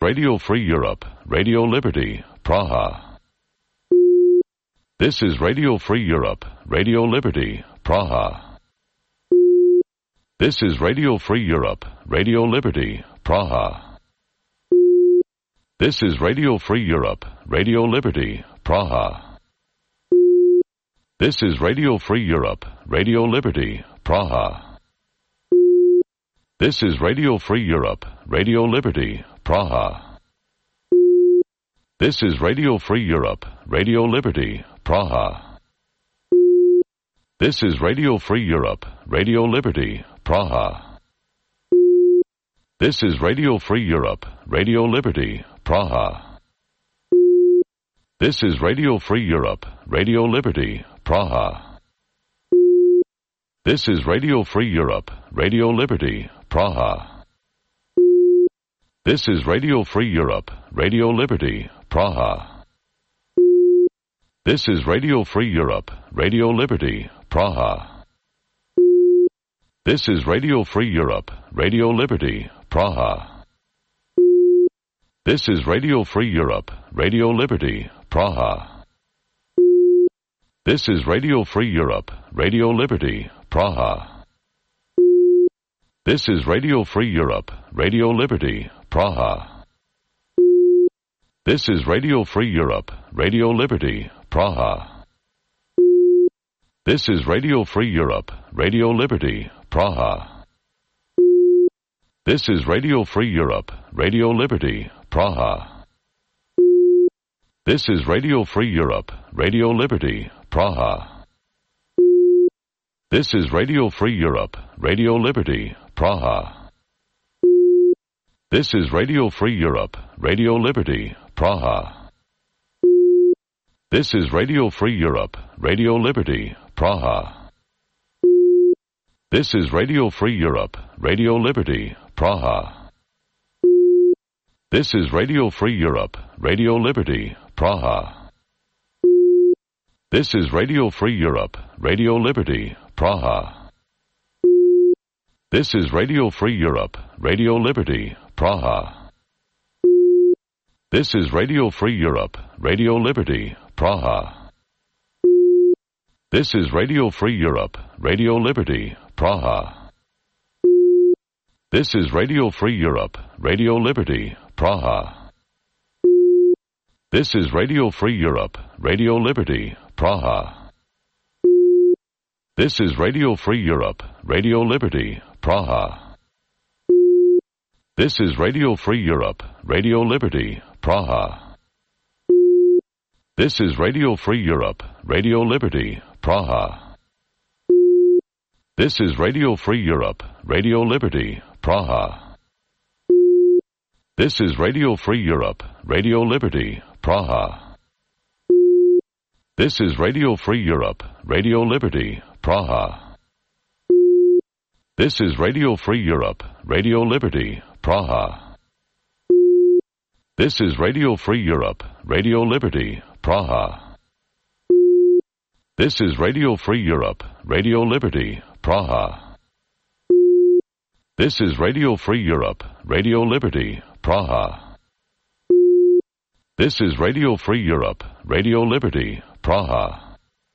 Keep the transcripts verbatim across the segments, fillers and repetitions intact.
Radio Free Europe, Radio Liberty, Praha. This is Radio Free Europe, Radio Liberty, Praha. This is Radio Free Europe, Radio Liberty, Praha. This is Radio Free Europe, Radio Liberty, Praha. This is Radio Free Europe, Radio Liberty, Praha. This is Radio Free Europe, Radio Liberty, Praha. This is Radio Free Europe, Radio Liberty, Praha. This is Radio Free Europe, Radio Liberty, Praha. This is Radio Free Europe, Radio Liberty, Praha. This is Radio Free Europe, Radio Liberty, Praha. This is Radio Free Europe, Radio Liberty, Praha. This is Radio Free Europe, Radio Liberty, Praha. This is Radio Free Europe, Radio Liberty, Praha. This is Radio Free Europe, Radio Liberty, Praha. This is Radio Free Europe, Radio Liberty, Praha. This is Radio Free Europe, Radio Liberty, Praha. This is Radio Free Europe, Radio Liberty, Praha. This is Radio Free Europe, Radio Liberty, Praha. This is Radio Free Europe, Radio Liberty, Praha. This is Radio Free Europe, Radio Liberty, Praha. This is Radio Free Europe, Radio Liberty, Praha. This is Radio Free Europe, Radio Liberty, Praha. This is Radio Free Europe, Radio Liberty, Praha. This is Radio Free Europe, Radio Liberty, Praha. This is Radio Free Europe, Radio Liberty, Praha. This is Radio Free Europe, Radio Liberty, Praha. This is Radio Free Europe, Radio Liberty, Praha. This is Radio Free Europe, Radio Liberty, Praha. This is Radio Free Europe, Radio Liberty, Praha. This is Radio Free Europe, Radio Liberty, Praha. This is Radio Free Europe, Radio Liberty, Praha. This is Radio Free Europe, Radio Liberty, Praha. This is Radio Free Europe, Radio Liberty, Praha. This is Radio Free Europe, Radio Liberty, Praha. This is Radio Free Europe, Radio Liberty, Praha. This is Radio Free Europe, Radio Liberty, Praha. This is Radio Free Europe, Radio Liberty, Praha. This is Radio Free Europe, Radio Liberty, Praha. This is Radio Free Europe, Radio Liberty, Praha. This is Radio Free Europe, Radio Liberty, Praha. This is Radio Free Europe, Radio Liberty, Praha. This is Radio Free Europe, Radio Liberty, Praha. This is Radio Free Europe, Radio Liberty, Praha.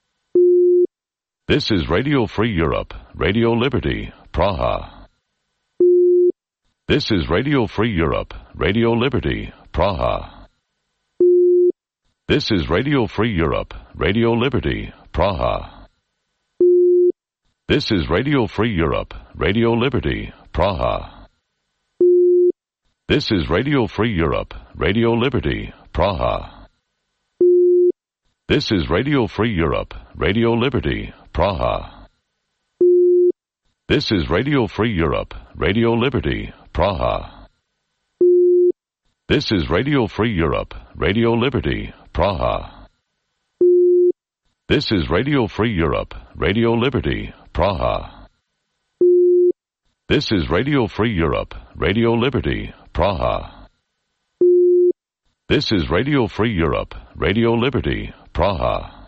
This is Radio Free Europe, Radio Liberty, Praha. This is Radio Free Europe, Radio Liberty, Praha. This is Radio Free Europe, Radio Liberty, Praha. This is Radio Free Europe, Radio Liberty, Praha. This is Radio Free Europe, Radio Liberty, Praha. This is Radio Free Europe, Radio Liberty, Praha. This is Radio Free Europe, Radio Liberty, Praha. This is Radio Free Europe, Radio Liberty, Praha. This is Radio Free Europe, Radio Liberty, Praha. This is Radio Free Europe, Radio Liberty, Praha. This is Radio Free Europe, Radio Liberty, Praha.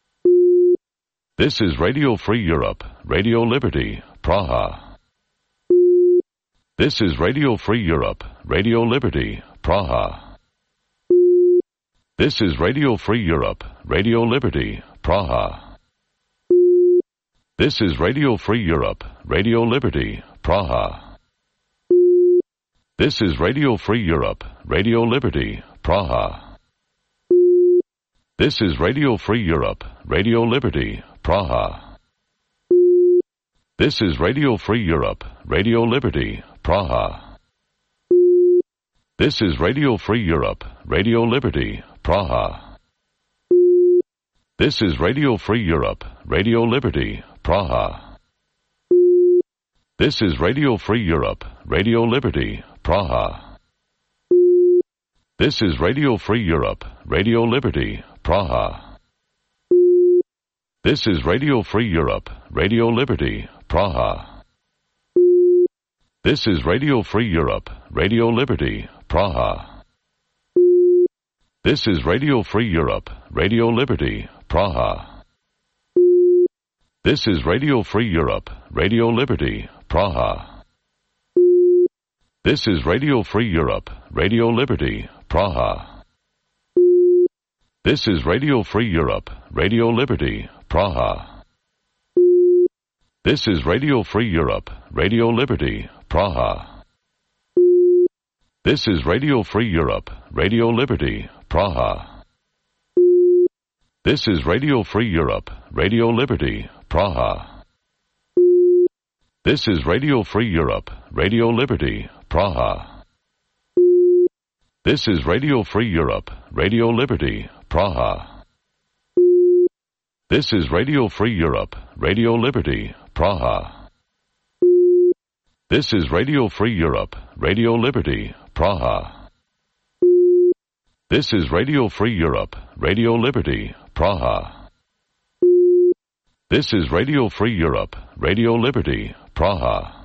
This is Radio Free Europe, Radio Liberty, Praha. This is Radio Free Europe, Radio Liberty, Praha. This is Radio Free Europe, Radio Liberty, Praha. This is Radio Free Europe, Radio Liberty, Praha. This is Radio Free Europe, Radio Liberty, Praha. This is Radio Free Europe, Radio Liberty, Praha. This is Radio Free Europe, Radio Liberty, Praha. This is Radio Free Europe, Radio Liberty, Praha. This is Radio Free Europe, Radio Liberty, Praha. This is Radio Free Europe, Radio Liberty, Praha. This is Radio Free Europe, Radio Liberty, Praha. This is Radio Free Europe, Radio Liberty, Praha. This is Radio Free Europe, Radio Liberty, Praha. This is Radio Free Europe, Radio Liberty, Praha. This is Radio Free Europe, Radio Liberty, Praha. This is Radio Free Europe, Radio Liberty, Praha. This is Radio Free Europe, Radio Liberty, Praha. This is Radio Free Europe, Radio Liberty, Praha. This is Radio Free Europe, Radio Liberty, Praha. This is Radio Free Europe, Radio Liberty, Praha. This is Radio Free Europe, Radio Liberty, Praha. This is Radio Free Europe, Radio Liberty, Praha. This is Radio Free Europe, Radio Liberty, Praha. This is Radio Free Europe, Radio Liberty, Praha. This is Radio Free Europe, Radio Liberty, Praha. This is Radio Free Europe, Radio Liberty, Praha.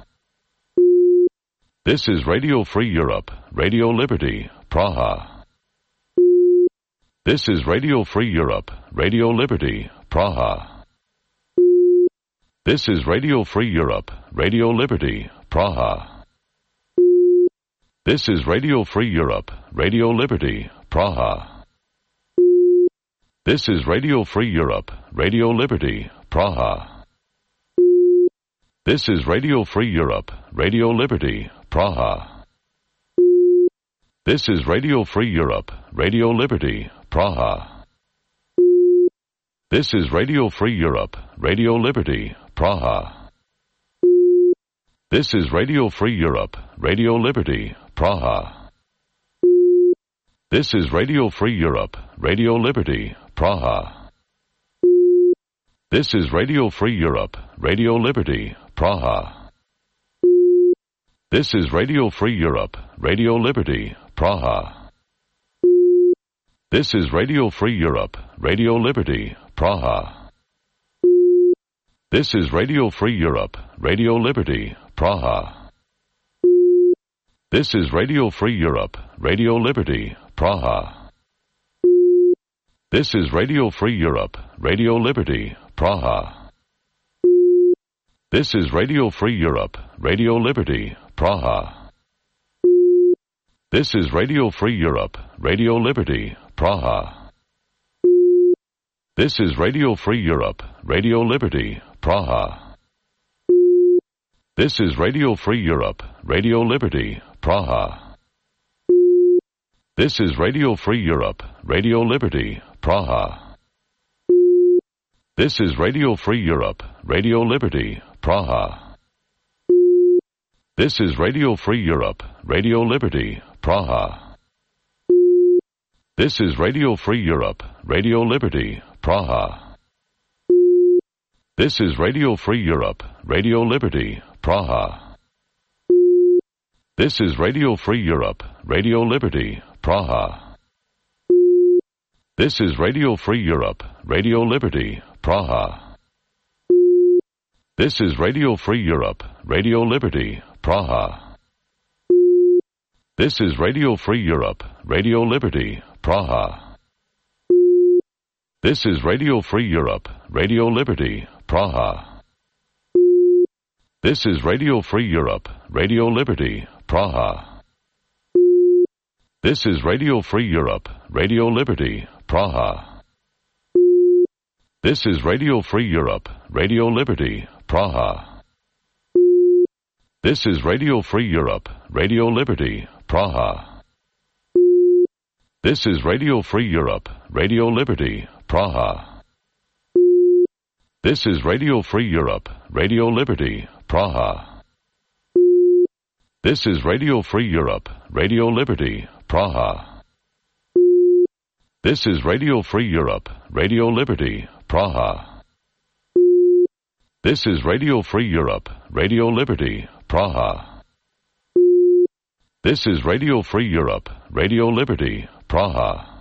This is Radio Free Europe, Radio Liberty, Praha. This is Radio Free Europe, Radio Liberty, Praha. This is Radio Free Europe, Radio Liberty, Praha. This is Radio Free Europe, Radio Liberty, Praha. This is Radio Free Europe, Radio Liberty, Praha. This is Radio Free Europe, Radio Liberty, Praha. This is Radio Free Europe, Radio Liberty, Praha. This is Radio Free Europe, Radio Liberty, Praha. This is Radio Free Europe, Radio Liberty, Praha. This is Radio Free Europe, Radio Liberty, Praha. This is Radio Free Europe, Radio Liberty, Praha. This is Radio Free Europe, Radio Liberty, Praha. This is Radio Free Europe, Radio Liberty, Praha. This is Radio Free Europe, Radio Liberty, Praha. This is Radio Free Europe, Radio Liberty, Praha. This is Radio Free Europe, Radio Liberty, Praha. This is Radio Free Europe, Radio Liberty, Praha. This is Radio Free Europe, Radio Liberty, Praha. This is Radio Free Europe, Radio Liberty, Praha. This is Radio Free Europe, Radio Liberty, Praha. This is Radio Free Europe, Radio Liberty, Praha. This is Radio Free Europe, Radio Liberty, Praha. This is Radio Free Europe, Radio Liberty, Praha. This is Radio Free Europe, Radio Liberty, Praha. This is Radio Free Europe, Radio Liberty, Praha. This is Radio Free Europe, Radio Liberty, Praha. This is Radio Free Europe, Radio Liberty, Praha. This is Radio Free Europe, Radio Liberty, Praha. This is Radio Free Europe, Radio Liberty, Praha. This is Radio Free Europe, Radio Liberty, Praha. This is Radio Free Europe, Radio Liberty, Praha. This is Radio Free Europe, Radio Liberty, Praha. This is Radio Free Europe, Radio Liberty, Praha. This is Radio Free Europe, Radio Liberty, Praha. This is Radio Free Europe, Radio Liberty, Praha. This is Radio Free Europe, Radio Liberty, Praha. This is Radio Free Europe, Radio Liberty, Praha. This is Radio Free Europe, Radio Liberty, Praha. This is Radio Free Europe, Radio Liberty, Praha. This is Radio Free Europe, Radio Liberty, Praha.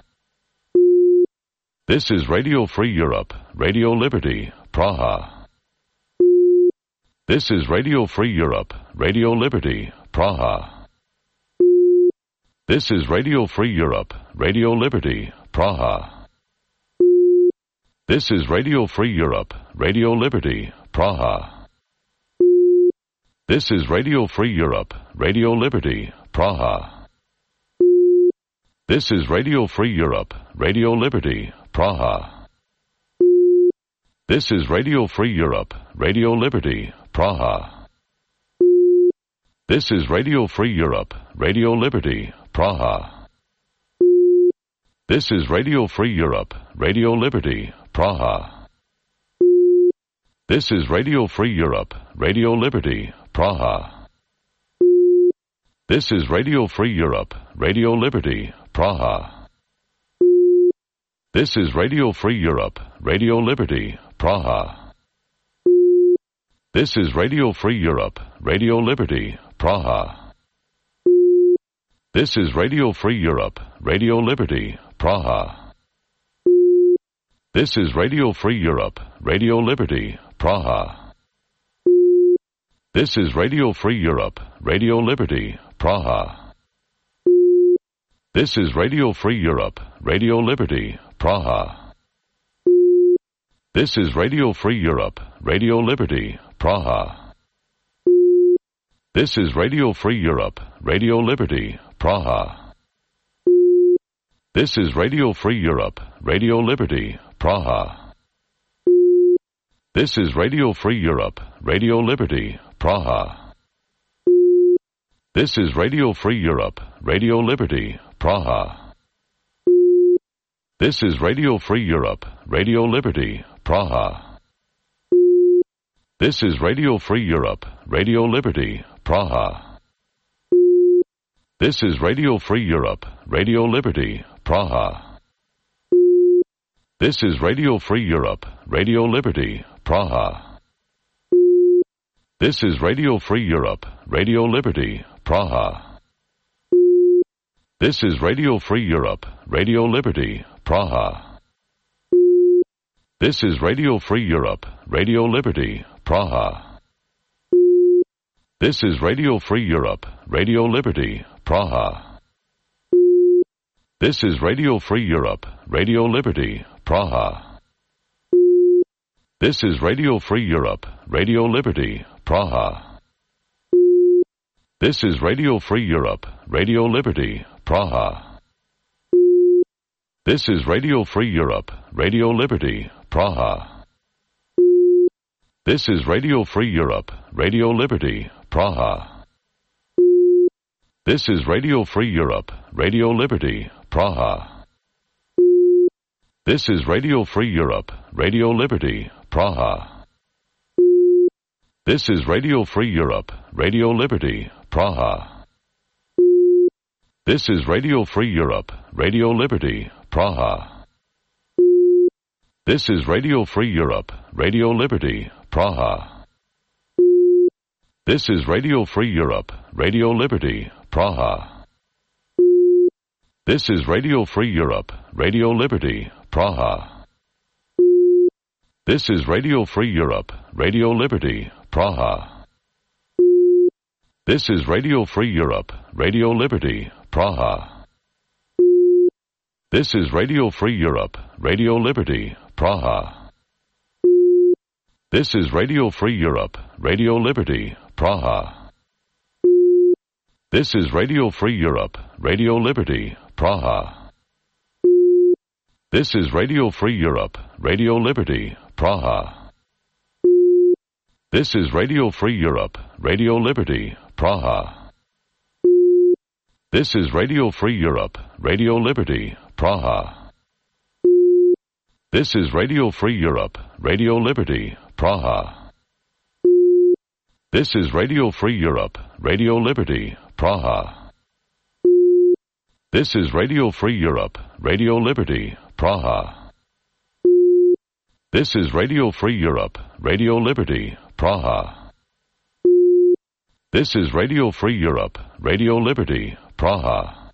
This is Radio Free Europe, Radio Liberty, Praha. This is Radio Free Europe, Radio Liberty, Praha. This is Radio Free Europe, Radio Liberty, Praha. This is Radio Free Europe, Radio Liberty, Praha. This is Radio Free Europe, Radio Liberty, Praha. This is Radio Free Europe, Radio Liberty, Praha. This is Radio Free Europe, Radio Liberty, Praha. This is Radio Free Europe, Radio Liberty, Praha. This is Radio Free Europe, Radio Liberty, Praha. This is Radio Free Europe, Radio Liberty, Praha. This is Radio Free Europe, Radio Liberty, Praha. This is Radio Free Europe, Radio Liberty, Praha. This is Radio Free Europe, Radio Liberty, Praha. This is Radio Free Europe, Radio Liberty, Praha. This is Radio Free Europe, Radio Liberty, Praha. This is Radio Free Europe, Radio Liberty, Praha. This is Radio Free Europe, Radio Liberty, Praha. This is Radio Free Europe, Radio Liberty, Praha. This is Radio Free Europe, Radio Liberty, Praha. This is Radio Free Europe, Radio Liberty, Praha. This is Radio Free Europe, Radio Liberty, Praha. This is Radio Free Europe, Radio Liberty, Praha. This is Radio Free Europe, Radio Liberty, Praha. This is Radio Free Europe, Radio Liberty, Praha. This is Radio Free Europe, Radio Liberty, Praha. This is Radio Free Europe, Radio Liberty, Praha. This is Radio Free Europe, Radio Liberty, Praha. This is Radio Free Europe, Radio Liberty, Praha. This is Radio Free Europe, Radio Liberty, Praha. This is Radio Free Europe, Radio Liberty, Praha. This is Radio Free Europe, Radio Liberty, Praha. This is Radio Free Europe, Radio Liberty, Praha. This is Radio Free Europe, Radio Liberty, Praha. This is Radio Free Europe, Radio Liberty, Praha. This is Radio Free Europe, Radio Liberty, Praha. This is Radio Free Europe, Radio Liberty, Praha. This is Radio Free Europe, Radio Liberty, Praha. This is Radio Free Europe, Radio Liberty, Praha. This is Radio Free Europe, Radio Liberty, Praha. This is Radio Free Europe, Radio Liberty, Praha. This is Radio Free Europe, Radio Liberty, Praha. This is Radio Free Europe, Radio Liberty, Praha. This is Radio Free Europe, Radio Liberty, Praha. This is Radio Free Europe, Radio Liberty, Praha. This is Radio Free Europe, Radio Liberty, Praha. This is Radio Free Europe, Radio Liberty, Praha. This is Radio Free Europe, Radio Liberty, Praha. This is Radio Free Europe, Radio Liberty, Praha. This is Radio Free Europe, Radio Liberty, Praha. This is Radio Free Europe, Radio Liberty, Praha. This is Radio Free Europe, Radio Liberty, Praha. This is Radio Free Europe, Radio Liberty, Praha. This is Radio Free Europe, Radio Liberty, Praha. This is Radio Free Europe, Radio Liberty, Praha. This is Radio Free Europe, Radio Liberty, Praha.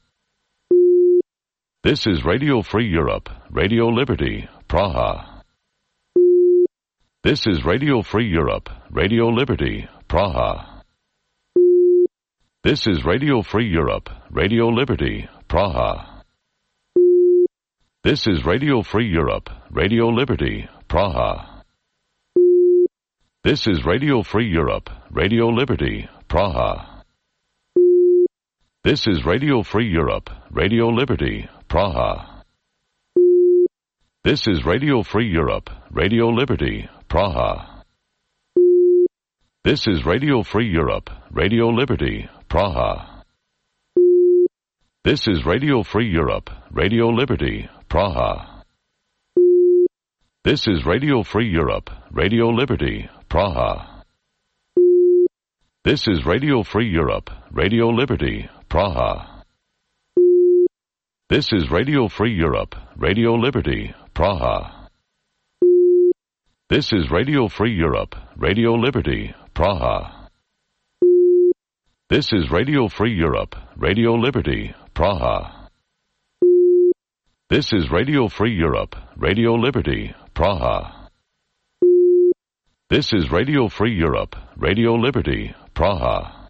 This is Radio Free Europe, Radio Liberty, Praha. This is Radio Free Europe, Radio Liberty, Praha. This is Radio Free Europe, Radio Liberty, Praha. This is Radio Free Europe, Radio Liberty, Praha. This is Radio Free Europe, Radio Liberty, Praha. This is Radio Free Europe, Radio Liberty, Praha. This is Radio Free Europe, Radio Liberty, Praha. This is Radio Free Europe, Radio Liberty, Praha. This is Radio Free Europe, Radio Liberty, Praha. This is Radio Free Europe, Radio Liberty, Praha. This is Radio Free Europe, Radio Liberty, Praha. This is Radio Free Europe, Radio Liberty, Praha. This is Radio Free Europe, Radio Liberty, Praha. This is Radio Free Europe, Radio Liberty, Praha. This is Radio Free Europe, Radio Liberty, Praha. This is Radio Free Europe, Radio Liberty, Praha.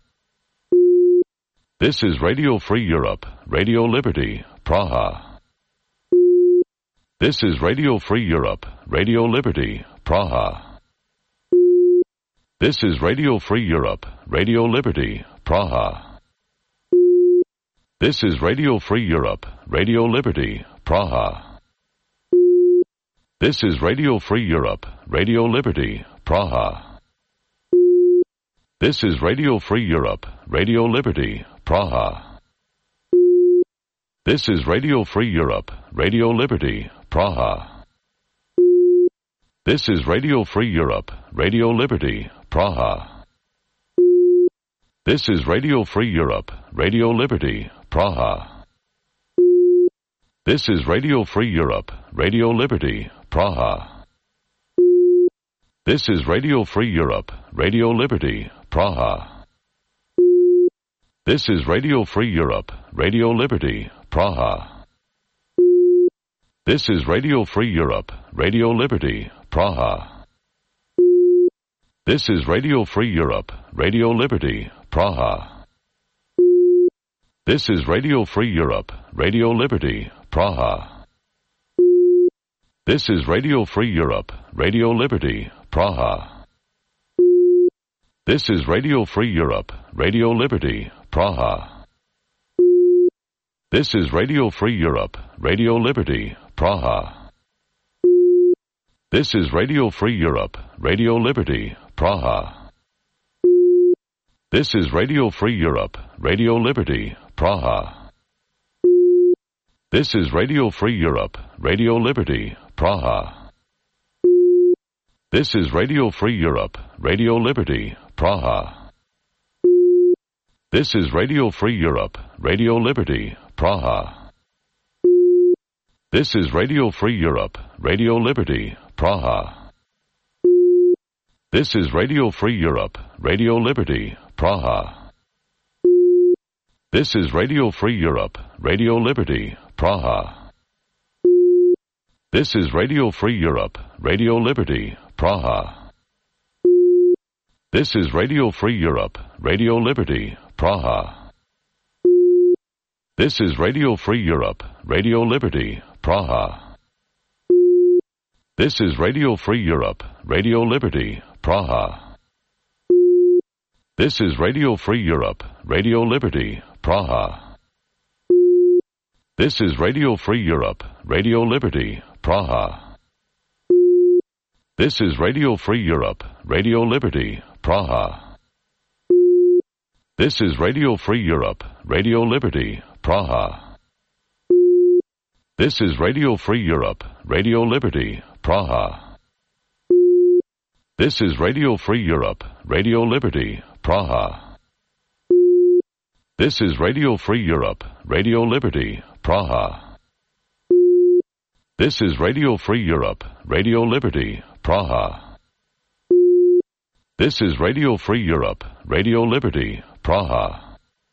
This is Radio Free Europe, Radio Liberty, Praha. This is Radio Free Europe, Radio Liberty, Praha. This is Radio Free Europe, Radio Liberty, Praha. This is Radio Free Europe, Radio Liberty, Praha. This is Radio Free Europe, Radio Liberty, Praha. This is Radio Free Europe, Radio Liberty, Praha. This is Radio Free Europe, Radio Liberty, Praha. This is Radio Free Europe, Radio Liberty, Praha. This is Radio Free Europe, Radio Liberty, Praha. This is Radio Free Europe, Radio Liberty, Praha. This is Radio Free Europe, Radio Liberty, Praha. This is Radio Free Europe, Radio Liberty, Praha. This is Radio Free Europe, Radio Liberty, Praha. This is Radio Free Europe, Radio Liberty, Praha. This is Radio Free Europe, Radio Liberty, Praha. This is Radio Free Europe, Radio Liberty, Praha. This is Radio Free Europe, Radio Liberty, Praha. This is Radio Free Europe, Radio Liberty, Praha. This is Radio Free Europe, Radio Liberty, Praha. This is Radio Free Europe, Radio Liberty, Praha. This is Radio Free Europe, Radio Liberty, Praha. This is Radio Free Europe, Radio Liberty, Praha. This is Radio Free Europe, Radio Liberty, Praha. This is Radio Free Europe, Radio Liberty, Praha. This is Radio Free Europe, Radio Liberty, Praha. This is Radio Free Europe, Radio Liberty, Praha. This is Radio Free Europe, Radio Liberty, Praha. This is Radio Free Europe, Radio Liberty, Praha. This is Radio Free Europe, Radio Liberty, Praha. This is Radio Free Europe, Radio Liberty, Praha. This is Radio Free Europe, Radio Liberty, Praha. This is Radio Free Europe, Radio Liberty, Praha. This is Radio Free Europe, Radio Liberty, Praha. This is Radio Free Europe, Radio Liberty, Praha. This is Radio Free Europe, Radio Liberty, Praha. This is Radio Free Europe, Radio Liberty, Praha. This is Radio Free Europe, Radio Liberty, Praha. This is Radio Free Europe, Radio Liberty, Praha. This is Radio Free Europe, Radio Liberty, Praha.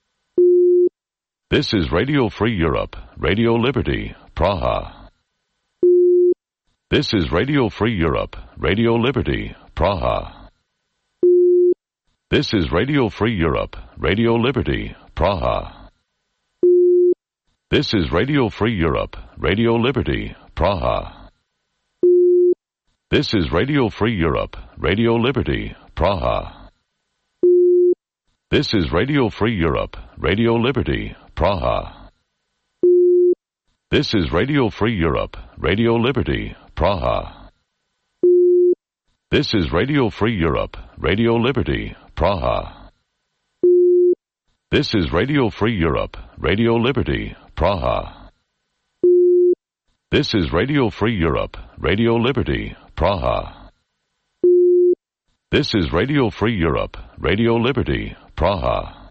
This is Radio Free Europe, Radio Liberty, Praha. This is Radio Free Europe, Radio Liberty, Praha. This is Radio Free Europe, Radio Liberty, Praha. This is Radio Free Europe, Radio Liberty, Praha. This is Radio Free Europe, Radio Liberty, Praha. This is Radio Free Europe, Radio Liberty, Praha. This is Radio Free Europe, Radio Liberty, Praha. This is Radio Free Europe, Radio Liberty, Praha. This is Radio Free Europe, Radio Liberty, Praha. This is Radio Free Europe, Radio Liberty, Praha. This is Radio Free Europe, Radio Liberty, Praha.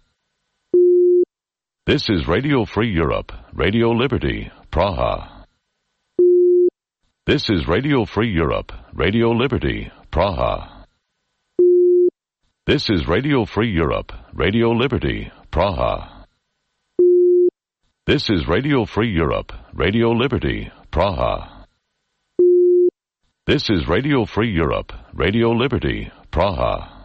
This is Radio Free Europe, Radio Liberty, Praha. This is Radio Free Europe, Radio Liberty, Praha. This is Radio Free Europe, Radio Liberty, Praha. This is Radio Free Europe, Radio Liberty, Praha. This is Radio Free Europe, Radio Liberty, Praha.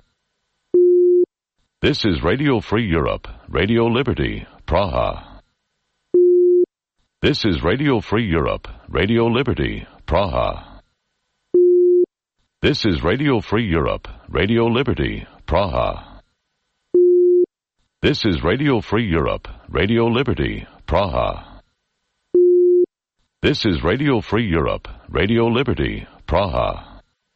This is Radio Free Europe, Radio Liberty, Praha. This is Radio Free Europe, Radio Liberty, Praha. This is Radio Free Europe, Radio Liberty, Praha. This is Radio Free Europe, Radio Liberty, Praha. This is Radio Free Europe, Radio Liberty, Praha.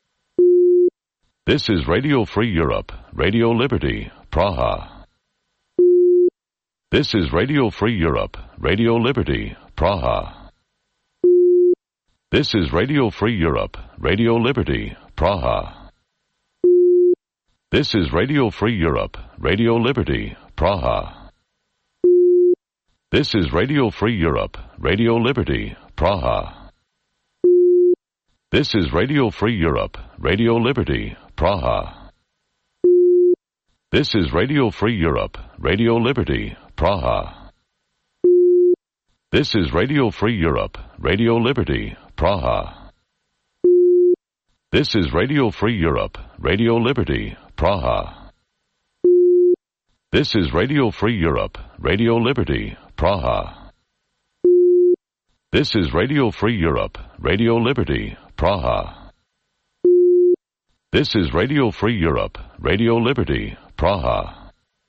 This is Radio Free Europe, Radio Liberty, Praha. This is Radio Free Europe, Radio Liberty, Praha. This is Radio Free Europe, Radio Liberty, Praha. This is Radio Free Europe, Radio Liberty, Praha. This is Radio Free Europe, Radio Liberty, Praha. This is Radio Free Europe, Radio Liberty, Praha. This is Radio Free Europe, Radio Liberty, Praha. This is Radio Free Europe, Radio Liberty, Praha. This is Radio Free Europe, Radio Liberty, Praha. This is Radio Free Europe, Radio Liberty, Praha. This is Radio Free Europe, Radio Liberty, Praha. This is Radio Free Europe, Radio Liberty, Praha.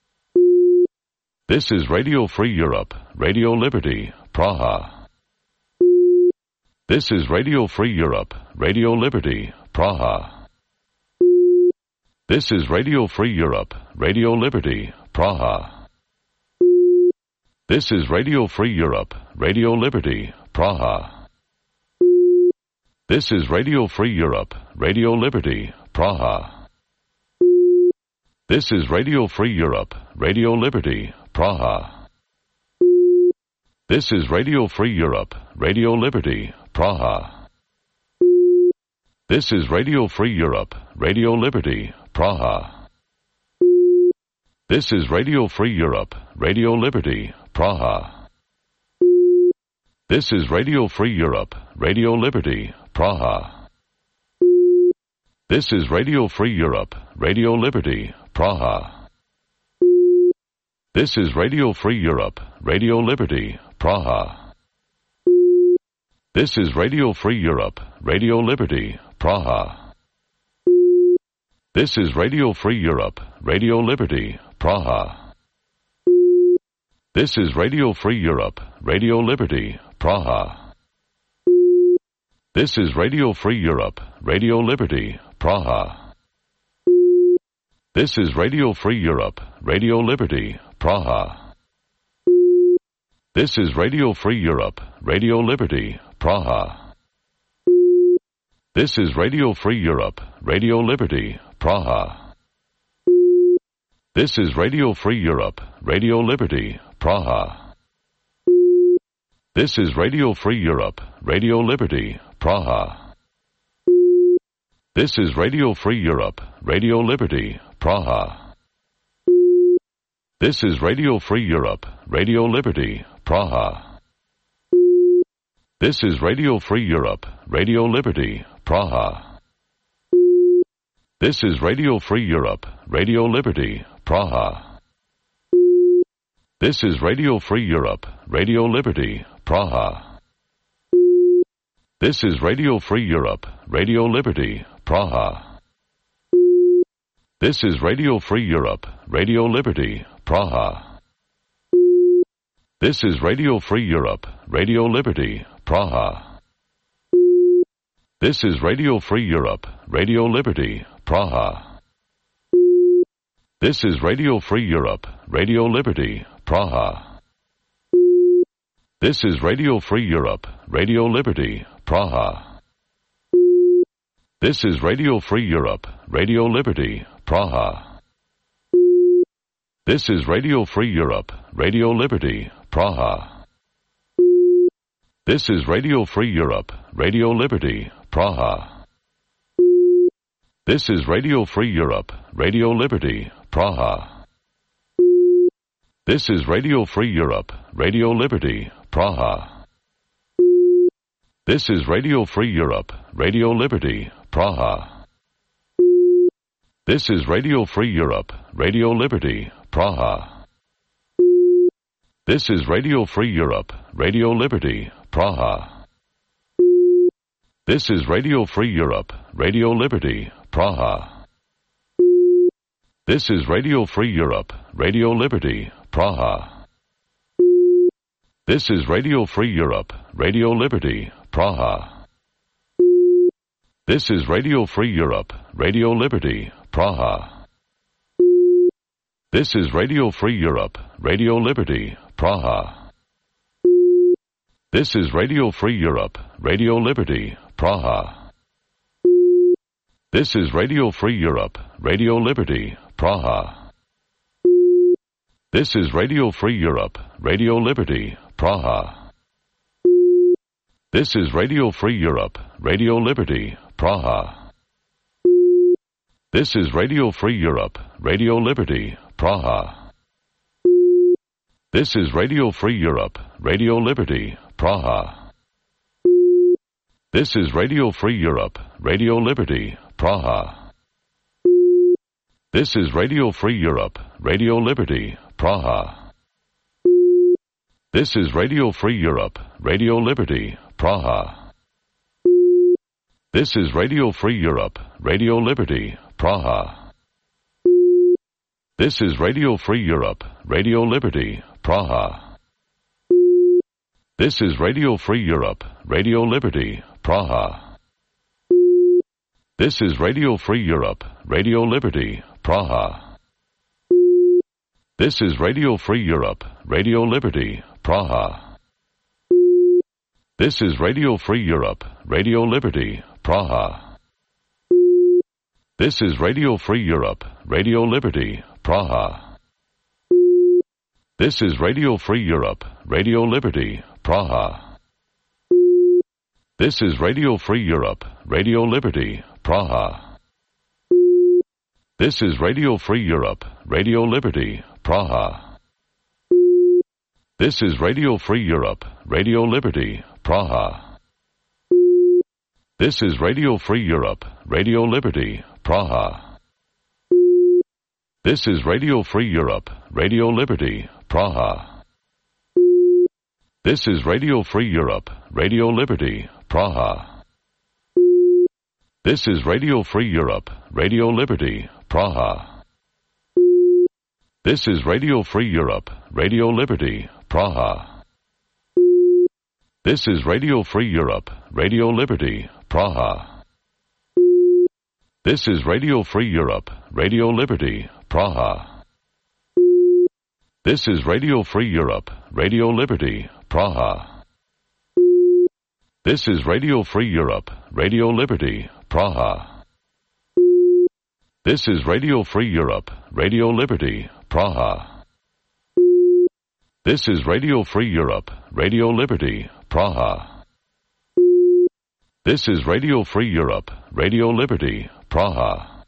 This is Radio Free Europe, Radio Liberty, Praha. This is Radio Free Europe, Radio Liberty, Praha. This is Radio Free Europe, Radio Liberty, Praha. This is Radio Free Europe, Radio Liberty, Praha. This is Radio Free Europe, Radio Liberty, Praha. This is Radio Free Europe, Radio Liberty, Praha. This is Radio Free Europe, Radio Liberty, Praha. This is Radio Free Europe, Radio Liberty, Praha. This is Radio Free Europe, Radio Liberty, Praha. This is Radio Free Europe, Radio Liberty, Praha. This is Radio Free Europe, Radio Liberty, Praha. This is Radio Free Europe, Radio Liberty, Praha. This is Radio Free Europe, Radio Liberty, Praha. This is Radio Free Europe, Radio Liberty, Praha. This is Radio Free Europe, Radio Liberty, Praha. This is Radio Free Europe, Radio Liberty, Praha. This is Radio Free Europe, Radio Liberty, Praha. This is Radio Free Europe, Radio Liberty, Praha. This is Radio Free Europe, Radio Liberty, Praha. This is Radio Free Europe, Radio Liberty, Praha. This is Radio Free Europe, Radio Liberty, Praha. This is Radio Free Europe, Radio Liberty, Praha. This is Radio Free Europe, Radio Liberty, Praha. This is Radio Free Europe, Radio Liberty, Praha. This is Radio Free Europe, Radio Liberty, Praha. This is Radio Free Europe, Radio Liberty, Praha. This is Radio Free Europe, Radio Liberty, Praha. This is Radio Free Europe, Radio Liberty, Praha. This is Radio Free Europe, Radio Liberty, Praha. This is Radio Free Europe, Radio Liberty, Praha. This is Radio Free Europe, Radio Liberty, Praha. This is Radio Free Europe, Radio Liberty, Praha. This is Radio Free Europe, Radio Liberty, Praha. This is Radio Free Europe, Radio Liberty, Praha. This is Radio Free Europe, Radio Liberty, Praha. This is Radio Free Europe, Radio Liberty, Praha. This is Radio Free Europe, Radio Liberty, Praha. This is Radio Free Europe, Radio Liberty, Praha. This is Radio Free Europe, Radio Liberty, Praha. This is Radio Free Europe, Radio Liberty, Praha. This is Radio Free Europe, Radio Liberty, Praha. This is Radio Free Europe, Radio Liberty, Praha. This is Radio Free Europe, Radio Liberty, Praha. This is Radio Free Europe, Radio Liberty, Praha. This is Radio Free Europe, Radio Liberty, Praha. This is Radio Free Europe, Radio Liberty, Praha. This is Radio Free Europe, Radio Liberty, Praha. This is Radio Free Europe, Radio Liberty, Praha. This is Radio Free Europe, Radio Liberty, Praha. This is Radio Free Europe, Radio Liberty, Praha. This is Radio Free Europe, Radio Liberty, Praha. This is Radio Free Europe, Radio Liberty, Praha. This is Radio Free Europe, Radio Liberty, Praha. This is Radio Free Europe, Radio Liberty, Praha. This is Radio Free Europe, Radio Liberty, Praha. This is Radio Free Europe, Radio Liberty, Praha. This is Radio Free Europe, Radio Liberty, Praha. This is Radio Free Europe, Radio Liberty, Praha. This is Radio Free Europe, Radio Liberty, Praha. This is Radio Free Europe, Radio Liberty, Praha. This is Radio Free Europe, Radio Liberty, Praha. This is Radio Free Europe, Radio Liberty, Praha. This is Radio Free Europe, Radio Liberty, Praha. This is Radio Free Europe, Radio Liberty, Praha. This is Radio Free Europe, Radio Liberty, Praha. This is Radio Free Europe, Radio Liberty, Praha. This is Radio Free Europe, Radio Liberty, Praha. This is Radio Free Europe, Radio Liberty, Praha. This is Radio Free Europe, Radio Liberty, Praha. This is Radio Free Europe, Radio Liberty, Praha. This is Radio Free Europe, Radio Liberty, Praha. This is Radio Free Europe, Radio Liberty, Praha. This is Radio Free Europe, Radio Liberty, Praha. This is Radio Free Europe, Radio Liberty, Praha. This is Radio Free Europe, Radio Liberty, Praha. This is Radio Free Europe, Radio Liberty, Praha. This is Radio Free Europe, Radio Liberty, Praha.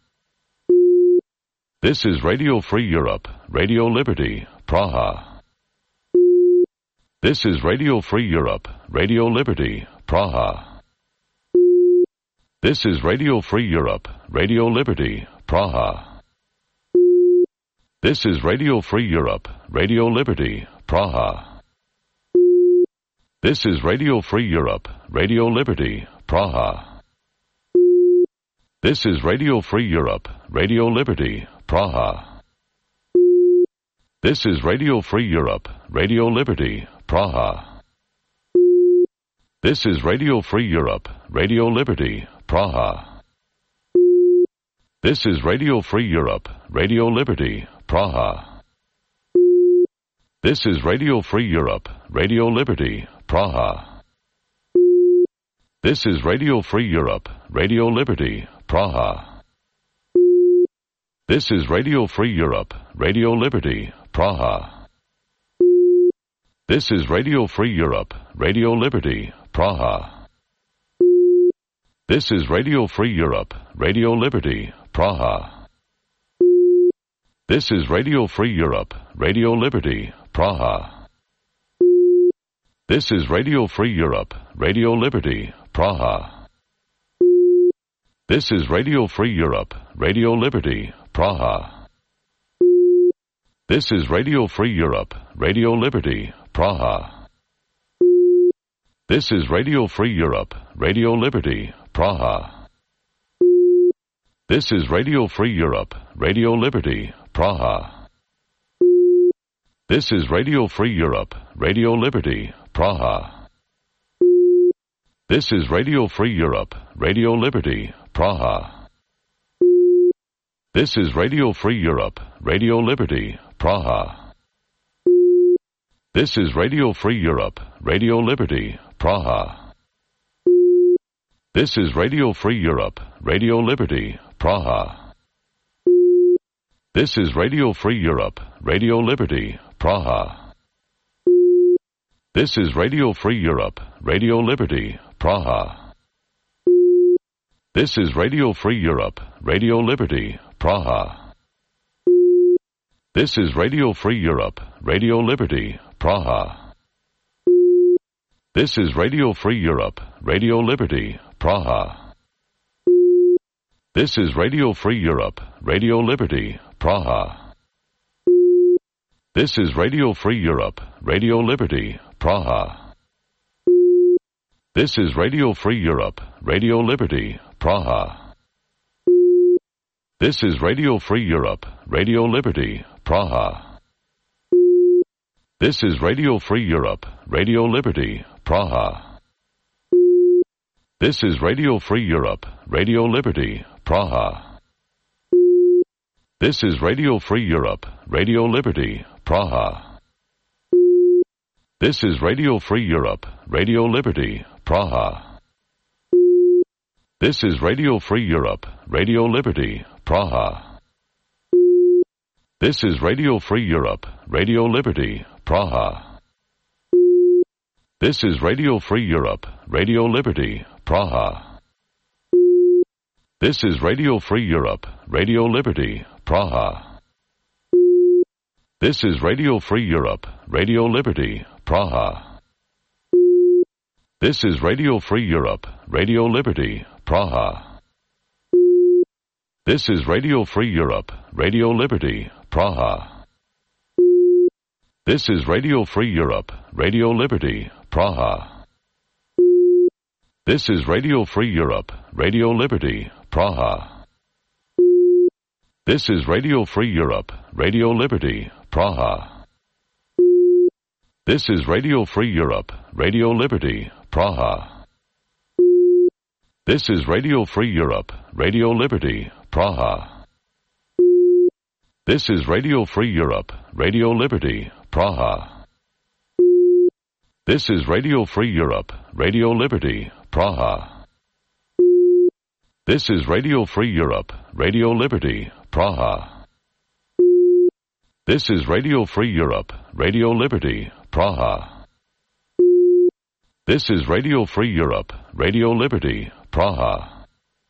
This is Radio Free Europe, Radio Liberty, Praha. This is Radio Free Europe, Radio Liberty, Praha. This is Radio Free Europe, Radio Liberty, Praha. This is Radio Free Europe, Radio Liberty, Praha. This is Radio Free Europe, Radio Liberty, Praha. This is Radio Free Europe, Radio Liberty, Praha. This is Radio Free Europe, Radio Liberty, Praha. This is Radio Free Europe, Radio Liberty, Praha. This is Radio Free Europe, Radio Liberty, Praha. This is Radio Free Europe, Radio Liberty, Praha. This is Radio Free Europe, Radio Liberty, Praha. This is Radio Free Europe, Radio Liberty, Praha. This is Radio Free Europe, Radio Liberty, Praha. This is Radio Free Europe, Radio Liberty, Praha. This is Radio Free Europe, Radio Liberty, Praha. This is Radio Free Europe, Radio Liberty, Praha. This is Radio Free Europe, Radio Liberty, Praha. This is Radio Free Europe, Radio Liberty, Praha. This is Radio Free Europe, Radio Liberty, Praha. This is Radio Free Europe, Radio Liberty, Praha. This is Radio Free Europe, Radio Liberty, Praha. This is Radio Free Europe, Radio Liberty, Praha. This is Radio Free Europe, Radio Liberty, Praha. This is Radio Free Europe, Radio Liberty, Praha. This is Radio Free Europe, Radio Liberty, Praha. This is Radio Free Europe, Radio Liberty, Praha. This is Radio Free Europe, Radio Liberty, Praha. This is Radio Free Europe, Radio Liberty, Praha. This is Radio Free Europe, Radio Liberty, Praha. This is Radio Free Europe, Radio Liberty, Praha. This is Radio Free Europe, Radio Liberty, Praha. This is Radio Free Europe, Radio Liberty, Praha. This is Radio Free Europe, Radio Liberty, Praha. This is Radio Free Europe, Radio Liberty, Praha. This is Radio Free Europe, Radio Liberty, Praha. This is Radio Free Europe, Radio Liberty, Praha. This is Radio Free Europe, Radio Liberty, Praha. This is Radio Free Europe, Radio Liberty, Praha. This is Radio Free Europe, Radio Liberty, Praha. This is Radio Free Europe, Radio Liberty, Praha. This is Radio Free Europe, Radio Liberty, Praha. This is Radio Free Europe, Radio Liberty, Praha. This is Radio Free Europe, Radio Liberty, Praha. This is Radio Free Europe, Radio Liberty, Praha. This is Radio Free Europe, Radio Liberty, Praha. This is Radio Free Europe, Radio Liberty, Praha. This is Radio Free Europe, Radio Liberty, Praha. This is Radio Free Europe, Radio Liberty, Praha. This is Radio Free Europe, Radio Liberty, Praha. This is Radio Free Europe, Radio Liberty, Praha. This is Radio Free Europe, Radio Liberty, Praha. This is Radio Free Europe, Radio Liberty, Praha. This is Radio Free Europe, Radio Liberty, Praha. This is Radio Free Europe, Radio Liberty, Praha. This is Radio Free Europe, Radio Liberty, Praha.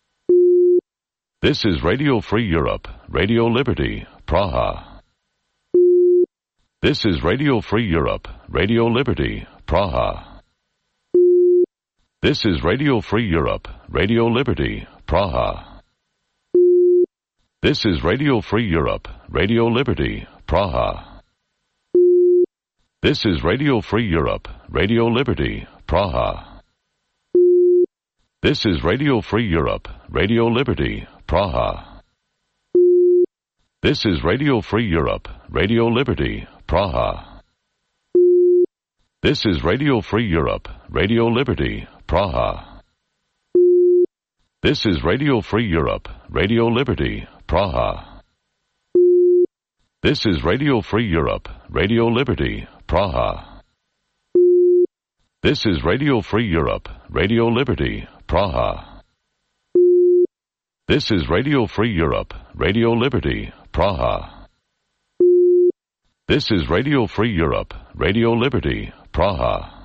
This is Radio Free Europe, Radio Liberty, Praha. This is Radio Free Europe, Radio Liberty, Praha. This is Radio Free Europe, Radio Liberty, Praha. This is Radio Free Europe, Radio Liberty, Praha. This is Radio Free Europe, Radio Liberty, Praha. This is Radio Free Europe, Radio Liberty, Praha. This is Radio Free Europe, Radio Liberty, Praha. This is Radio Free Europe, Radio Liberty, Praha. This is Radio Free Europe, Radio Liberty, Praha. This is Radio Free Europe, Radio Liberty, Praha. This is Radio Free Europe, Radio Liberty, Praha. This is Radio Free Europe, Radio Liberty, Praha. This is Radio Free Europe, Radio Liberty, Praha.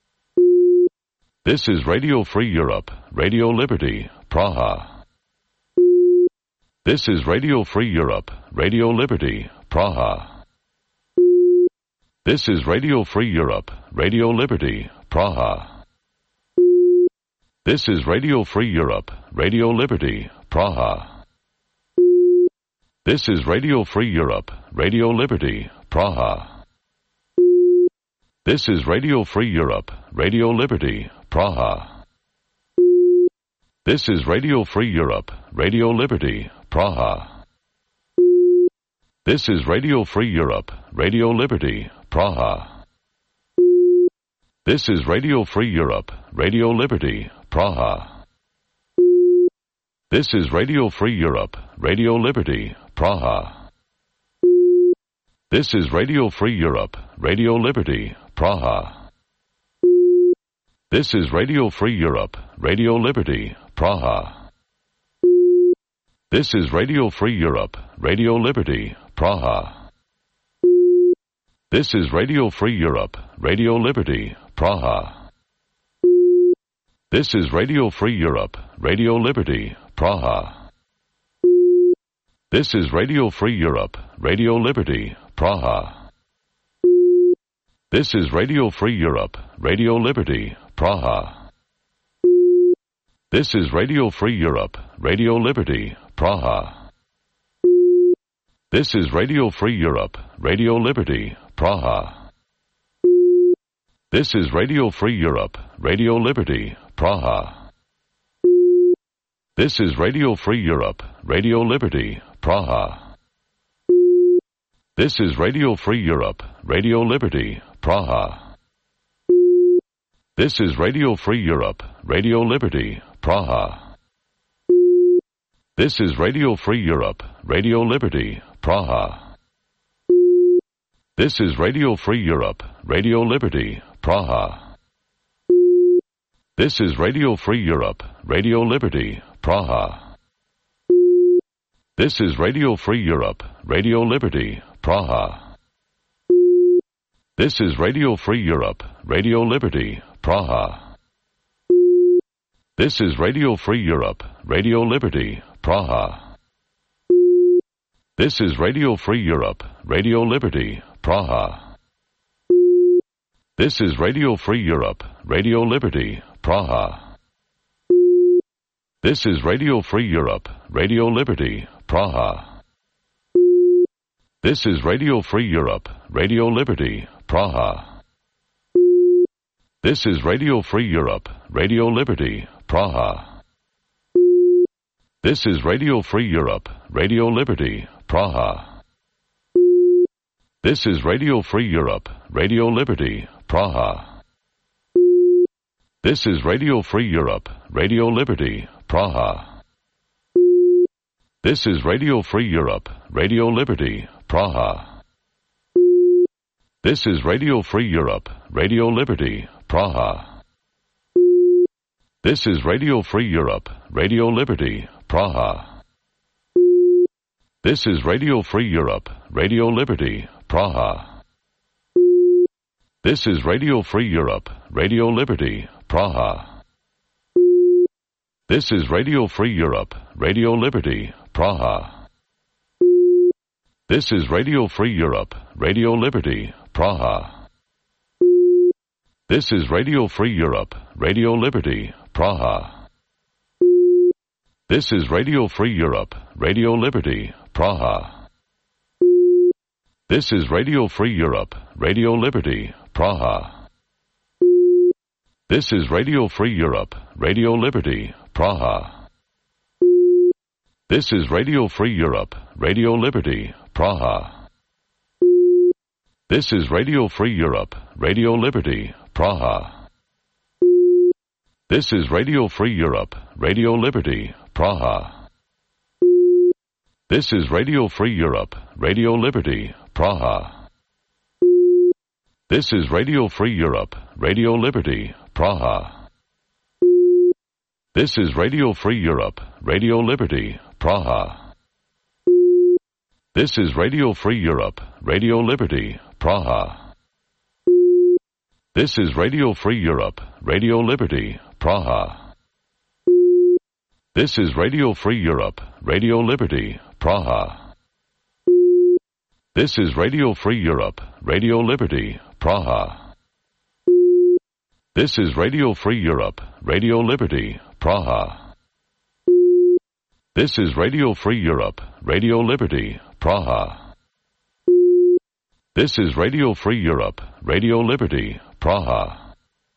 This is Radio Free Europe, Radio Liberty, Praha. This is Radio Free Europe, Radio Liberty, Praha. This is Radio Free Europe, Radio Liberty, Praha. This is Radio Free Europe, Radio Liberty, Praha. This is Radio Free Europe, Radio Liberty, Praha. This is Radio Free Europe, Radio Liberty, Praha. This is Radio Free Europe, Radio Liberty, Praha. This is Radio Free Europe, Radio Liberty, Praha. This is Radio Free Europe, Radio Liberty, Praha. This is Radio Free Europe, Radio Liberty, Praha. This is Radio Free Europe, Radio Liberty, Praha. This is Radio Free Europe, Radio Liberty, Praha. This is Radio Free Europe, Radio Liberty, Praha. This is Radio Free Europe, Radio Liberty, Praha. This is Radio Free Europe, Radio Liberty, Praha. This is Radio Free Europe, Radio Liberty, Praha. This is Radio Free Europe, Radio Liberty, Praha. This is Radio Free Europe, Radio Liberty, Praha. This is Radio Free Europe, Radio Liberty, Praha. This is Radio Free Europe, Radio Liberty, Praha. This is Radio Free Europe, Radio Liberty, Praha. This is Radio Free Europe, Radio Liberty, Praha. This is Radio Free Europe, Radio Liberty, Praha. This is Radio Free Europe, Radio Liberty, Praha. This is Radio Free Europe, Radio Liberty, Praha. This is Radio Free Europe, Radio Liberty, Praha. This is Radio Free Europe, Radio Liberty, Praha. This is Radio Free Europe, Radio Liberty, Praha. This is Radio Free Europe, Radio Liberty, Praha. This is Radio Free Europe, Radio Liberty, Praha. This is Radio Free Europe, Radio Liberty, Praha. This is Radio Free Europe, Radio Liberty, Praha. This is Radio Free Europe, Radio Liberty, Praha. This is Radio Free Europe, Radio Liberty, Praha. This is Radio Free Europe, Radio Liberty, Praha. This is Radio Free Europe, Radio Liberty, Praha. This is Radio Free Europe, Radio Liberty, Praha. This is Radio Free Europe, Radio Liberty, Praha. This is Radio Free Europe, Radio Liberty, Praha. This is Radio Free Europe, Radio Liberty, Praha. This is Radio Free Europe, Radio Liberty, Praha. This is Radio Free Europe, Radio Liberty, Praha. This is Radio Free Europe, Radio Liberty, Praha. This is Radio Free Europe, Radio Liberty, Praha. This is Radio Free Europe, Radio Liberty, Praha. This is Radio Free Europe, Radio Liberty, Praha. This is Radio Free Europe, Radio Liberty, Praha. This is Radio Free Europe, Radio Liberty, Praha. This is Radio Free Europe, Radio Liberty, Praha. This is Radio Free Europe, Radio Liberty, Praha. This is Radio Free Europe, Radio Liberty, Praha. This is Radio Free Europe, Radio Liberty, Praha. This is Radio Free Europe, Radio Liberty, Praha. This is Radio Free Europe, Radio Liberty, Praha. This is Radio Free Europe, Radio Liberty, Praha. This is Radio Free Europe, Radio Liberty, Praha. This is Radio Free Europe, Radio Liberty, Praha. This is Radio Free Europe, Radio Liberty, Praha. This is Radio Free Europe, Radio Liberty, Praha. This is Radio Free Europe, Radio Liberty, Praha. This is Radio Free Europe, Radio Liberty, Praha.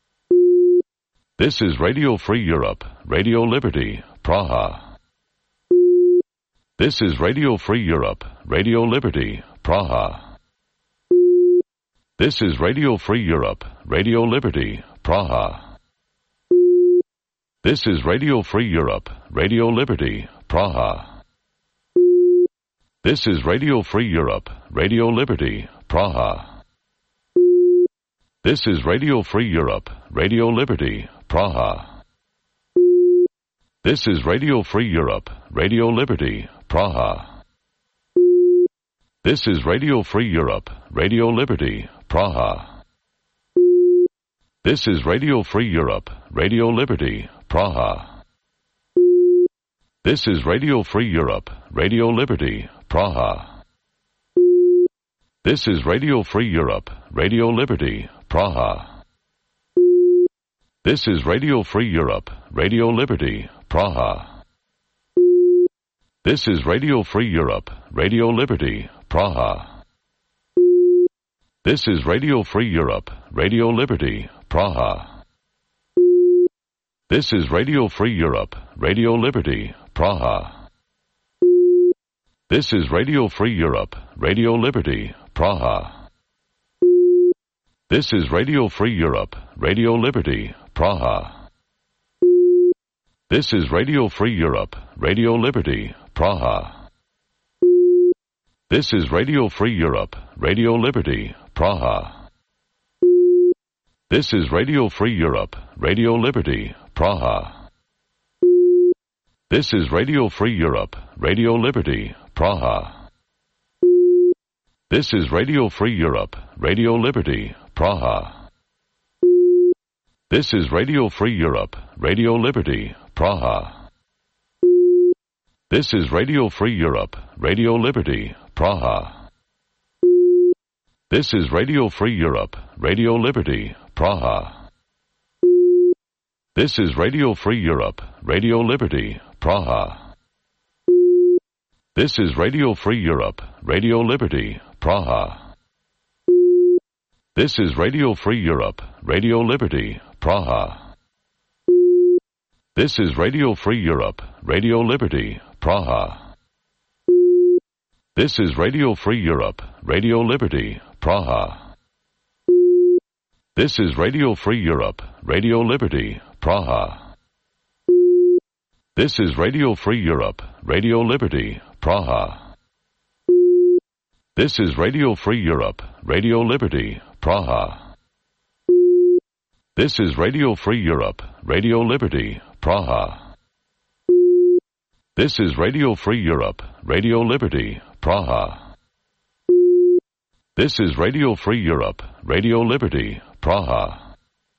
This is Radio Free Europe, Radio Liberty, Praha. This is Radio Free Europe, Radio Liberty, Praha. This is Radio Free Europe, Radio Liberty, Praha. This is Radio Free Europe, Radio Liberty, Praha. This is Radio Free Europe, Radio Liberty, Praha. This is Radio Free Europe, Radio Liberty, Praha. This is Radio Free Europe, Radio Liberty, Praha. This is Radio Free Europe, Radio Liberty, Praha. This is Radio Free Europe, Radio Liberty, Praha. This is Radio Free Europe, Radio Liberty, Praha. This is Radio Free Europe, Radio Liberty, Praha. This is Radio Free Europe, Radio Liberty, Praha. This is Radio Free Europe, Radio Liberty, Praha. This is Radio Free Europe, Radio Liberty, Praha. This is Radio Free Europe, Radio Liberty, Praha. This is Radio Free Europe, Radio Liberty, Praha. This is Radio Free Europe, Radio Liberty, Praha. This is Radio Free Europe, Radio Liberty, Praha. This is Radio Free Europe, Radio Liberty, Praha. This is Radio Free Europe, Radio Liberty, Praha. This is Radio Free Europe, Radio Liberty, Praha. This is Radio Free Europe, Radio Liberty, Praha. This is Radio Free Europe, Radio Liberty, Praha. This is Radio Free Europe, Radio Liberty, Praha. This is Radio Free Europe, Radio Liberty, Praha. This is Radio Free Europe, Radio Liberty, Praha. This is Radio Free Europe, Radio Liberty, Praha. This is Radio Free Europe, Radio Liberty, Praha. This is Radio Free Europe, Radio Liberty, Praha. This is Radio Free Europe, Radio Liberty, Praha. This is Radio Free Europe, Radio Liberty, Praha. This is Radio Free Europe, Radio Liberty, Praha. This is Radio Free Europe, Radio Liberty, Praha. This is Radio Free Europe, Radio Liberty, Praha. This is Radio Free Europe, Radio Liberty, Praha. This is Radio Free Europe, Radio Liberty, Praha.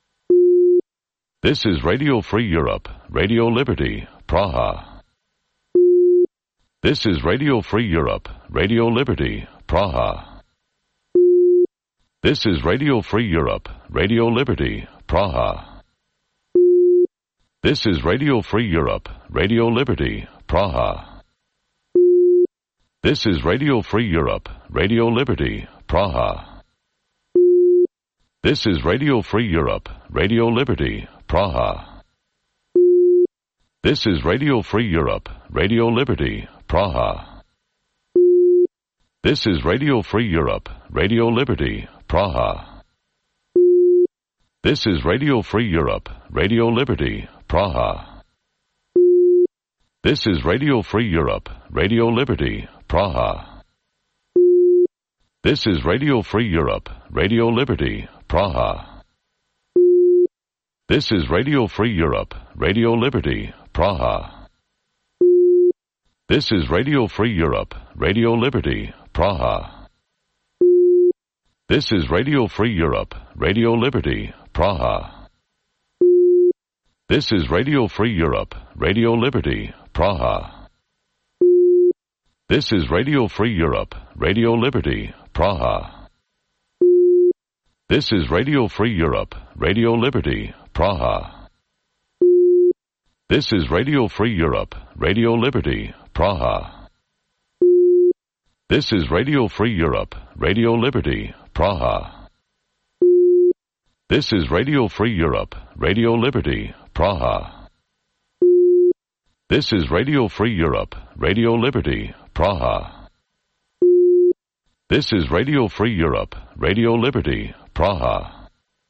This is Radio Free Europe, Radio Liberty, Praha. This is Radio Free Europe, Radio Liberty, Praha. This is Radio Free Europe, Radio Liberty, Praha. This is Radio Free Europe, Radio Liberty, Praha. This is Radio Free Europe, Radio Liberty, Praha. This is Radio Free Europe, Radio Liberty, Praha. This is Radio Free Europe, Radio Liberty, Praha. This is Radio Free Europe, Radio Liberty, Praha. This is Radio Free Europe, Radio Liberty, Praha. This is Radio Free Europe, Radio Liberty, Praha. This is Radio Free Europe, Radio Liberty, Praha. This is Radio Free Europe, Radio Liberty, Praha. This is Radio Free Europe, Radio Liberty, Praha. This is Radio Free Europe, Radio Liberty, Praha. This is Radio Free Europe, Radio Liberty, Praha. This is Radio Free Europe, Radio Liberty, Praha. This is Radio Free Europe, Radio Liberty, Praha. This is Radio Free Europe, Radio Liberty, Praha. This is Radio Free Europe, Radio Liberty, Praha. This is Radio Free Europe, Radio Liberty, Praha. This is Radio Free Europe, Radio Liberty, Praha. This is Radio Free Europe, Radio Liberty, Praha.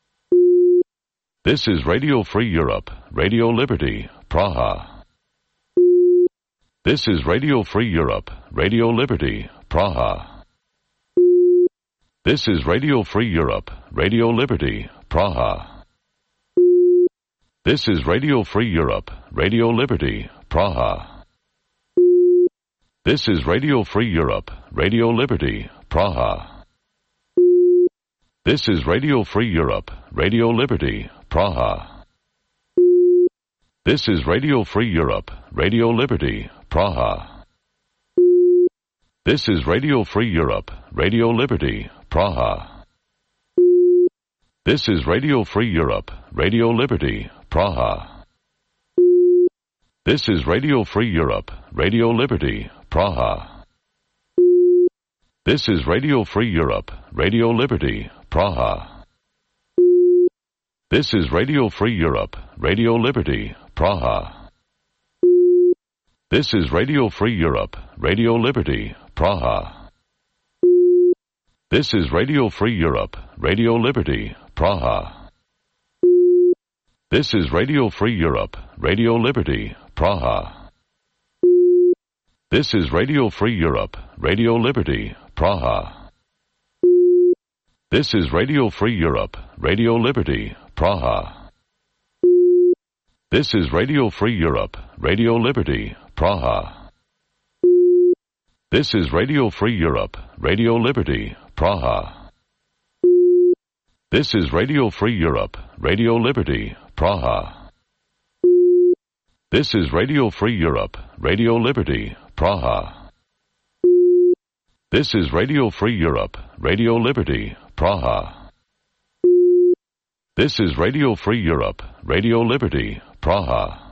This is Radio Free Europe, Radio Liberty, Praha. This is Radio Free Europe, Radio Liberty, Praha. This is Radio Free Europe, Radio Liberty, Praha. This is Radio Free Europe, Radio Liberty, Praha. This is Radio Free Europe, Radio Liberty, Praha. This is Radio Free Europe, Radio Liberty, Praha. This is Radio Free Europe, Radio Liberty, Praha. This is Radio Free Europe, Radio Liberty, Praha. This is Radio Free Europe, Radio Liberty, Praha. This is Radio Free Europe, Radio Liberty, Praha. This is Radio Free Europe, Radio Liberty, Praha. This is Radio Free Europe, Radio Liberty, Praha. This is Radio Free Europe, Radio Liberty, Praha. This is Radio Free Europe, Radio Liberty, Praha. This is Radio Free Europe, Radio Liberty, Praha. This is Radio Free Europe, Radio Liberty, Praha. This is Radio Free Europe, Radio Liberty, Praha. This is Radio Free Europe, Radio Liberty, Praha. This is Radio Free Europe, Radio Liberty, Praha. This is Radio Free Europe, Radio Liberty, Praha. This is Radio Free Europe, Radio Liberty, Praha. This is Radio Free Europe, Radio Liberty, Praha. This is Radio Free Europe, Radio Liberty, Praha.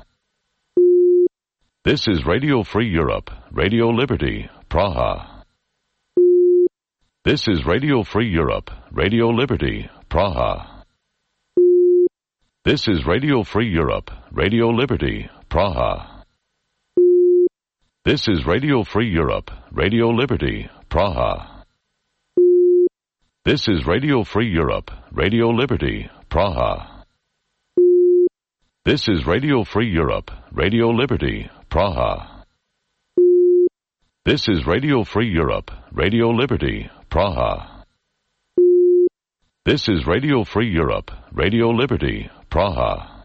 This is Radio Free Europe, Radio Liberty, Praha. This is Radio Free Europe, Radio Liberty, Praha. This is Radio Free Europe, Radio Liberty, Praha. This is Radio Free Europe, Radio Liberty, Praha. This is Radio Free Europe, Radio Liberty, Praha. This is Radio Free Europe, Radio Liberty, Praha. This is Radio Free Europe, Radio Liberty, Praha. This is Radio Free Europe, Radio Liberty, Praha.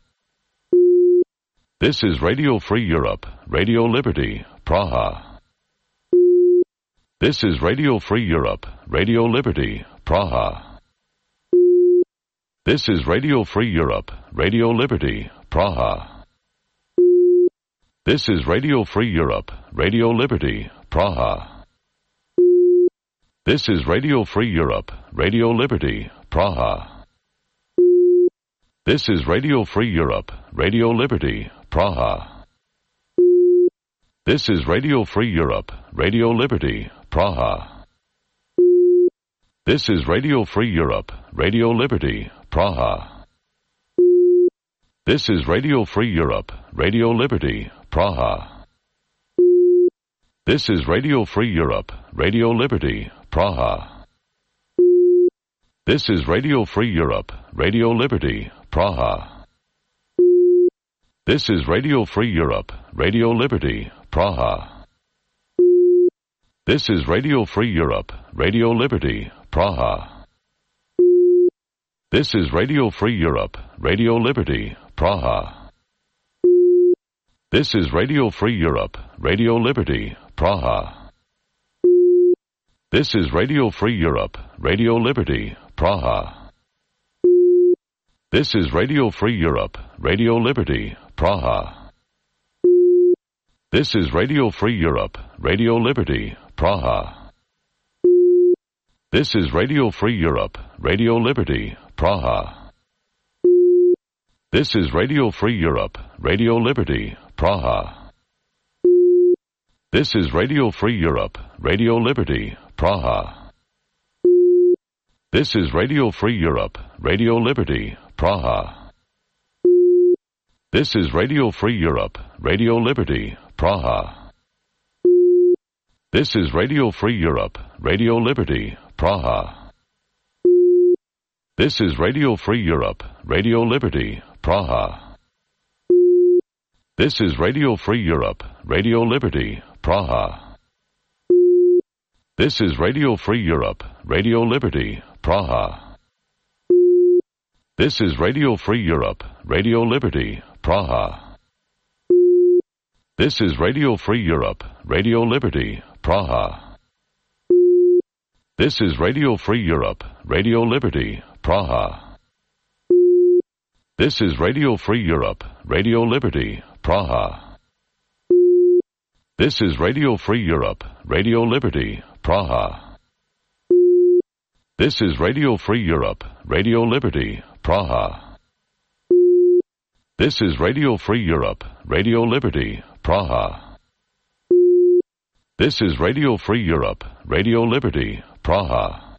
This is Radio Free Europe, Radio Liberty, Praha. This is Radio Free Europe, Radio Liberty, Praha. This is Radio Free Europe, Radio Liberty, Praha. This is Radio Free Europe, Radio Liberty, Praha. This is Radio Free Europe, Radio Liberty, Praha. This is Radio Free Europe, Radio Liberty, Praha. This is Radio Free Europe, Radio Liberty, Praha. This is Radio Free Europe, Radio Liberty, Praha. This is Radio Free Europe, Radio Liberty, Praha. This is Radio Free Europe, Radio Liberty, Praha. This is Radio Free Europe, Radio Liberty, Praha. This is Radio Free Europe, Radio Liberty, Praha. This is Radio Free Europe, Radio Liberty, Praha. This is Radio Free Europe, Radio Liberty, Praha. This is Radio Free Europe, Radio Liberty, Praha. This is Radio Free Europe, Radio Liberty, Praha. This is Radio Free Europe, Radio Liberty, Praha. This is Radio Free Europe, Radio Liberty, Praha. This is Radio Free Europe, Radio Liberty, Praha. This is Radio Free Europe, Radio Liberty, Praha. This is Radio Free Europe, Radio Liberty, Praha. This is Radio Free Europe, Radio Liberty, Praha. This is Radio Free Europe, Radio Liberty, Praha. This is Radio Free Europe, Radio Liberty, Praha. This is Radio Free Europe, Radio Liberty, Praha. This is Radio Free Europe, Radio Liberty, Praha. This is Radio Free Europe, Radio Liberty, Praha. This is Radio Free Europe, Radio Liberty, Praha. This is Radio Free Europe, Radio Liberty, Praha. This is Radio Free Europe, Radio Liberty, Praha. This is Radio Free Europe, Radio Liberty, Praha. This is Radio Free Europe, Radio Liberty, Praha. This is Radio Free Europe, Radio Liberty, Praha. This is Radio Free Europe, Radio Liberty, Praha. This is Radio Free Europe, Radio Liberty, Praha.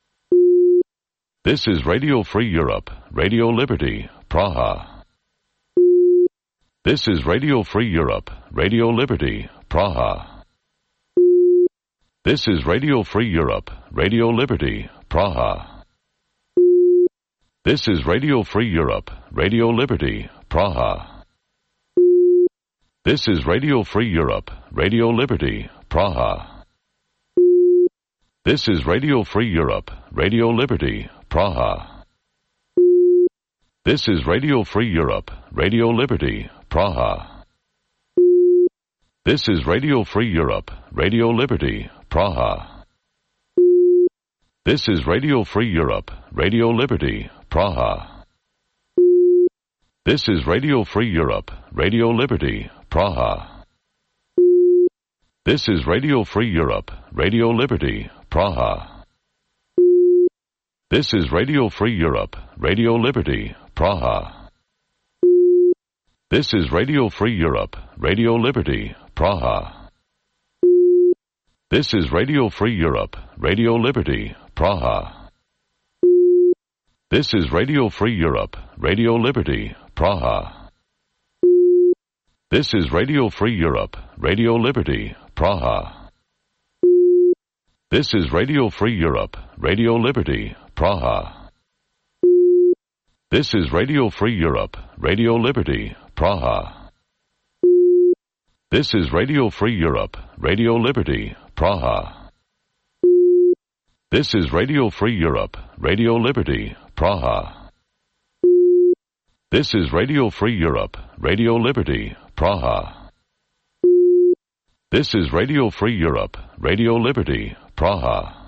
This is Radio Free Europe, Radio Liberty, Praha. This is Radio Free Europe, Radio Liberty, Praha. This is Radio Free Europe, Radio Liberty, Praha. This is Radio Free Europe, Radio Liberty, Praha. This is Radio Free Europe, Radio Liberty, Praha. This is Radio Free Europe, Radio Liberty, Praha. This is Radio Free Europe, Radio Liberty, Praha. This is Radio Free Europe, Radio Liberty, Praha. This is Radio Free Europe, Radio Liberty, Praha. This is Radio Free Europe, Radio Liberty, Praha. This is Radio Free Europe, Radio Liberty, Praha. This is Radio Free Europe, Radio Liberty, Praha. This is Radio Free Europe, Radio Liberty, Praha. This is Radio Free Europe, Radio Liberty, Praha. This is Radio Free Europe, Radio Liberty, Praha. This is Radio Free Europe, Radio Liberty, Praha. This is Radio Free Europe, Radio Liberty, Praha. This is Radio Free Europe, Radio Liberty, Praha. This is Radio Free Europe, Radio Liberty, Praha. This is Radio Free Europe, Radio Liberty, Praha. This is Radio Free Europe, Radio Liberty, Praha. This is Radio Free Europe, Radio Liberty, Praha.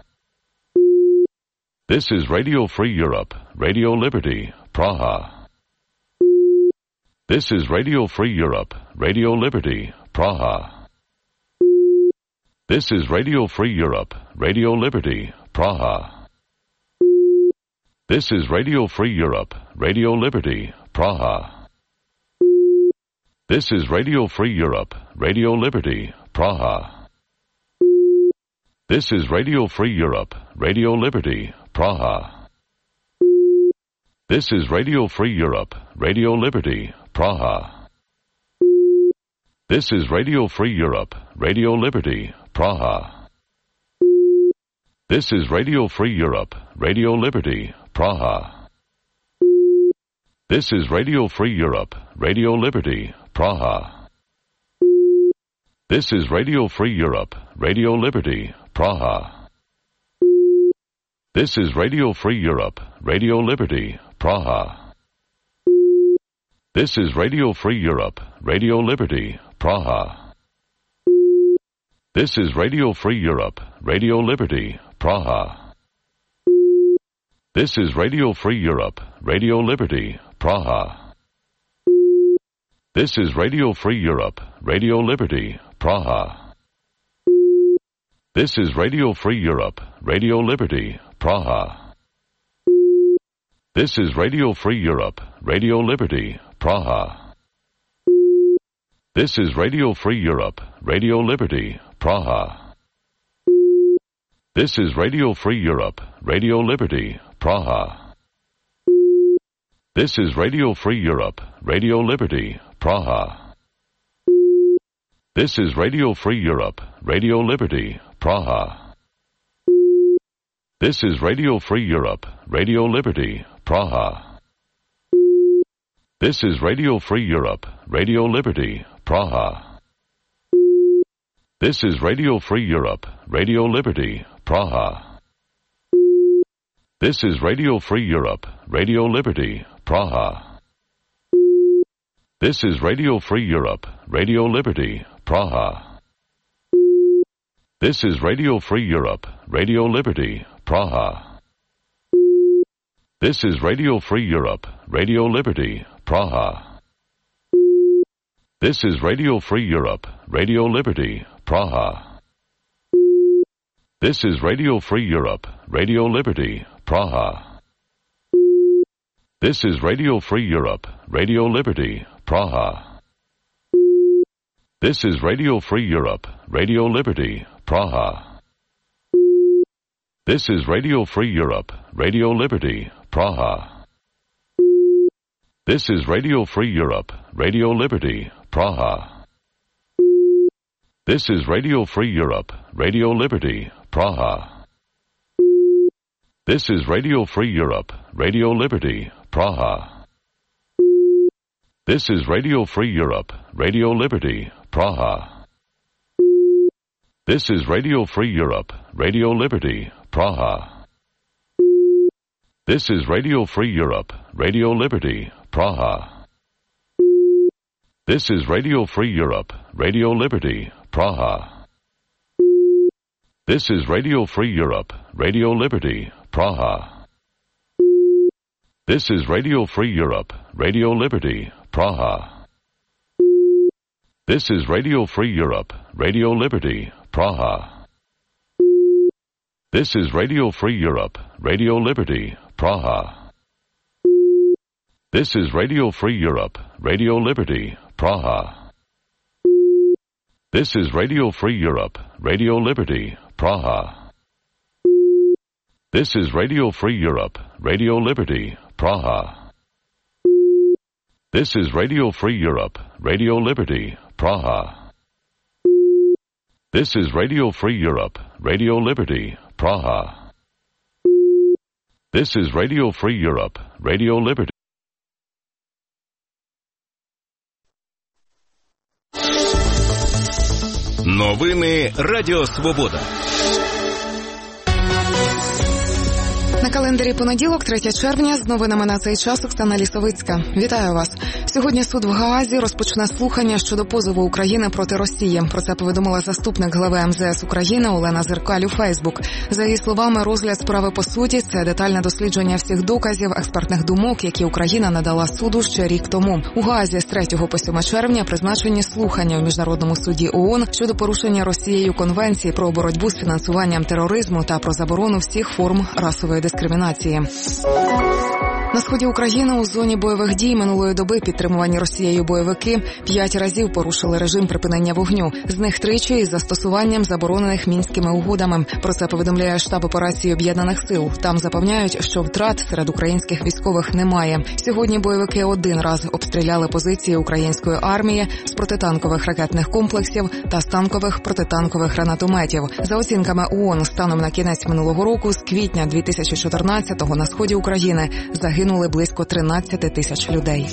This is Radio Free Europe, Radio Liberty, Praha. This is Radio Free Europe, Radio Liberty, Praha. This is Radio Free Europe, Radio Liberty, Praha. This is Radio Free Europe, Radio Liberty, Praha. This is Radio Free Europe, Radio Liberty, Praha. This is Radio Free Europe, Radio Liberty, Praha. This is Radio Free Europe, Radio Liberty, Praha. This is Radio Free Europe, Radio Liberty, Praha. This is Radio Free Europe, Radio Liberty, Praha. This is Radio Free Europe, Radio Liberty, Praha. This is Radio Free Europe, Radio Liberty, Praha. This is Radio Free Europe, Radio Liberty, Praha. This is Radio Free Europe, Radio Liberty, Praha. This is Radio Free Europe, Radio Liberty, Praha. This is Radio Free Europe, Radio Liberty, Praha. This is Radio Free Europe, Radio Liberty, Praha. This is Radio Free Europe, Radio Liberty, Praha. This is Radio Free Europe, Radio Liberty, Praha. This is Radio Free Europe, Radio Liberty, Praha. This is Radio Free Europe, Radio Liberty, Praha. This is Radio Free Europe, Radio Liberty, Praha. This is Radio Free Europe, Radio Liberty, Praha. This is Radio Free Europe, Radio Liberty, Praha. This is Radio Free Europe, Radio Liberty, Praha. This is Radio Free Europe, Radio Liberty, Praha. This is Radio Free Europe, Radio Liberty, Praha. This is Radio Free Europe, Radio Liberty, Praha. This is Radio Free Europe, Radio Liberty, Praha. This is Radio Free Europe, Radio Liberty, Praha. This is Radio Free Europe, Radio Liberty, Praha. This is Radio Free Europe, Radio Liberty, Praha. This is Radio Free Europe, Radio Liberty, Praha. This is Radio Free Europe, Radio Liberty, Praha. This is Radio Free Europe, Radio Liberty, Praha. This is Radio Free Europe, Radio Liberty, Praha. This is Radio Free Europe, Radio Liberty, Praha. This is Radio Free Europe, Radio Liberty, Praha. This is Radio Free Europe, Radio Liberty, Praha. This is Radio Free Europe, Radio Liberty, Praha. This is Radio Free Europe, Radio Liberty, Praha. This is Radio Free Europe, Radio Liberty, Praha. This is Radio Free Europe, Radio Liberty, Praha. This is Radio Free Europe, Radio Liberty, Praha. This is Radio Free Europe, Radio Liberty, Praha. This is Radio Free Europe, Radio Liberty, Praha. This is Radio Free Europe, Radio Liberty, Praha. This is Radio Free Europe, Radio Liberty, Praha. This is Radio Free Europe, Radio Liberty, Praha. This is Radio Free Europe, Radio Liberty, Praha. This is Radio Free Europe, Radio Liberty, Praha. This is Radio Free Europe, Radio Liberty. Новини Радіо Свобода. На календарі понеділок, третє червня, з новинами на цей час Оксана Лісовицька. Вітаю вас. Сьогодні суд в Гаазі розпочне слухання щодо позову України проти Росії. Про це повідомила заступник глави ем зе ес України Олена Зеркаль у Фейсбук. За її словами, розгляд справи по суті – це детальне дослідження всіх доказів, експертних думок, які Україна надала суду ще рік тому. У Гаазі з третього по сьоме червня призначені слухання у Міжнародному суді ООН щодо порушення Росією Конвенції про боротьбу з фінансуванням тероризму та про заборону всіх форм расової дискримінації. На сході України у зоні бойових дій минулої доби підтримувані Росією бойовики п'ять разів порушили режим припинення вогню. З них тричі із застосуванням заборонених Мінськими угодами. Про це повідомляє штаб операції Об'єднаних сил. Там запевняють, що втрат серед українських військових немає. Сьогодні бойовики один раз обстріляли позиції української армії з протитанкових ракетних комплексів та з танкових протитанкових гранатометів. За оцінками ООН, станом на кінець минулого року, з квітня дві тисячі чотирнадцятого на сході України загинули близько тринадцять тисяч людей.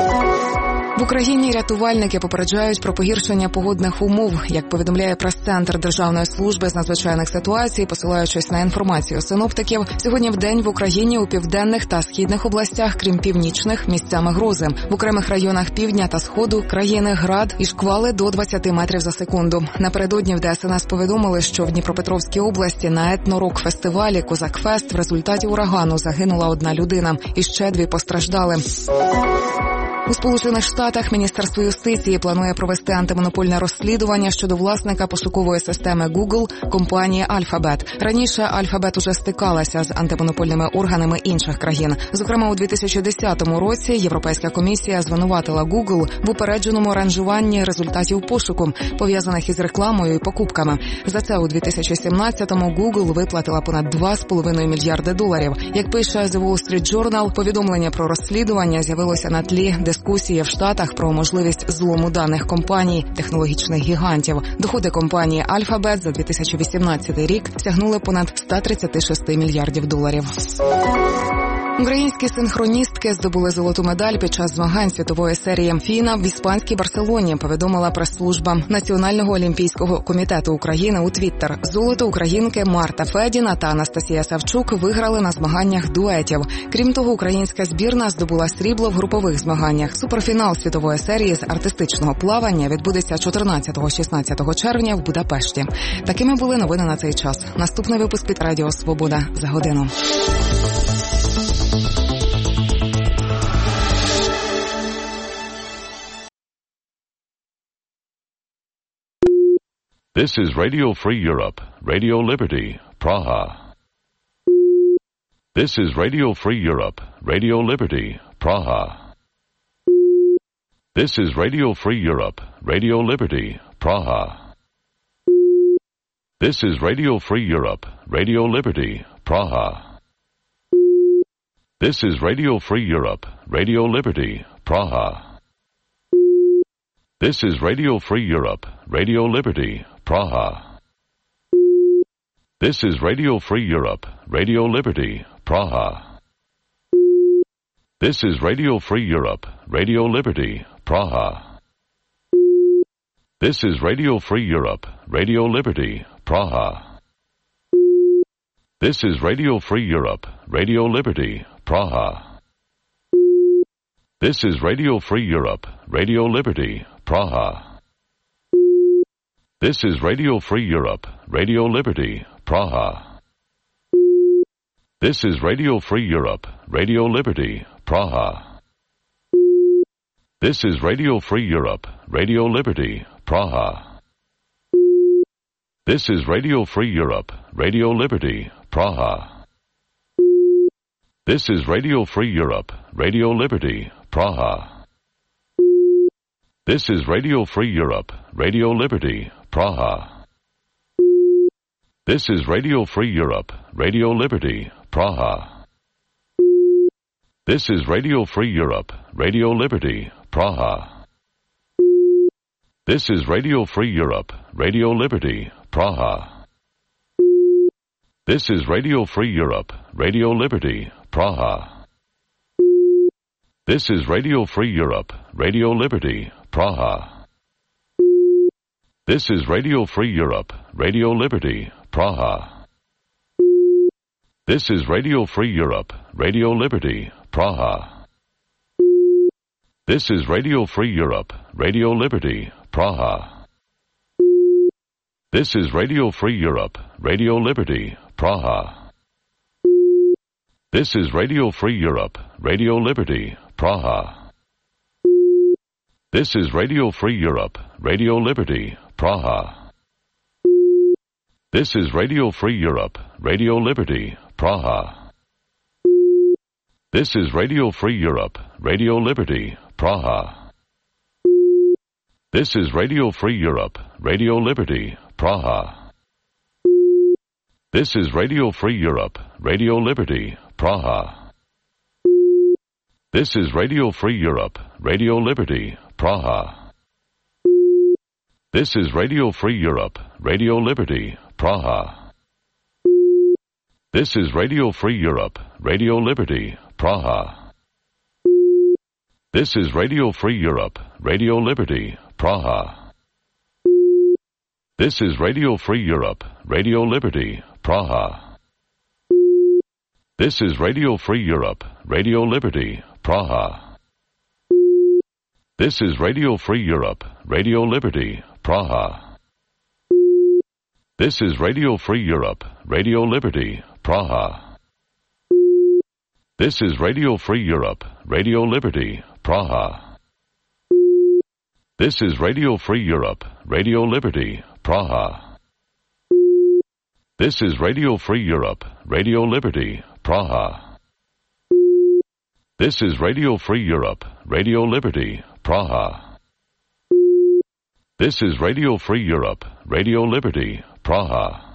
В Україні рятувальники попереджають про погіршення погодних умов. Як повідомляє прес-центр Державної служби з надзвичайних ситуацій, посилаючись на інформацію синоптиків, сьогодні вдень в Україні у південних та східних областях, крім північних, місцями грози. В окремих районах півдня та сходу країни град і шквали до двадцять метрів за секунду. Напередодні в Де Ес Ен Ес повідомили, що в Дніпропетровській області на етно-рок-фестивалі «Козак-фест» в результаті урагану загинула одна людина і ще дві постраждали. У Сполучених Штатах Міністерство юстиції планує провести антимонопольне розслідування щодо власника пошукової системи Google компанії Alphabet. Раніше Alphabet уже стикалася з антимонопольними органами інших країн. Зокрема, у дві тисячі десятому році Європейська комісія звинуватила Google в упередженому ранжуванні результатів пошуку, пов'язаних із рекламою і покупками. За це у дві тисячі сімнадцятому Google виплатила понад два з половиною мільярди доларів. Як пише The Wall Street Journal, повідомлення про розслідування з'явилося на тлі дискусії в Штатах про можливість злому даних компаній, технологічних гігантів. Доходи компанії Alphabet за дві тисячі вісімнадцятий рік сягнули понад сто тридцять шість мільярдів доларів. Українські синхроністки здобули золоту медаль під час змагань світової серії «Фіна» в іспанській Барселоні, повідомила прес-служба Національного олімпійського комітету України у Твіттер. Золото українки Марта Федіна та Анастасія Савчук виграли на змаганнях дуетів. Крім того, українська збірна здобула срібло в групових змаганнях. Суперфінал світової серії з артистичного плавання відбудеться чотирнадцятого-шістнадцятого червня в Будапешті. Такими були новини на цей час. Наступний випуск під Радіо Свобода за годину. This is Radio Free Europe, Radio Liberty, Praha. This is Radio Free Europe, Radio Liberty, Praha. This is Radio Free Europe, Radio Liberty, Praha. This is Radio Free Europe, Radio Liberty, Praha. This is Radio Free Europe, Radio Liberty, Praha. This is Radio Free Europe, Radio Liberty, Praha. This is Radio Free Europe, Radio Liberty, Praha. This is Radio Free Europe, Radio Liberty, Praha. This is Radio Free Europe, Radio Liberty, Praha. This is Radio Free Europe, Radio Liberty, Praha. This is Radio Free Europe, Radio Liberty, Praha. This is Radio Free Europe, Radio Liberty, Praha. This is Radio Free Europe, Radio Liberty, Praha. This is Radio Free Europe, Radio Liberty, Praha. This is Radio Free Europe, Radio Liberty, Praha. This is Radio Free Europe, Radio Liberty, Praha. This is Radio Free Europe, Radio Liberty, Praha. This is Radio Free Europe, Radio Liberty, Praha. This is Radio Free Europe, Radio Liberty, Praha. This is Radio Free Europe, Radio Liberty, Praha. This is Radio Free Europe, Radio Liberty, Praha. This is Radio Free Europe, Radio Liberty, Praha. This is Radio Free Europe, Radio Liberty, Praha. This is Radio Free Europe, Radio Liberty, Praha. This is Radio Free Europe, Radio Liberty, Praha. This is Radio Free Europe, Radio Liberty, Praha. This is Radio Free Europe, Radio Liberty, Praha. This is Radio Free Europe, Radio Liberty, Praha. This is Radio Free Europe, Radio Liberty, Praha. This is Radio Free Europe, Radio Liberty, Praha. This is Radio Free Europe, Radio Liberty, Praha. This is Radio Free Europe, Radio Liberty, Praha. This is Radio Free Europe, Radio Liberty, Praha. This is Radio Free Europe, Radio Liberty, Praha. This is Radio Free Europe, Radio Liberty, Praha. This is Radio Free Europe, Radio Liberty, Praha. This is Radio Free Europe, Radio Liberty, Praha. This is Radio Free Europe, Radio Liberty, Praha. This is Radio Free Europe, Radio Liberty, Praha. This is Radio Free Europe, Radio Liberty, Praha. This is Radio Free Europe, Radio Liberty, Praha. This is Radio Free Europe, Radio Liberty, Praha. This is Radio Free Europe, Radio Liberty, Praha. This is Radio Free Europe, Radio Liberty, Praha. This is Radio Free Europe, Radio Liberty, Praha.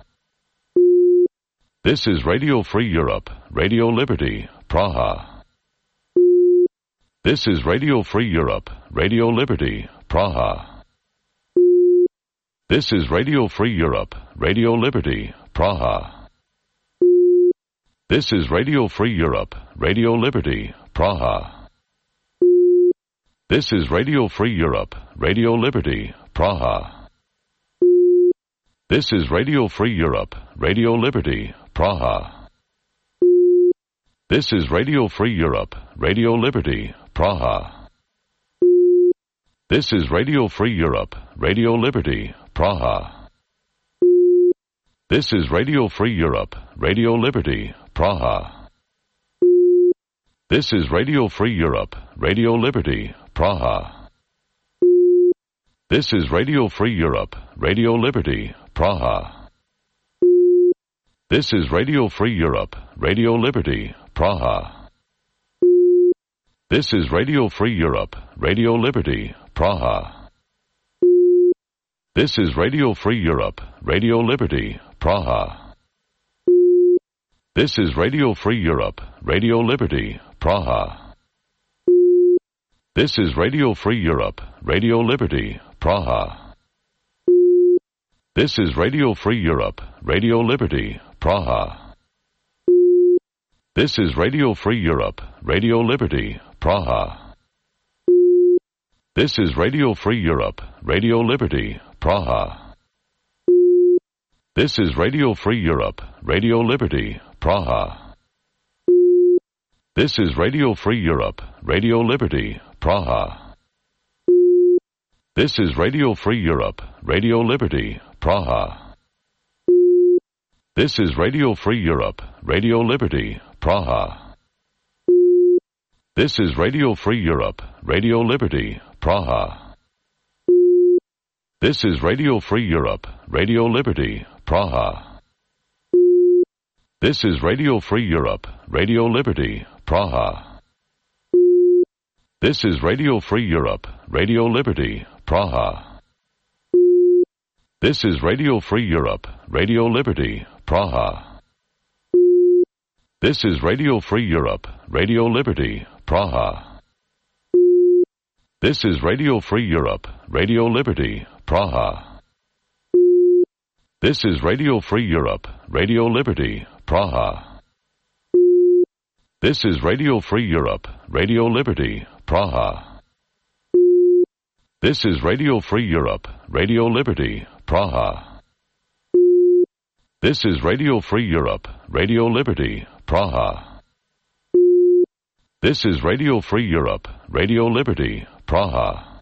This is Radio Free Europe, Radio Liberty, Praha. This is Radio Free Europe, Radio Liberty, Praha. This is Radio Free Europe, Radio Liberty, Praha. This is Radio Free Europe, Radio Liberty, Praha. This is Radio Free Europe, Radio Liberty, Praha. This is Radio Free Europe, Radio Liberty, Praha. This is Radio Free Europe, Radio Liberty, Praha. This is Radio Free Europe, Radio Liberty, Praha. This is Radio Free Europe, Radio Liberty, Praha. This is Radio Free Europe, Radio Liberty, Praha. This is Radio Free Europe, Radio Liberty, Praha. This is Radio Free Europe, Radio Liberty, Praha. This is Radio Free Europe, Radio Liberty, Praha. This is Radio Free Europe, Radio Liberty, Praha. This is Radio Free Europe, Radio Liberty, Praha. This is Radio Free Europe, Radio Liberty, Praha. This is Radio Free Europe, Radio Liberty, Praha. This is Radio Free Europe, Radio Liberty, Praha. This is Radio Free Europe, Radio Liberty, Praha. This is Radio Free Europe, Radio Liberty, Praha. This is Radio Free Europe, Radio Liberty, Praha. This is Radio Free Europe, Radio Liberty, Praha. This is Radio Free Europe, Radio Liberty, Praha. This is Radio Free Europe, Radio Liberty, Praha. This is Radio Free Europe, Radio Liberty, Praha. This is Radio Free Europe, Radio Liberty, Praha. This is Radio Free Europe, Radio Liberty, Praha. This is Radio Free Europe, Radio Liberty, Praha. This is Radio Free Europe, Radio Liberty, Praha. This is Radio Free Europe, Radio Liberty, Praha. This is Radio Free Europe, Radio Liberty, Praha. This is Radio Free Europe, Radio Liberty, Praha. This is Radio Free Europe, Radio Liberty, Praha. This is Radio Free Europe, Radio Liberty, Praha. This is Radio Free Europe, Radio Liberty, Praha.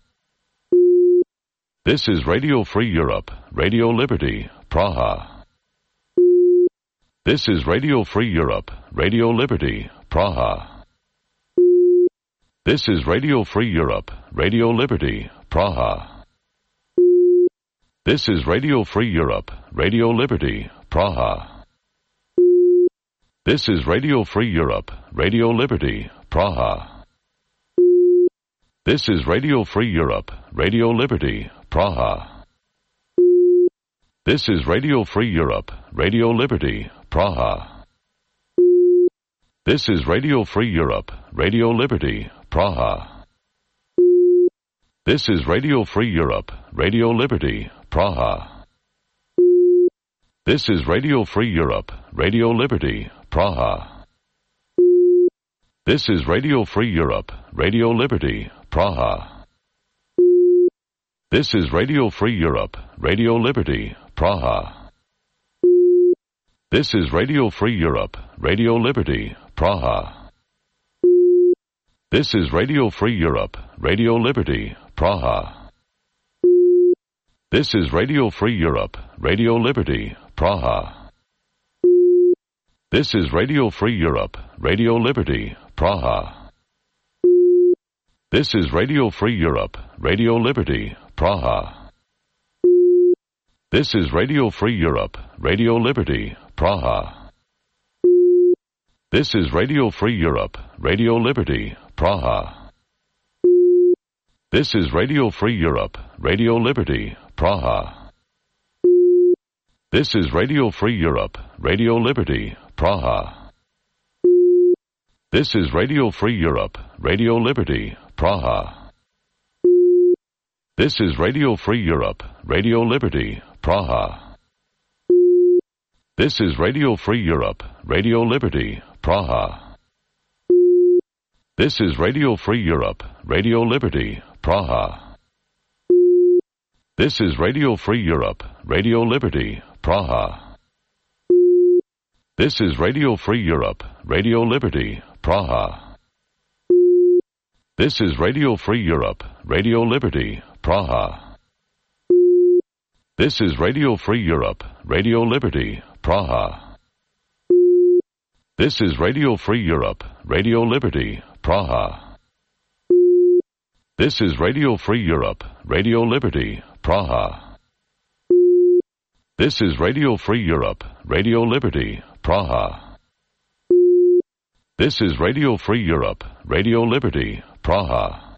This is Radio Free Europe, Radio Liberty, Praha. This is Radio Free Europe, Radio Liberty, Praha. This is Radio Free Europe, Radio Liberty, Praha. This is Radio Free Europe, Radio Liberty, Praha. This is Radio Free Europe, Radio Liberty, Praha. This is Radio Free Europe, Radio Liberty, Praha. This is Radio Free Europe, Radio Liberty, Praha. This is Radio Free Europe, Radio Liberty, Praha. This is Radio Free Europe, Radio Liberty, Praha. This is Radio Free Europe, Radio Liberty, Praha. This is Radio Free Europe, Radio Liberty, Praha. This is Radio Free Europe, Radio Liberty, Praha. This is Radio Free Europe, Radio Liberty, Praha. This is Radio Free Europe, Radio Liberty, Praha. This is Radio Free Europe, Radio Liberty, Praha. This is Radio Free Europe, Radio Liberty, Praha. This is Radio Free Europe, Radio Liberty, Praha. This is Radio Free Europe, Radio Liberty, Praha. This is Radio Free Europe, Radio Liberty, Praha. This is Radio Free Europe, Radio Liberty, Praha. This is Radio Free Europe, Radio Liberty, Praha. This is Radio Free Europe, Radio Liberty, Praha. This is Radio Free Europe, Radio Liberty, Praha. This is Radio Free Europe, Radio Liberty, Praha. This is Radio Free Europe, Radio Liberty, Praha. This is Radio Free Europe, Radio Liberty, Praha. This is Radio Free Europe, Radio Liberty, Praha. This is Radio Free Europe, Radio Liberty, Praha. This is Radio Free Europe, Radio Liberty, Praha. This is Radio Free Europe, Radio Liberty, Praha. This is Radio Free Europe, Radio Liberty, Praha. This is Radio Free Europe, Radio Liberty, Praha. This is Radio Free Europe, Radio Liberty, Praha.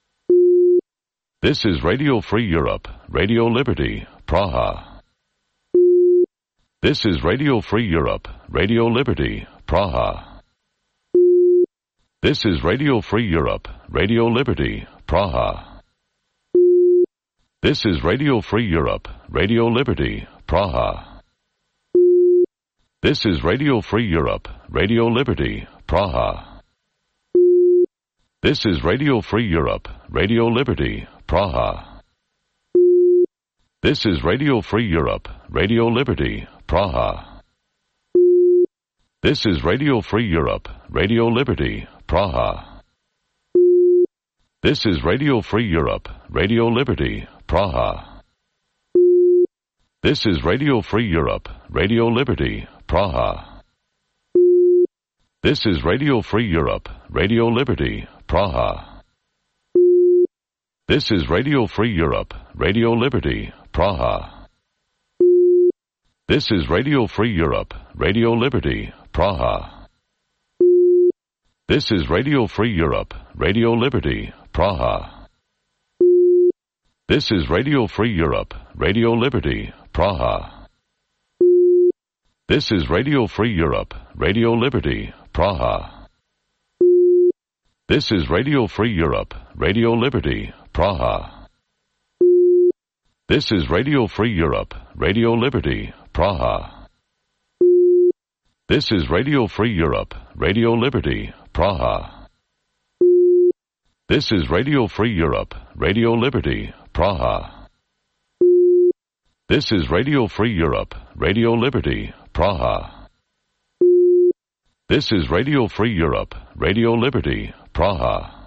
This is Radio Free Europe, Radio Liberty, Praha. This is Radio Free Europe, Radio Liberty, Praha. This is Radio Free Europe, Radio Liberty, Praha. This is Radio Free Europe, Radio Liberty, Praha. This is Radio Free Europe, Radio Liberty, Praha. This is Radio Free Europe, Radio Liberty, Praha. This is Radio Free Europe, Radio Liberty, Praha. This is Radio Free Europe, Radio Liberty, Praha. This is Radio Free Europe, Radio Liberty, Praha. This is Radio Free Europe, Radio Liberty, Praha. This is Radio Free Europe, Radio Liberty, Praha. This is Radio Free Europe, Radio Liberty, Praha. This is Radio Free Europe, Radio Liberty, Praha. This is Radio Free Europe, Radio Liberty, Praha. This is Radio Free Europe, Radio Liberty, Praha. This is Radio Free Europe, Radio Liberty, Praha. This is Radio Free Europe, Radio Liberty, Praha. This is Radio Free Europe, Radio Liberty, Praha. This is Radio Free Europe, Radio Liberty, Praha. This is Radio Free Europe, Radio Liberty, Praha. This is Radio Free Europe, Radio Liberty, Praha. This is Radio Free Europe, Radio Liberty, Praha.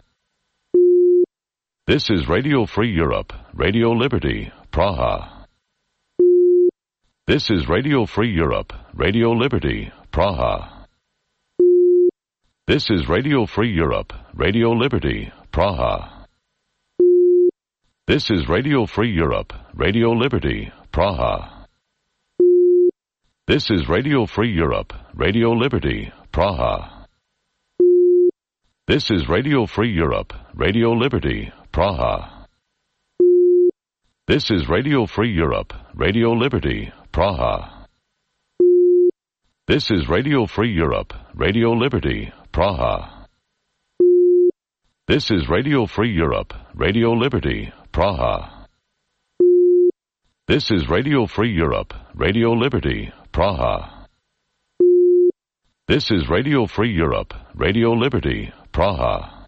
This is Radio Free Europe, Radio Liberty, Praha. This is Radio Free Europe, Radio Liberty, Praha. This is Radio Free Europe, Radio Liberty, Praha. This is Radio Free Europe, Radio Liberty, Praha. This is Radio Free Europe, Radio Liberty, Praha. This is Radio Free Europe, Radio Liberty, Praha. This is Radio Free Europe, Radio Liberty, Praha. This is Radio Free Europe, Radio Liberty, Praha. This is Radio Free Europe, Radio Liberty, Praha. This is Radio Free Europe, Radio Liberty, Praha. This is Radio Free Europe, Radio Liberty, Praha.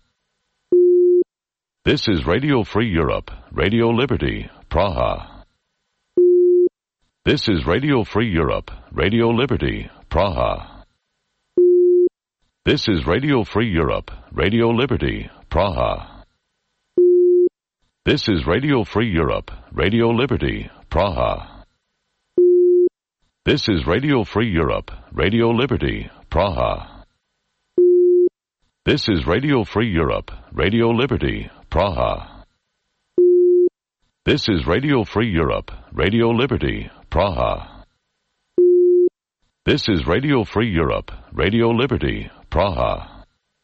This is Radio Free Europe, Radio Liberty, Praha. This is Radio Free Europe, Radio Liberty, Praha. This is Radio Free Europe, Radio Liberty, Praha. This is Radio Free Europe, Radio Liberty, Praha. This is Radio Free Europe, Radio Liberty, Praha. This is Radio Free Europe, Radio Liberty, Praha. This is Radio Free Europe, Radio Liberty, Praha. This is Radio Free Europe, Radio Liberty, Praha.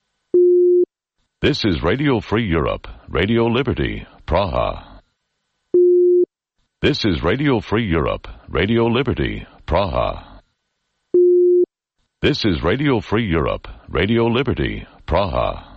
This is Radio Free Europe, Radio Liberty, Praha. This is Radio Free Europe, Radio Liberty, Praha. This is Radio Free Europe, Radio Liberty, Praha.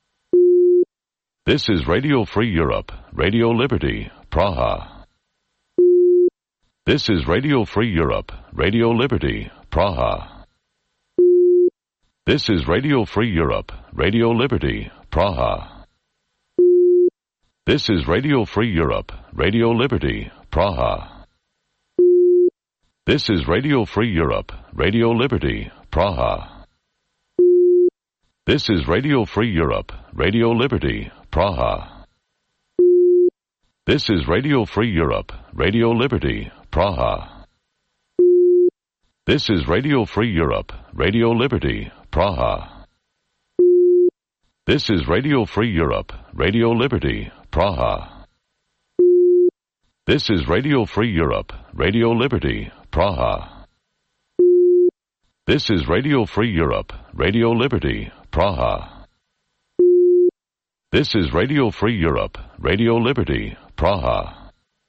This is Radio Free Europe, Radio Liberty, Praha. This is Radio Free Europe, Radio Liberty, Praha. This is Radio Free Europe, Radio Liberty, Praha. This is Radio Free Europe, Radio Liberty, Praha. This is Radio Free Europe, Radio Liberty, Praha. This is Radio Free Europe, Radio Liberty, Praha. This is Radio Free Europe, Radio Liberty, Praha. This is Radio Free Europe, Radio Liberty, Praha. This is Radio Free Europe, Radio Liberty, Praha. This is Radio Free Europe, Radio Liberty, Praha. This is Radio Free Europe, Radio Liberty, Praha. This is Radio Free Europe, Radio Liberty, Praha.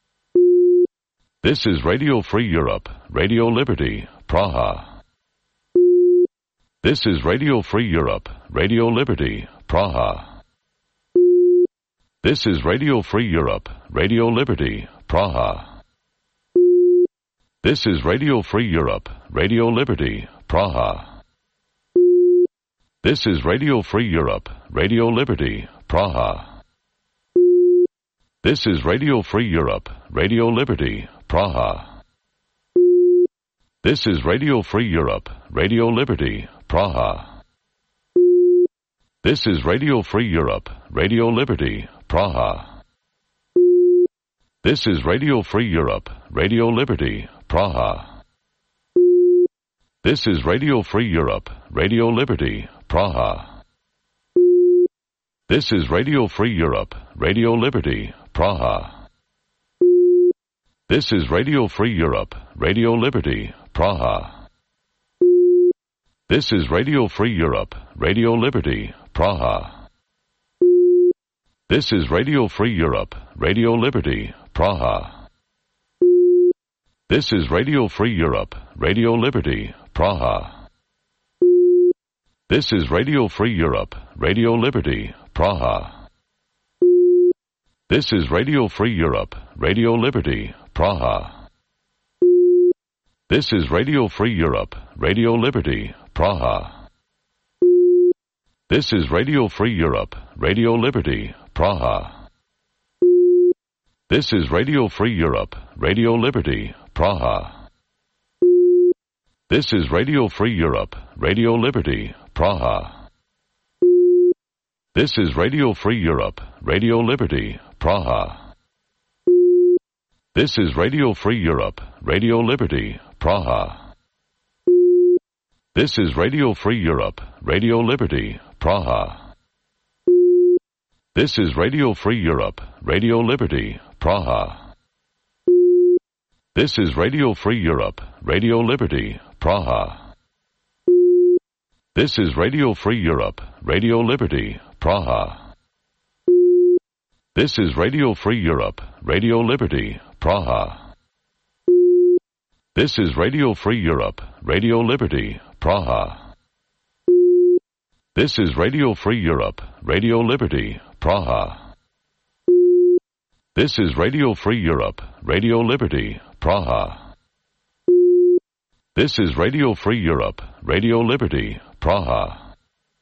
This is Radio Free Europe, Radio Liberty, Praha. This is Radio Free Europe, Radio Liberty, Praha. This is Radio Free Europe, Radio Liberty, Praha. This is Radio Free Europe, Radio Liberty, Praha. This is Radio Free Europe, Radio Liberty, Praha. This is Radio Free Europe, Radio Liberty, Praha. This is Radio Free Europe, Radio Liberty, Praha. This is Radio Free Europe, Radio Liberty, Praha. This is Radio Free Europe, Radio Liberty, Praha. This is Radio Free Europe, Radio Liberty, Praha. This is Radio Free Europe, Radio Liberty, Praha. This is Radio Free Europe, Radio Liberty, Praha. This is Radio Free Europe, Radio Liberty, Praha. This is Radio Free Europe, Radio Liberty, Praha. This is Radio Free Europe, Radio Liberty, Praha. This is Radio Free Europe, Radio Liberty, Praha. This is Radio Free Europe, Radio Liberty, Praha. This is Radio Free Europe, Radio Liberty, Praha. This is Radio Free Europe, Radio Liberty, Praha. This is Radio Free Europe, Radio Liberty, Praha. This is Radio Free Europe, Radio Liberty, Praha. This is Radio Free Europe, Radio Liberty, Praha. This is Radio Free Europe, Radio Liberty, Praha. This is Radio Free Europe, Radio Liberty, Praha. This is Radio Free Europe, Radio Liberty, Praha. This is Radio Free Europe, Radio Liberty, Praha. This is Radio Free Europe, Radio Liberty, Praha. This is Radio Free Europe, Radio Liberty, Praha. This is Radio Free Europe, Radio Liberty, Praha. This is Radio Free Europe, Radio Liberty, Praha. This is Radio Free Europe, Radio Liberty, Praha. This is Radio Free Europe, Radio Liberty, Praha.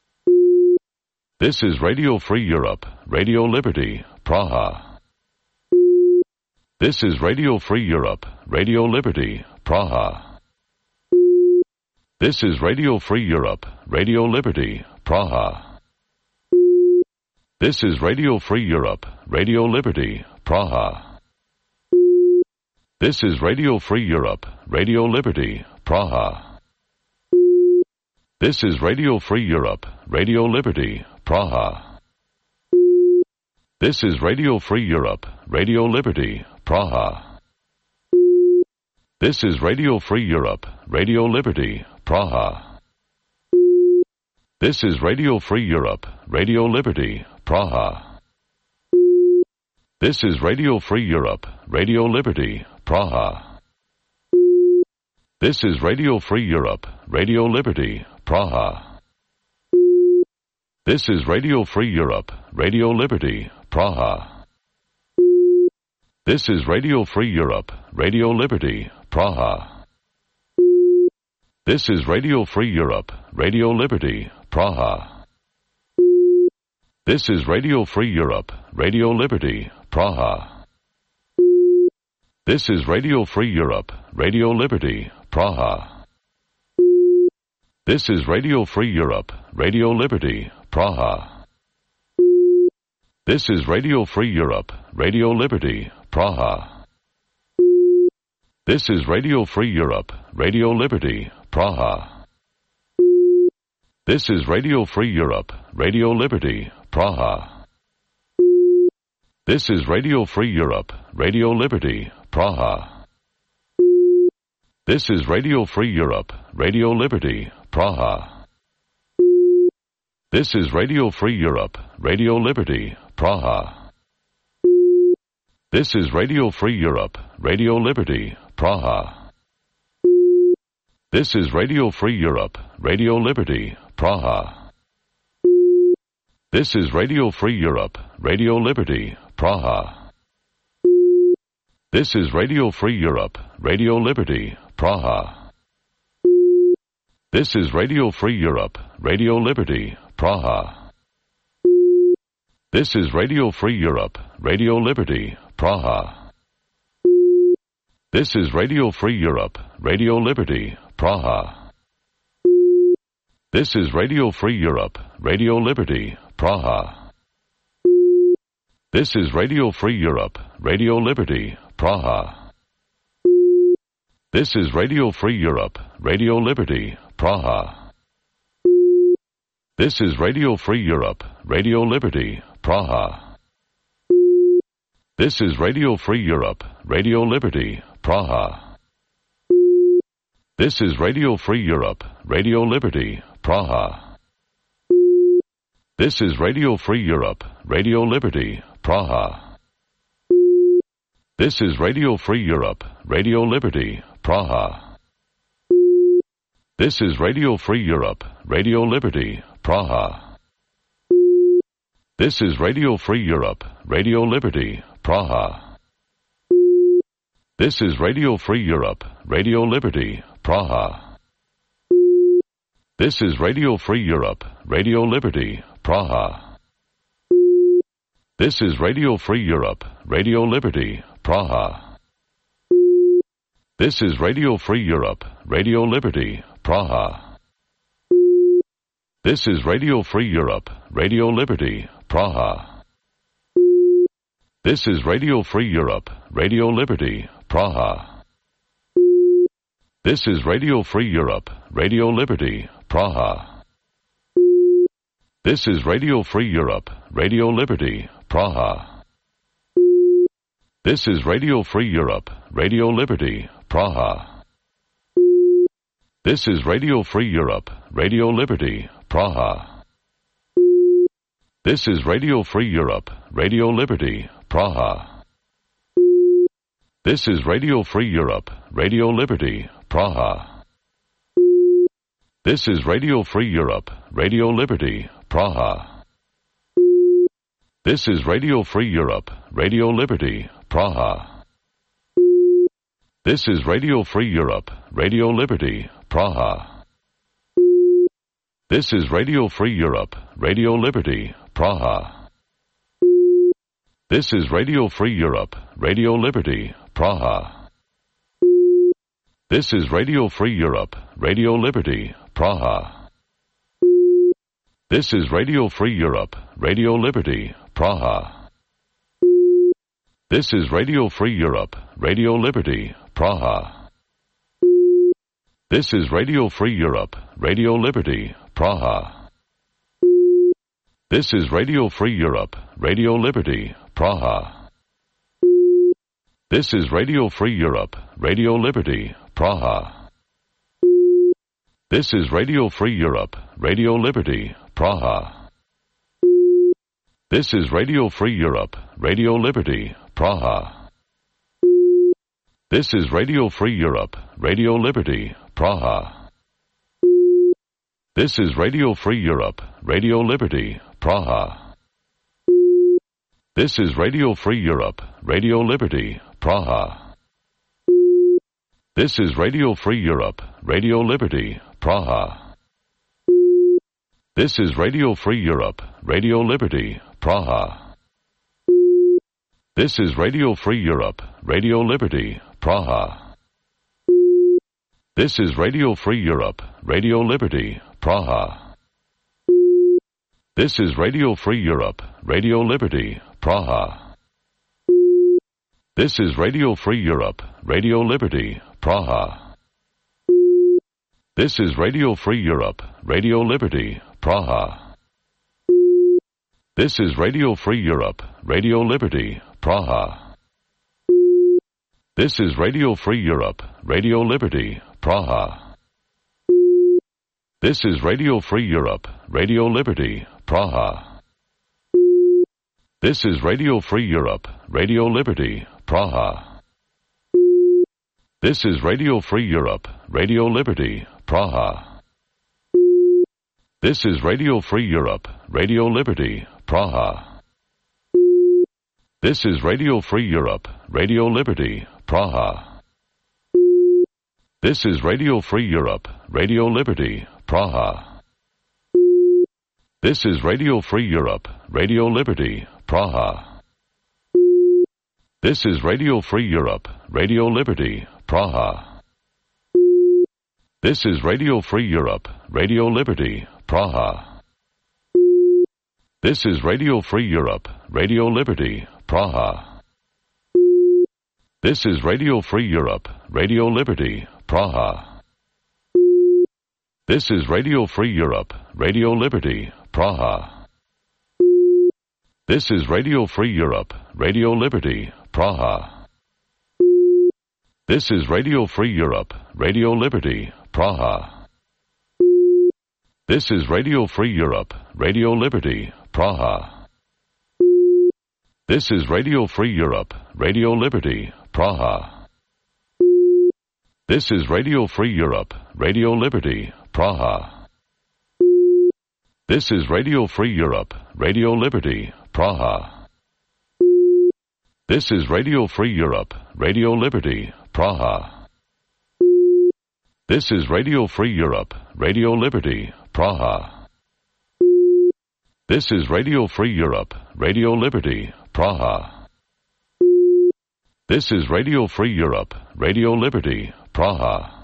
This is Radio Free Europe, Radio Liberty, Praha. This is Radio Free Europe, Radio Liberty, Praha. This is Radio Free Europe, Radio Liberty, Praha. This is Radio Free Europe, Radio Liberty, Praha. This is Radio Free Europe, Radio Liberty, Praha. This is Radio Free Europe, Radio Liberty, Praha. This is Radio Free Europe, Radio Liberty, Praha. This is Radio Free Europe, Radio Liberty, Praha. This is Radio Free Europe, Radio Liberty, Praha. This is Radio Free Europe, Radio Liberty, Praha. This is Radio Free Europe, Radio Liberty, Praha. This is Radio Free Europe, Radio Liberty, Praha. This is Radio Free Europe, Radio Liberty, Praha. This is Radio Free Europe, Radio Liberty, Praha. This is Radio Free Europe, Radio Liberty, Praha. This is Radio Free Europe, Radio Liberty, Praha. This is Radio Free Europe, Radio Liberty, Praha. This is Radio Free Europe, Radio Liberty, Praha. This is Radio Free Europe, Radio Liberty, Praha. This is Radio Free Europe, Radio Liberty, Praha. This is Radio Free Europe, Radio Liberty, Praha. This is Radio Free Europe, Radio Liberty, Praha. This is Radio Free Europe, Radio Liberty, Praha. This is Radio Free Europe, Radio Liberty, Praha. This is Radio Free Europe, Radio Liberty, Praha. This is Radio Free Europe, Radio Liberty, Praha. This is Radio Free Europe, Radio Liberty, Praha. This is Radio Free Europe, Radio Liberty, Praha. This is Radio Free Europe, Radio Liberty, Praha. This is Radio Free Europe, Radio Liberty, Praha. This is Radio Free Europe, Radio Liberty, Praha. This is Radio Free Europe, Radio Liberty, Praha. This is Radio Free Europe, Radio Liberty, Praha. This is Radio Free Europe, Radio Liberty, Praha. This is Radio Free Europe, Radio Liberty, Praha. This is Radio Free Europe, Radio Liberty, Praha. This is Radio Free Europe, Radio Liberty, Praha. This is Radio Free Europe, Radio Liberty, Praha. This is Radio Free Europe, Radio Liberty, Praha. This is Radio Free Europe, Radio Liberty, Praha. This is Radio Free Europe, Radio Liberty, Praha. This is Radio Free Europe, Radio Liberty, Praha. This is Radio Free Europe, Radio Liberty, Praha. This is Radio Free Europe, Radio Liberty, Praha. This is Radio Free Europe, Radio Liberty, Praha. This is Radio Free Europe, Radio Liberty, Praha. This is Radio Free Europe, Radio Liberty, Praha. This is Radio Free Europe, Radio Liberty, Praha. This is Radio Free Europe, Radio Liberty, Praha. This is Radio Free Europe, Radio Liberty, Praha. This is Radio Free Europe, Radio Liberty, Praha. This is Radio Free Europe, Radio Liberty, Praha. This is Radio Free Europe, Radio Liberty, Praha. This is Radio Free Europe, Radio Liberty, Praha. This is Radio Free Europe, Radio Liberty, Praha. This is Radio Free Europe, Radio Liberty, Praha. This is Radio Free Europe, Radio Liberty, Praha. This is Radio Free Europe, Radio Liberty, Praha. This is Radio Free Europe, Radio Liberty, Praha. This is Radio Free Europe, Radio Liberty, Praha. This is Radio Free Europe, Radio Liberty, Praha. This is Radio Free Europe, Radio Liberty, Praha. This is Radio Free Europe, Radio Liberty, Praha. This is Radio Free Europe, Radio Liberty, Praha. This is Radio Free Europe, Radio Liberty, Praha. This is Radio Free Europe, Radio Liberty, Praha. This is Radio Free Europe, Radio Liberty, Praha. This is Radio Free Europe, Radio Liberty, Praha. This is Radio Free Europe, Radio Liberty, Praha. This is Radio Free Europe, Radio Liberty, Praha. This is Radio Free Europe, Radio Liberty, Praha. This is Radio Free Europe, Radio Liberty, Praha. This is Radio Free Europe, Radio Liberty, Praha. This is Radio Free Europe, Radio Liberty, Praha. This is Radio Free Europe, Radio Liberty, Praha. This is Radio Free Europe, Radio Liberty, Praha. This is Radio Free Europe, Radio Liberty, Praha. This is Radio Free Europe, Radio Liberty, Praha. This is Radio Free Europe, Radio Liberty, Praha. This is Radio Free Europe, Radio Liberty, Praha. This is Radio Free Europe, Radio Liberty, Praha. This is Radio Free Europe, Radio Liberty, Praha. This is Radio Free Europe, Radio Liberty, Praha. This is Radio Free Europe, Radio Liberty, Praha. This is Radio Free Europe, Radio Liberty, Praha. This is Radio Free Europe, Radio Liberty, Praha. This is Radio Free Europe, Radio Liberty, Praha. This is Radio Free Europe, Radio Liberty, Praha. This is Radio Free Europe, Radio Liberty, Praha. This is Radio Free Europe, Radio Liberty, Praha. This is Radio Free Europe, Radio Liberty, Praha. This is Radio Free Europe, Radio Liberty, Praha. This is Radio Free Europe, Radio Liberty, Praha. This is Radio Free Europe, Radio Liberty, Praha. This is Radio Free Europe, Radio Liberty, Praha. This is Radio Free Europe, Radio Liberty, Praha. This is Radio Free Europe, Radio Liberty, Praha. This is Radio Free Europe, Radio Liberty, Praha. This is Radio Free Europe, Radio Liberty, Praha.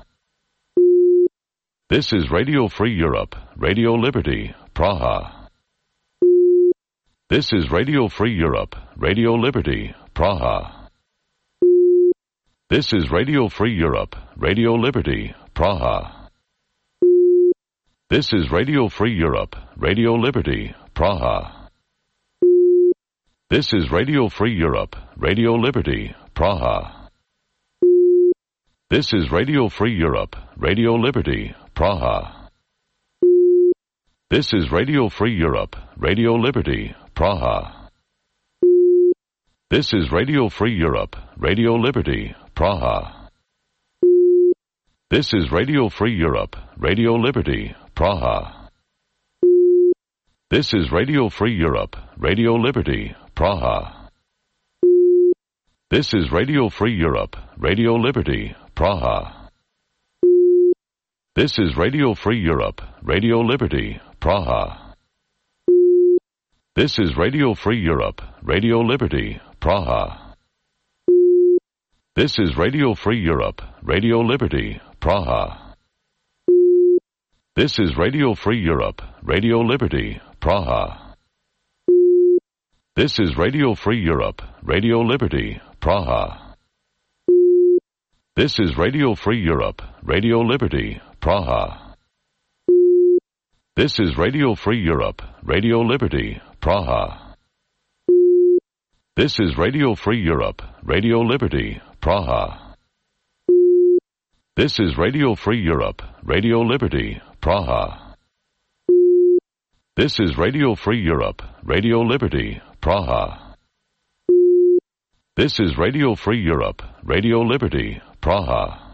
This is Radio Free Europe, Radio Liberty, Praha. This is Radio Free Europe, Radio Liberty, Praha. This is Radio Free Europe, Radio Liberty, Praha. This is Radio Free Europe, Radio Liberty, Praha. This is Radio Free Europe, Radio Liberty, Praha. This is Radio Free Europe, Radio Liberty, Praha. This is Radio Free Europe, Radio Liberty, Praha. This is Radio Free Europe, Radio Liberty, Praha. This is Radio Free Europe, Radio Liberty, Praha. This is Radio Free Europe, Radio Liberty, Praha. This is Radio Free Europe, Radio Liberty, Praha. This is Radio Free Europe, Radio Liberty, Praha. This is Radio Free Europe, Radio Liberty, Praha. This is Radio Free Europe, Radio Liberty, Praha. This is Radio Free Europe, Radio Liberty, Praha. This is Radio Free Europe, Radio Liberty, Praha. This is Radio Free Europe, Radio Liberty, Praha. This is Radio Free Europe, Radio Liberty, Praha. This is Radio Free Europe, Radio Liberty, Praha. This is Radio Free Europe, Radio Liberty, Praha. This is Radio Free Europe, Radio Liberty, Praha. This is Radio Free Europe, Radio Liberty, Praha.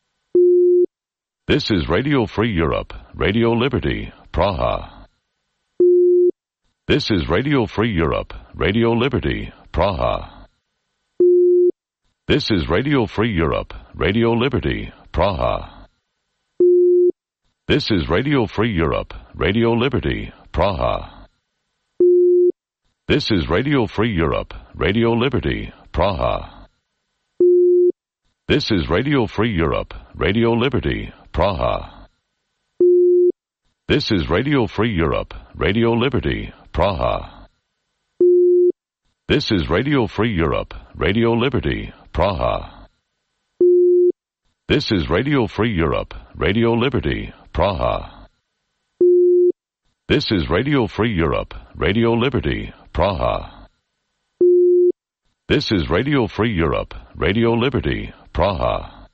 This is Radio Free Europe, Radio Liberty, Praha. This is Radio Free Europe, Radio Liberty, Praha. This is Radio Free Europe, Radio Liberty, Praha. This is Radio Free Europe, Radio Liberty, Praha. This is Radio Free Europe, Radio Liberty, Praha. This is Radio Free Europe, Radio Liberty, Praha. This is Radio Free Europe, Radio Liberty, Praha. This is Radio Free Europe, Radio Liberty, Praha. This is Radio Free Europe, Radio Liberty, Praha. This is Radio Free Europe, Radio Liberty, Praha. This is Radio Free Europe, Radio Liberty, Praha.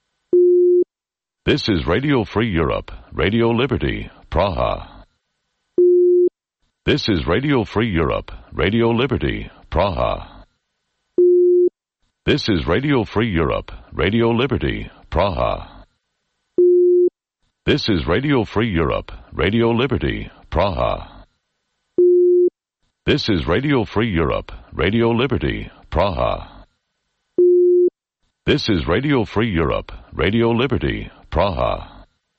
This is Radio Free Europe, Radio Liberty, Praha. This is Radio Free Europe, Radio Liberty, Praha. This is Radio Free Europe, Radio Liberty, Praha. This is Radio Free Europe, Radio Liberty, Praha. This is Radio Free Europe, Radio Liberty, Praha. This is Radio Free Europe, Radio Liberty, Praha.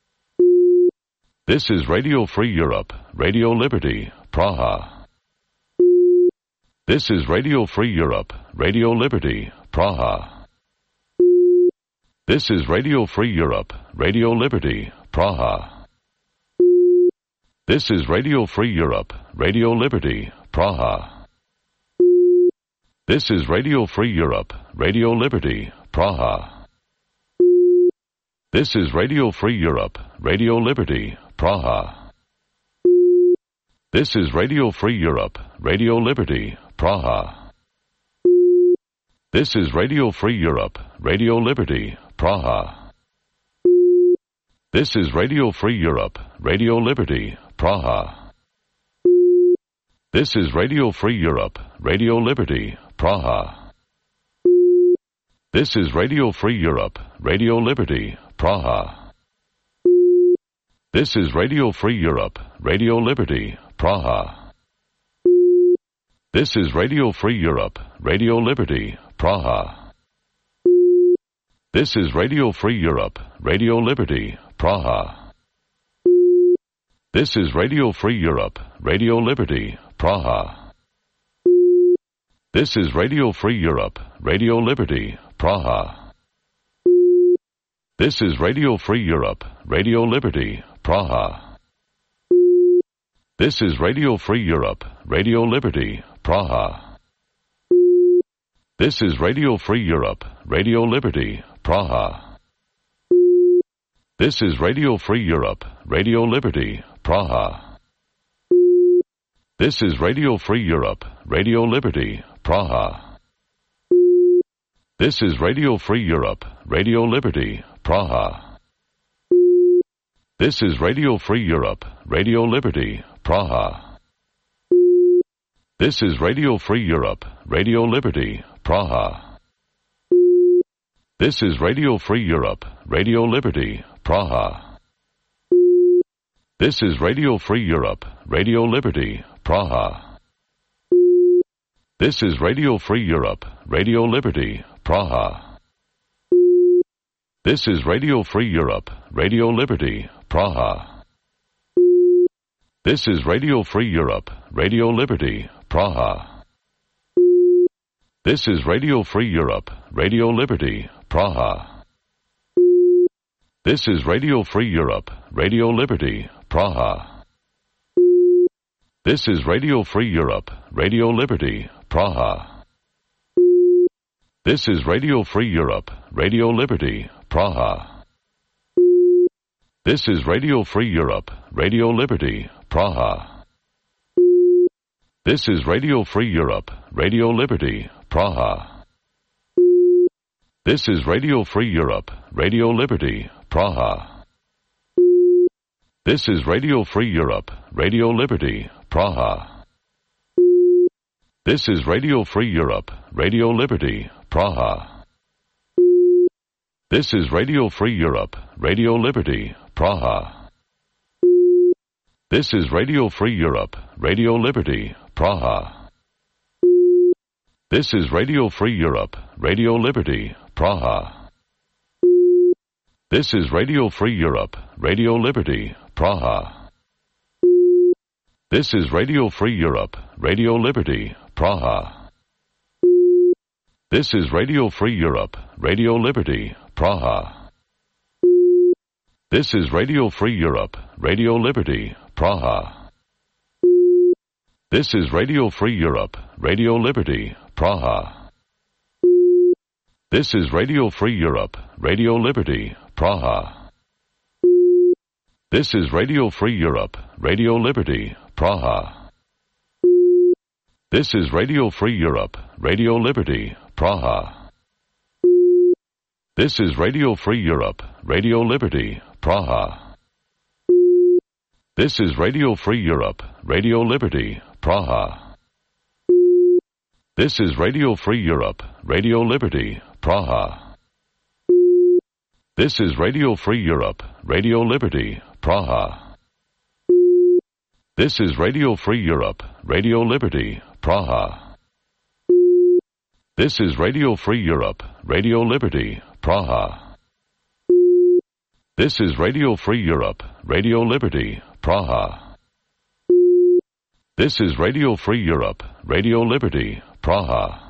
This is Radio Free Europe, Radio Liberty, Praha. This is Radio Free Europe, Radio Liberty, Praha. This is Radio Free Europe, Radio Liberty, Praha. This is Radio Free Europe, Radio Liberty, Praha. This is Radio Free Europe, Radio Liberty, Praha. This is Radio Free Europe, Radio Liberty, Praha. This is Radio Free Europe, Radio Liberty, Praha. This is Radio Free Europe, Radio Liberty, Praha. This is Radio Free Europe, Radio Liberty, Praha. This is Radio Free Europe, Radio Liberty, Praha. This is Radio Free Europe, Radio Liberty, Praha. This is Radio Free Europe, Radio Liberty, Praha. This is Radio Free Europe, Radio Liberty, Praha. This is Radio Free Europe, Radio Liberty, Praha. This is Radio Free Europe, Radio Liberty, Praha. This is Radio Free Europe, Radio Liberty, Praha. This is Radio Free Europe, Radio Liberty, Praha. This is Radio Free Europe, Radio Liberty, Praha. This is Radio Free Europe, Radio Liberty, Praha. This is Radio Free Europe, Radio Liberty, Praha. This is Radio Free Europe, Radio Liberty, Praha. This is Radio Free Europe, Radio Liberty, Praha. This is Radio Free Europe, Radio Liberty, Praha. This is Radio Free Europe, Radio Liberty, Praha. This is Radio Free Europe, Radio Liberty, Praha. This is Radio Free Europe, Radio Liberty, Praha. This is Radio Free Europe, Radio Liberty, Praha. This is Radio Free Europe, Radio Liberty, Praha. This is Radio Free Europe, Radio Liberty, Praha. This is Radio Free Europe, Radio Liberty, Praha. This is Radio Free Europe, Radio Liberty, Praha. This is Radio Free Europe, Radio Liberty, Praha. This is Radio Free Europe, Radio Liberty, Praha. This is Radio Free Europe, Radio Liberty, Praha. This is Radio Free Europe, Radio Liberty, Praha. This is Radio Free Europe, Radio Liberty, Praha. This is Radio Free Europe, Radio Liberty, Praha. This is Radio Free Europe, Radio Liberty, Praha. This is Radio Free Europe, Radio Liberty, Praha. This is Radio Free Europe, Radio Liberty, Praha. This is Radio Free Europe, Radio Liberty, Praha. This is Radio Free Europe, Radio Liberty, Praha. This is Radio Free Europe, Radio Liberty, Praha. This is Radio Free Europe, Radio Liberty, Praha. This is Radio Free Europe, Radio Liberty, Praha. This is Radio Free Europe, Radio Liberty, Praha. This is Radio Free Europe, Radio Liberty, Praha. This is Radio Free Europe, Radio Liberty, Praha. This is Radio Free Europe, Radio Liberty, Praha. This is Radio Free Europe, Radio Liberty, Praha. This is Radio Free Europe, Radio Liberty, Praha. This is Radio Free Europe, Radio Liberty, Praha. This is Radio Free Europe, Radio Liberty, Praha. This is Radio Free Europe, Radio Liberty, Praha. This is Radio Free Europe, Radio Liberty, Praha. This is Radio Free Europe, Radio Liberty, Praha. This is Radio Free Europe, Radio Liberty, Praha.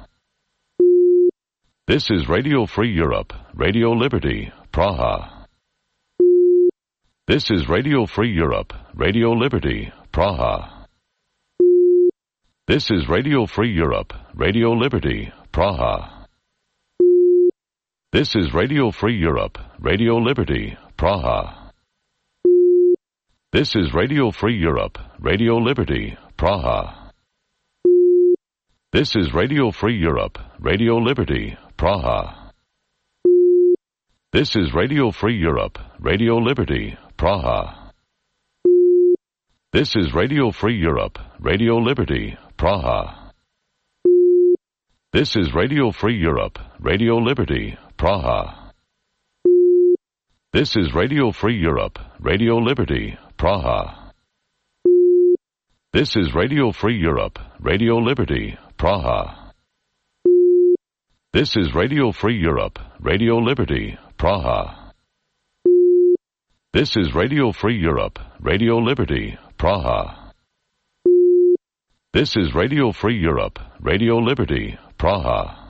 This is Radio Free Europe, Radio Liberty, Praha. This is Radio Free Europe, Radio Liberty, Praha. This is Radio Free Europe, Radio Liberty, Praha. This is Radio Free Europe, Radio Liberty, Praha. This is Radio Free Europe, Radio Liberty, Praha. This is Radio Free Europe, Radio Liberty, Praha. This is Radio Free Europe, Radio Liberty, Praha. This is Radio Free Europe, Radio Liberty, Praha. This is Radio Free Europe, Radio Liberty, Praha. This is Radio Free Europe, Radio Liberty, Praha. This is Radio Free Europe, Radio Liberty, Praha. This is Radio Free Europe, Radio Liberty, Praha. This is Radio Free Europe, Radio Liberty, Praha. This is Radio Free Europe, Radio Liberty, Praha.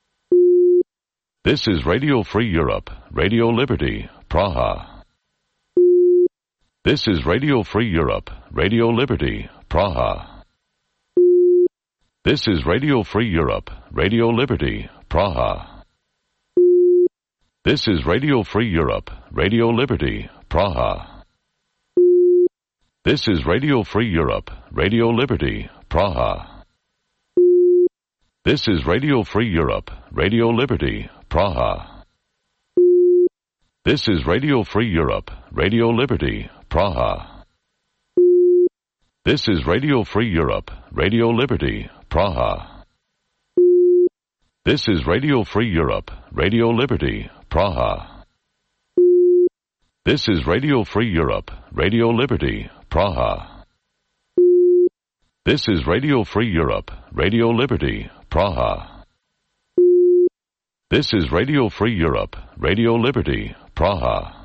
This is Radio Free Europe, Radio Liberty, Praha. This is Radio Free Europe, Radio Liberty, Praha. This is Radio Free Europe, Radio Liberty, Praha. This is Radio Free Europe, Radio Liberty, Praha. This is Radio Free Europe, Radio Liberty, Praha. This is Radio Free Europe, Radio Liberty, Praha. This is Radio Free Europe, Radio Liberty, Praha. This is Radio Free Europe, Radio Liberty, Praha. This is Radio Free Europe, Radio Liberty, Praha. This is Radio Free Europe, Radio Liberty, Praha. This is Radio Free Europe, Radio Liberty, Praha. This is Radio Free Europe, Radio Liberty, Praha.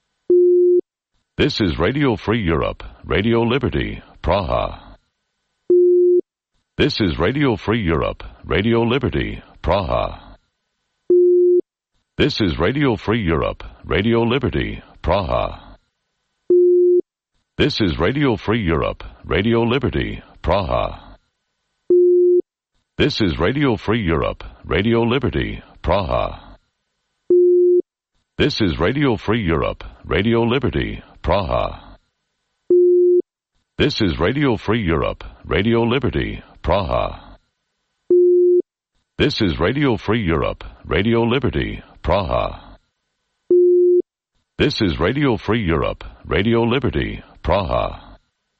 This is Radio Free Europe, Radio Liberty, Praha. This is Radio Free Europe, Radio Liberty, Praha. This is Radio Free Europe, Radio Liberty, Praha. This is Radio Free Europe, Radio Liberty, Praha. This is Radio Free Europe, Radio Liberty, Praha. This is Radio Free Europe, Radio Liberty, Praha. This is Radio Free Europe, Radio Liberty, Praha. This is Radio Free Europe, Radio Liberty, Praha. This is Radio Free Europe, Radio Liberty, Praha.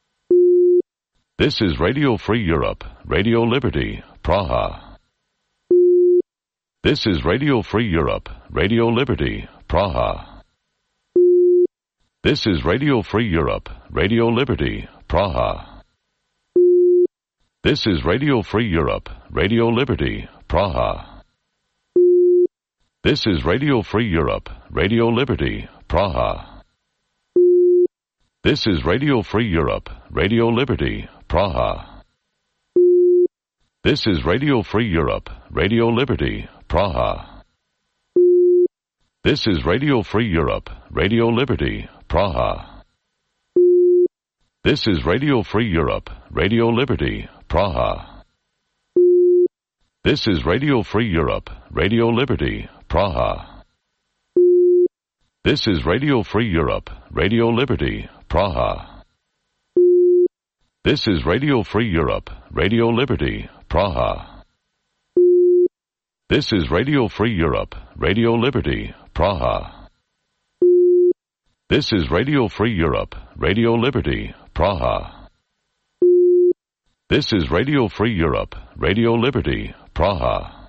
This is Radio Free Europe, Radio Liberty, Praha. This is Radio Free Europe, Radio Liberty, Praha. This is Radio Free Europe, Radio Liberty, Praha. This is Radio Free Europe, Radio Liberty, Praha. This is Radio Free Europe, Radio Liberty, Praha. This is Radio Free Europe, Radio Liberty, Praha. This is Radio Free Europe, Radio Liberty, Praha. This is Radio Free Europe, Radio Liberty, Praha. This is Radio Free Europe, Radio Liberty, Praha. This is Radio Free Europe, Radio Liberty, Praha. This is Radio Free Europe, Radio Liberty, Praha. This is Radio Free Europe, Radio Liberty, Praha. This is Radio Free Europe, Radio Liberty, Praha. This is Radio Free Europe, Radio Liberty, Praha. This is Radio Free Europe, Radio Liberty, Praha.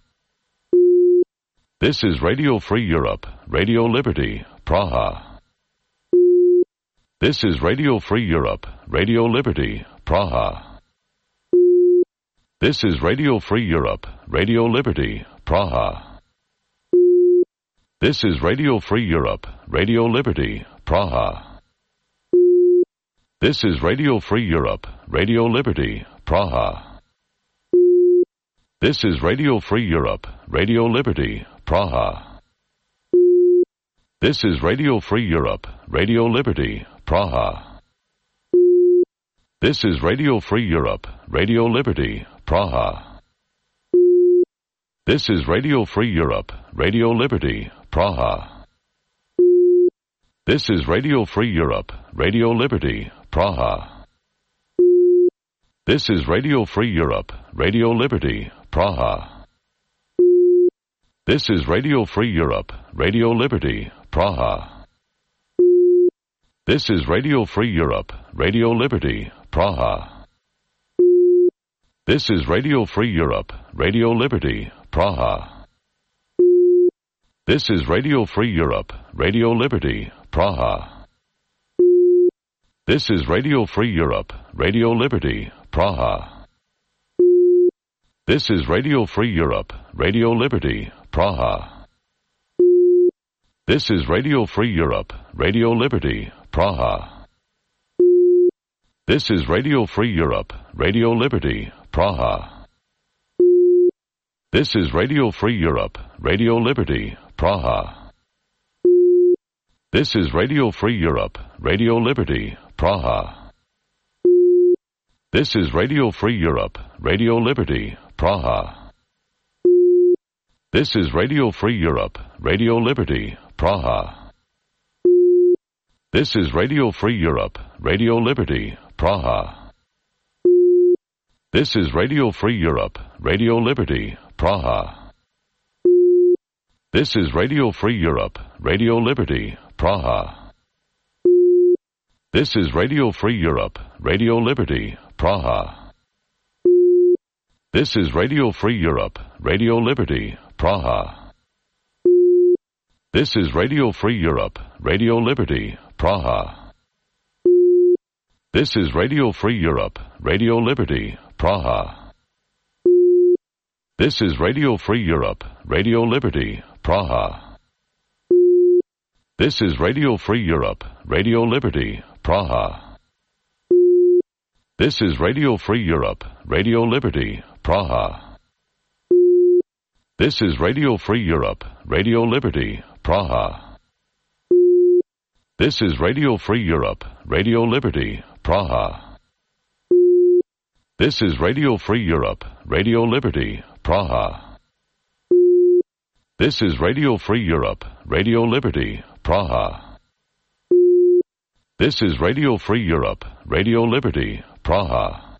This is Radio Free Europe, Radio Liberty, Praha. This is Radio Free Europe, Radio Liberty, Praha. This is Radio Free Europe, Radio Liberty, Praha. This is Radio Free Europe, Radio Liberty, Praha. This is Radio Free Europe, Radio Liberty, Praha. This is Radio Free Europe, Radio Liberty, Praha. This is Radio Free Europe, Radio Liberty, Praha. This is Radio Free Europe, Radio Liberty, Praha. This is Radio Free Europe, Radio Liberty, Praha. This is Radio Free Europe, Radio Liberty, Praha. This is Radio Free Europe, Radio Liberty, Praha. This is Radio Free Europe, Radio Liberty, Praha. This is Radio Free Europe, Radio Liberty, Praha. This is Radio Free Europe, Radio Liberty, Praha. This is Radio Free Europe, Radio Liberty, Praha. This is Radio Free Europe, Radio Liberty, Praha. This is Radio Free Europe, Radio Liberty, Praha. This is Radio Free Europe, Radio Liberty, Praha. This is Radio Free Europe, Radio Liberty, Praha. This is Radio Free Europe, Radio Liberty, Praha. This is Radio Free Europe, Radio Liberty, Praha. This is Radio Free Europe, Radio Liberty, Praha. This is Radio Free Europe, Radio Liberty, Praha. This is Radio Free Europe, Radio Liberty, Praha. This is Radio Free Europe, Radio Liberty, Praha. This is Radio Free Europe, Radio Liberty, Praha. This is Radio Free Europe, Radio Liberty, Praha. This is Radio Free Europe, Radio Liberty, Praha. This is Radio Free Europe, Radio Liberty, Praha. This is Radio Free Europe, Radio Liberty, Praha. This is Radio Free Europe, Radio Liberty, Praha. This is Radio Free Europe, Radio Liberty, Praha. This is Radio Free Europe, Radio Liberty, Praha. This is Radio Free Europe, Radio Liberty, Praha. This is Radio Free Europe, Radio Liberty, Praha. This is Radio Free Europe, Radio Liberty, Praha. This is Radio Free Europe, Radio Liberty, Praha. This is Radio Free Europe, Radio Liberty, Praha.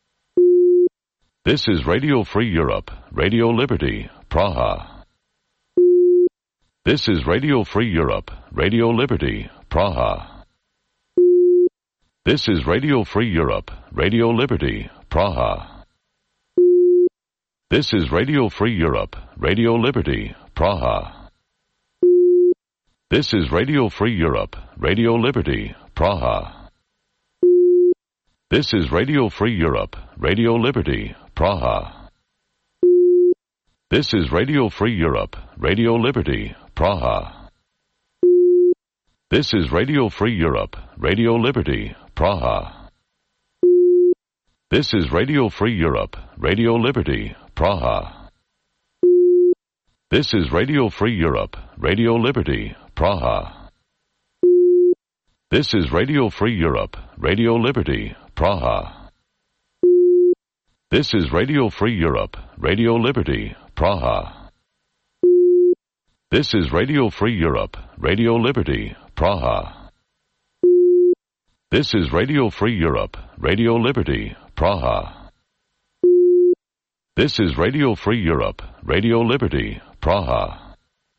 This is Radio Free Europe, Radio Liberty, Praha. This is Radio Free Europe, Radio Liberty, Praha. This is Radio Free Europe, Radio Liberty, Praha. This is Radio Free Europe, Radio Liberty, Praha. This is Radio Free Europe, Radio Liberty, Praha. This is Radio Free Europe, Radio Liberty, Praha. This is Radio Free Europe, Radio Liberty, Praha. This is Radio Free Europe, Radio Liberty, Praha. This is Radio Free Europe, Radio Liberty, Praha. This is Radio Free Europe, Radio Liberty, Praha. This is Radio Free Europe, Radio Liberty, Praha. This is Radio Free Europe, Radio Liberty, Praha. This is Radio Free Europe, Radio Liberty, Praha. This is Radio Free Europe, Radio Liberty, Praha. This is Radio Free Europe, Radio Liberty, Praha.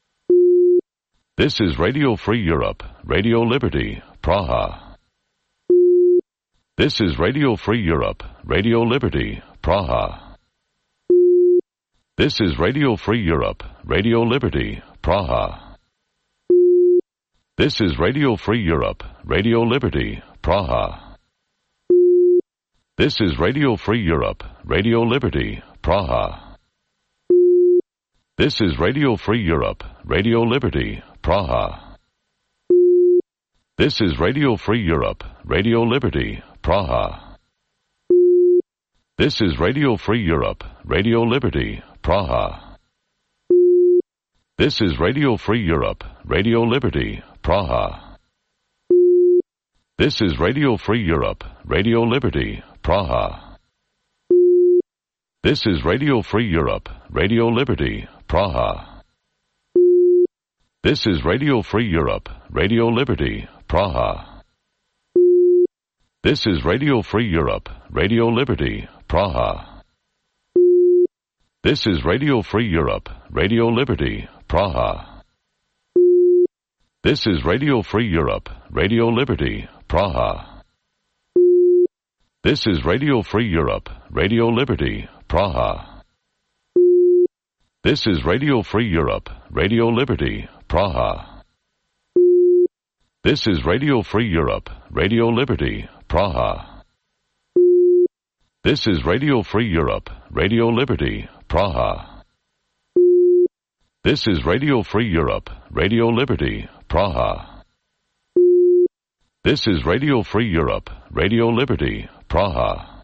This is Radio Free Europe, Radio Liberty, Praha. This is Radio Free Europe, Radio Liberty, Praha. This is Radio Free Europe, Radio Liberty, Praha. This is Radio Free Europe, Radio Liberty, Praha. This is Radio Free Europe, Radio Liberty, Praha. This is Radio Free Europe, Radio Liberty, Praha. This is Radio Free Europe, Radio Liberty, Praha. This is Radio Free Europe, Radio Liberty, Praha. This is Radio Free Europe, Radio Liberty, Praha. This is Radio Free Europe, Radio Liberty, Praha. This is Radio Free Europe, Radio Liberty, Praha. This is Radio Free Europe, Radio Liberty, Praha. This is Radio Free Europe, Radio Liberty, Praha. This is Radio Free Europe, Radio Liberty, Praha. This is Radio Free Europe, Radio Liberty, Praha. This is Radio Free Europe, Radio Liberty, Praha. This is Radio Free Europe, Radio Liberty, Praha. This is Radio Free Europe, Radio Liberty, Praha. This is Radio Free Europe, Radio Liberty, Praha. This is Radio Free Europe, Radio Liberty, Praha. This is Radio Free Europe, Radio Liberty, Praha.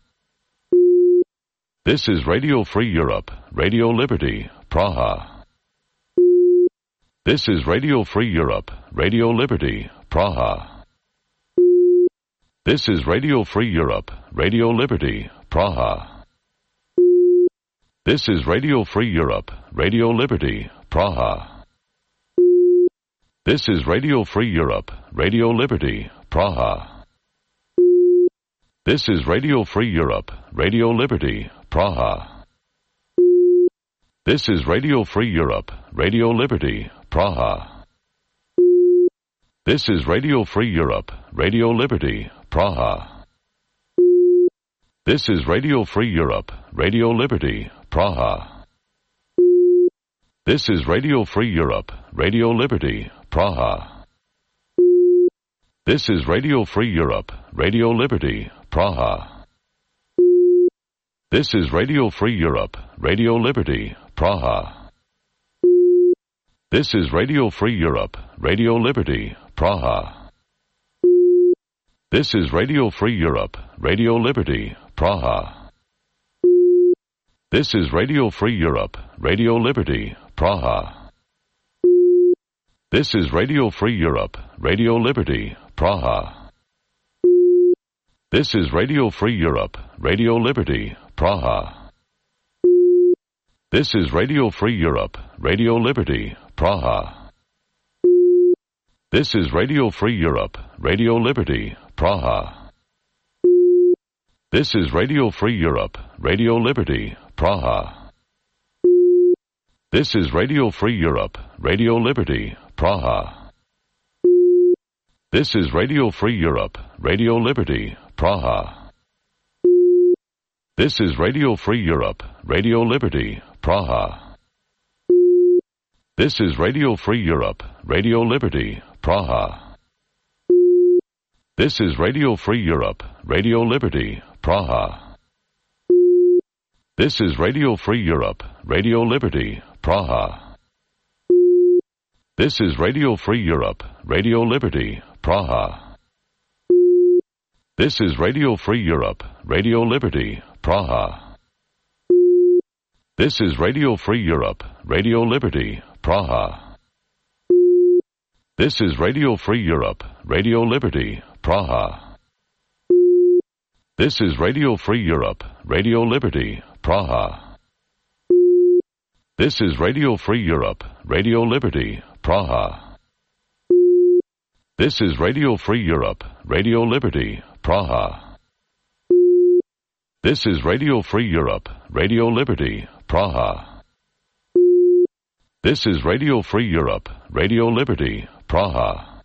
This is Radio Free Europe, Radio Liberty, Praha. This is Radio Free Europe, Radio Liberty, Praha. This is Radio Free Europe, Radio Liberty, Praha. This is Radio Free Europe, Radio Liberty, Praha. This is Radio Free Europe, Radio Liberty, Praha. This is Radio Free Europe, Radio Liberty, Praha. This is Radio Free Europe, Radio Liberty, Praha. This is Radio Free Europe, Radio Liberty, Praha. This is Radio Free Europe, Radio Liberty, Praha. This is Radio Free Europe, Radio Liberty, Praha. This is Radio Free Europe, Radio Liberty, Praha. This is Radio Free Europe, Radio Liberty, Praha. This is Radio Free Europe, Radio Liberty, Praha. This is Radio Free Europe, Radio Liberty, Praha. This is Radio Free Europe, Radio Liberty, Praha. This is Radio Free Europe, Radio Liberty, Praha. This is Radio Free Europe, Radio Liberty, Praha. This is Radio Free Europe, Radio Liberty, Praha. This is Radio Free Europe, Radio Liberty, Praha. This is Radio Free Europe, Radio Liberty, Praha. This is Radio Free Europe, Radio Liberty, Praha. This is Radio Free Europe, Radio Liberty, Praha. This is Radio Free Europe, Radio Liberty, Praha. This is Radio Free Europe, Radio Liberty, Praha. This is Radio Free Europe, Radio Liberty, Praha. This is Radio Free Europe, Radio Liberty, Praha. This is Radio Free Europe, Radio Liberty, Praha. This is Radio Free Europe, Radio Liberty, Praha. This is Radio Free Europe, Radio Liberty, Praha. This is Radio Free Europe, Radio Liberty, Praha. This is Radio Free Europe, Radio Liberty, Praha. This is Radio Free Europe, Radio Liberty, Praha. This is Radio Free Europe, Radio Liberty, Praha. This is Radio Free Europe, Radio Liberty, Praha. This is Radio Free Europe, Radio Liberty, Praha.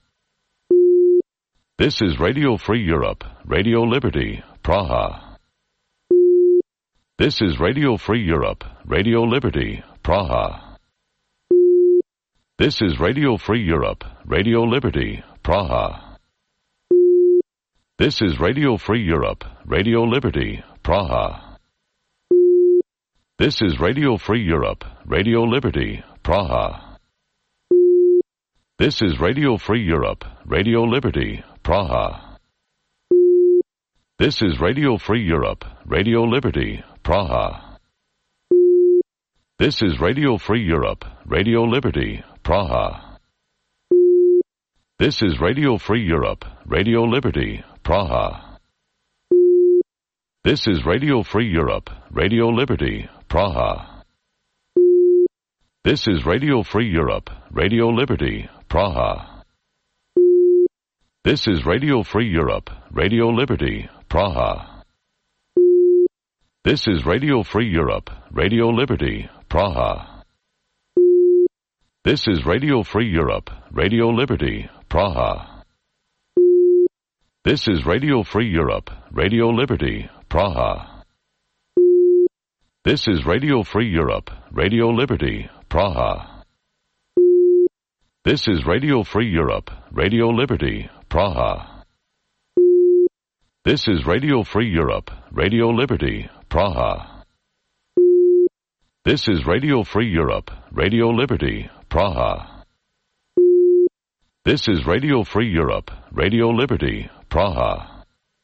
This is Radio Free Europe, Radio Liberty, Praha. This is Radio Free Europe, Radio Liberty, Praha. This is Radio Free Europe, Radio Liberty, Praha. This is Radio Free Europe, Radio Liberty, Praha. This is Radio Free Europe, Radio Liberty, Praha. This is Radio Free Europe, Radio Liberty, Praha. This is Radio Free Europe, Radio Liberty, Praha. This is Radio Free Europe, Radio Liberty, Praha. This is Radio Free Europe, Radio Liberty, Praha. This is Radio Free Europe, Radio Liberty, Praha. This is Radio Free Europe, Radio Liberty, Praha. This is Radio Free Europe, Radio Liberty, Praha. This is Radio Free Europe, Radio Liberty, Praha. This is Radio Free Europe, Radio Liberty, Praha. This is Radio Free Europe, Radio Liberty, Praha. This is Radio Free Europe, Radio Liberty, Praha. This is Radio Free Europe, Radio Liberty, Praha. This is Radio Free Europe, Radio Liberty, Praha. This is Radio Free Europe, Radio Liberty, Praha. This is Radio Free Europe, Radio Liberty, Praha.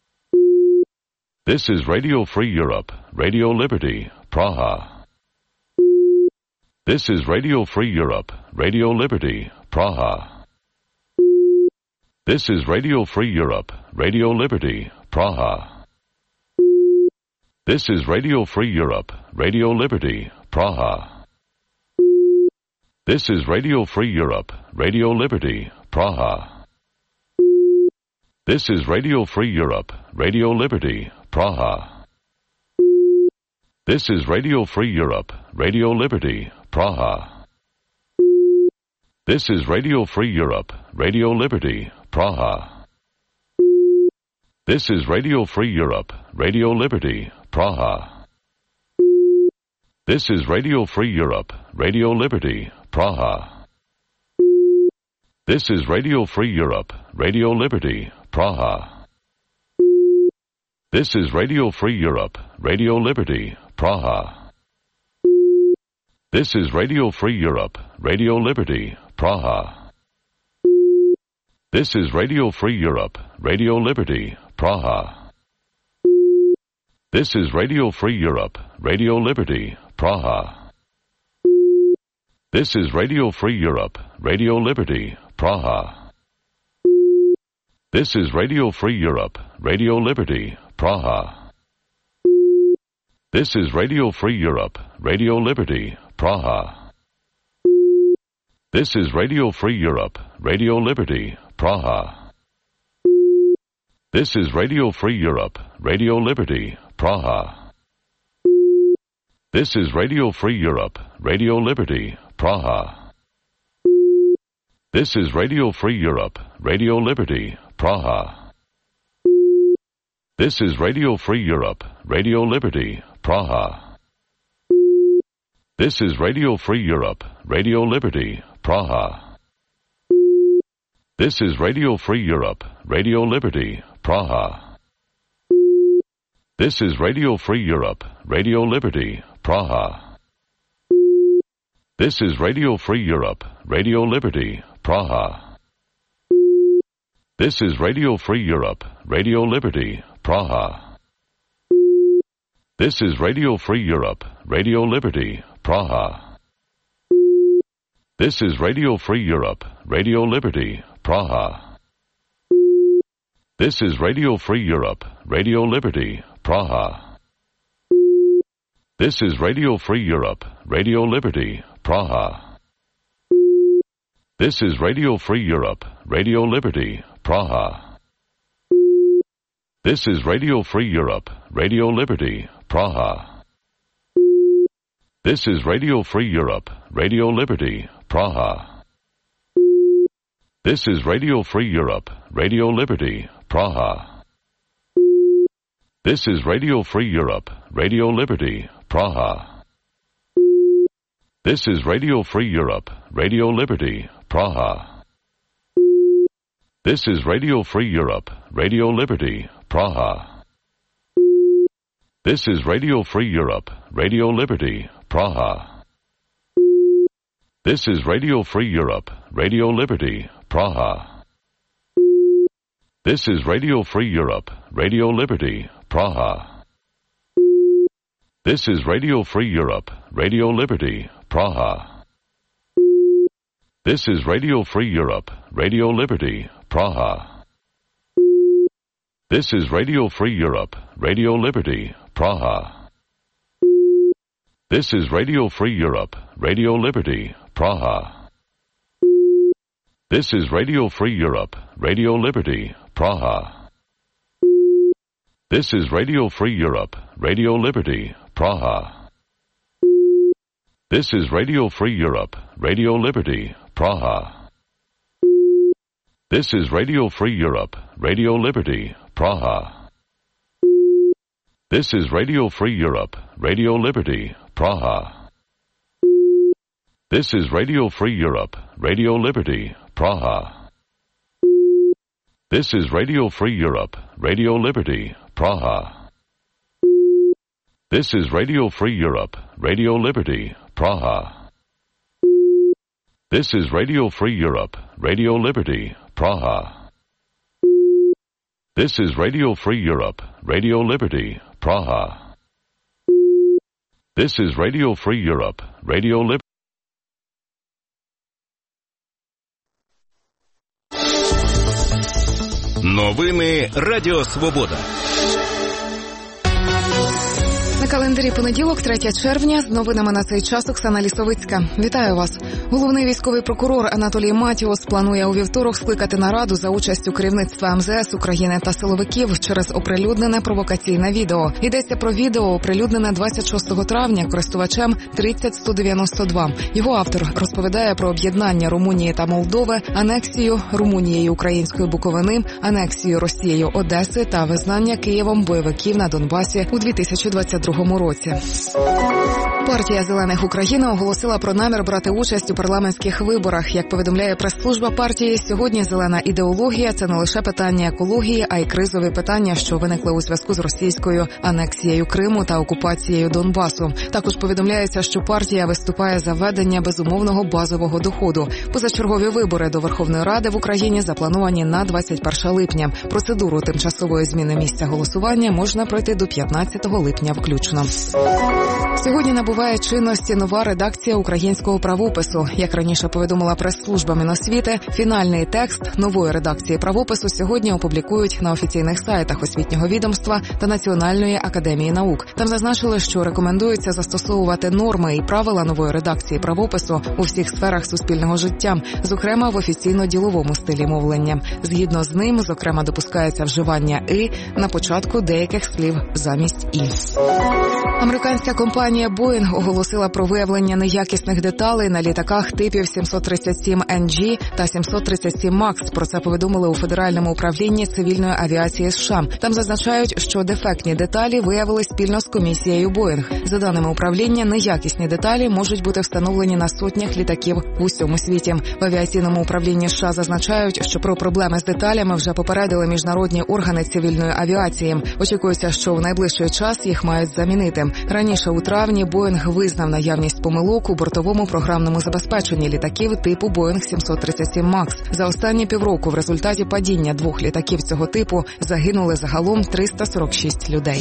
This is Radio Free Europe, Radio Liberty, Praha. This is Radio Free Europe, Radio Liberty, Praha. This is Radio Free Europe, Radio Liberty, Praha. This is Radio Free Europe, Radio Liberty, Praha. This is Radio Free Europe, Radio Liberty, Praha. This is Radio Free Europe, Radio Liberty, Praha. This is Radio Free Europe, Radio Liberty, Praha. This is Radio Free Europe, Radio Liberty, Praha. This is Radio Free Europe, Radio Liberty, Praha. This is Radio Free Europe, Radio Liberty, Praha. This is Radio Free Europe, Radio Liberty, Praha. This is Radio Free Europe, Radio Liberty, Praha. This is Radio Free Europe, Radio Liberty, Praha. This is Radio Free Europe, Radio Liberty, Praha. This is Radio Free Europe, Radio Liberty, Praha. This is Radio Free Europe, Radio Liberty, Praha. This is Radio Free Europe, Radio Liberty, Praha. This is Radio Free Europe, Radio Liberty, Praha. This is Radio Free Europe, Radio Liberty, Praha. This is Radio Free Europe, Radio Liberty, Praha. This is Radio Free Europe, Radio Liberty, Praha. This is Radio Free Europe, Radio Liberty, Praha. This is Radio Free Europe, Radio Liberty, Praha. This is Radio Free Europe, Radio Liberty, Praha. This is Radio Free Europe, Radio Liberty, Praha. This is Radio Free Europe, Radio Liberty, Praha. This is Radio Free Europe, Radio Liberty, Praha. This is Radio Free Europe, Radio Liberty, Praha. This is Radio Free Europe, Radio Liberty, Praha. This is Radio Free Europe, Radio Liberty, Praha. This is Radio Free Europe, Radio Liberty, Praha. This is Radio Free Europe, Radio Liberty, Praha. This is Radio Free Europe, Radio Liberty, Praha. This is Radio Free Europe, Radio Liberty, Praha. This is Radio Free Europe, Radio Liberty, Praha. This is Radio Free Europe, Radio Liberty, Praha. This is Radio Free Europe, Radio Liberty, Praha. This is Radio Free Europe, Radio Liberty, Praha. This is Radio Free Europe, Radio Liberty, Praha. This is Radio Free Europe, Radio Liberty, Praha. This is Radio Free Europe, Radio Liberty, Praha. This is Radio Free Europe, Radio Liberty, Praha. This is Radio Free Europe, Radio Liberty, Praha. This is Radio Free Europe, Radio Liberty, Praha. This is Radio Free Europe, Radio Liberty, Praha. This is Radio Free Europe, Radio Liberty, Praha. This is Radio Free Europe, Radio Liberty, Praha. This is Radio Free Europe, Radio Liberty, Praha. This is Radio Free Europe, Radio Liberty, Praha. This is Radio Free Europe, Radio Liberty, Praha. This is Radio Free Europe, Radio Liberty, Praha. This is Radio Free Europe, Radio Liberty, Praha. This is Radio Free Europe, Radio Liberty, Praha. This is Radio Free Europe, Radio Liberty, Praha. This is Radio Free Europe, Radio Liberty, Praha. This is Radio Free Europe, Radio Liberty, Praha. This is Radio Free Europe, Radio Liberty. Новини Радіо Свобода. На календарі понеділок, третє червня, з новинами на цей час Оксана Лісовицька. Вітаю вас. Головний військовий прокурор Анатолій Матіос планує у вівторок скликати нараду за участю керівництва ем зе ес України та силовиків через оприлюднене провокаційне відео. Йдеться про відео, оприлюднене двадцять шостого травня користувачем тридцять сто дев'яносто два. Його автор розповідає про об'єднання Румунії та Молдови, анексію Румунією української Буковини, анексію Росією Одеси та визнання Києвом бойовиків на Донбасі у дві тисячі двадцять другому році. Партія «Зелених України» оголосила про намір брати участь у парламентських виборах. Як повідомляє прес-служба партії, сьогодні зелена ідеологія – це не лише питання екології, а й кризові питання, що виникли у зв'язку з російською анексією Криму та окупацією Донбасу. Також повідомляється, що партія виступає за введення безумовного базового доходу. Позачергові вибори до Верховної Ради в Україні заплановані на двадцять перше липня. Процедуру тимчасової зміни місця голосування можна пройти до п'ятнадцятого липня включно. Сьогодні набуває чинності нова редакція українського правопису. Як раніше повідомила прес-служба Міносвіти, фінальний текст нової редакції правопису сьогодні опублікують на офіційних сайтах освітнього відомства та Національної академії наук. Там зазначили, що рекомендується застосовувати норми і правила нової редакції правопису у всіх сферах суспільного життя, зокрема в офіційно-діловому стилі мовлення. Згідно з ним, зокрема, допускається вживання «и» на початку деяких слів замість «і». Американська компанія Boeing оголосила про виявлення неякісних деталей на літаках типів сімсот тридцять сім ен джі та сімсот тридцять сім макс. Про це повідомили у Федеральному управлінні цивільної авіації США. Там зазначають, що дефектні деталі виявили спільно з комісією Boeing. За даними управління, неякісні деталі можуть бути встановлені на сотнях літаків в усьому світі. В авіаційному управлінні США зазначають, що про проблеми з деталями вже попередили міжнародні органи цивільної авіації. Очікується, що в найближчий час їх мають замінити. Раніше у травні Boeing визнав наявність помилок у бортовому програмному забезпеченні літаків типу Boeing сімсот тридцять сім макс. За останні півроку в результаті падіння двох літаків цього типу загинули загалом триста сорок шість людей.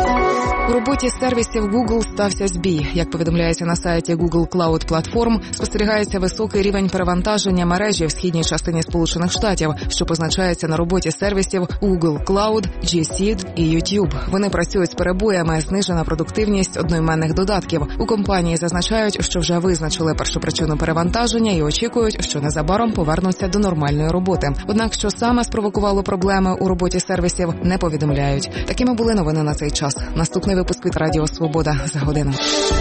У роботі сервісів Google стався збій. Як повідомляється на сайті Google Cloud Platform, спостерігається високий рівень перевантаження мережі в східній частині Сполучених Штатів, що позначається на роботі сервісів Google Cloud, G Suite і YouTube. Вони працюють з перебоями, знижена продуктивність одноіменних додатків. У компанії зазначають, що вже визначили першопричину перевантаження і очікують, що незабаром повернуться до нормальної роботи. Однак, що саме спровокувало проблеми у роботі сервісів, не повідомляють. Такими були новини на цей час. Наступний випуск від Радіо Свобода за годину.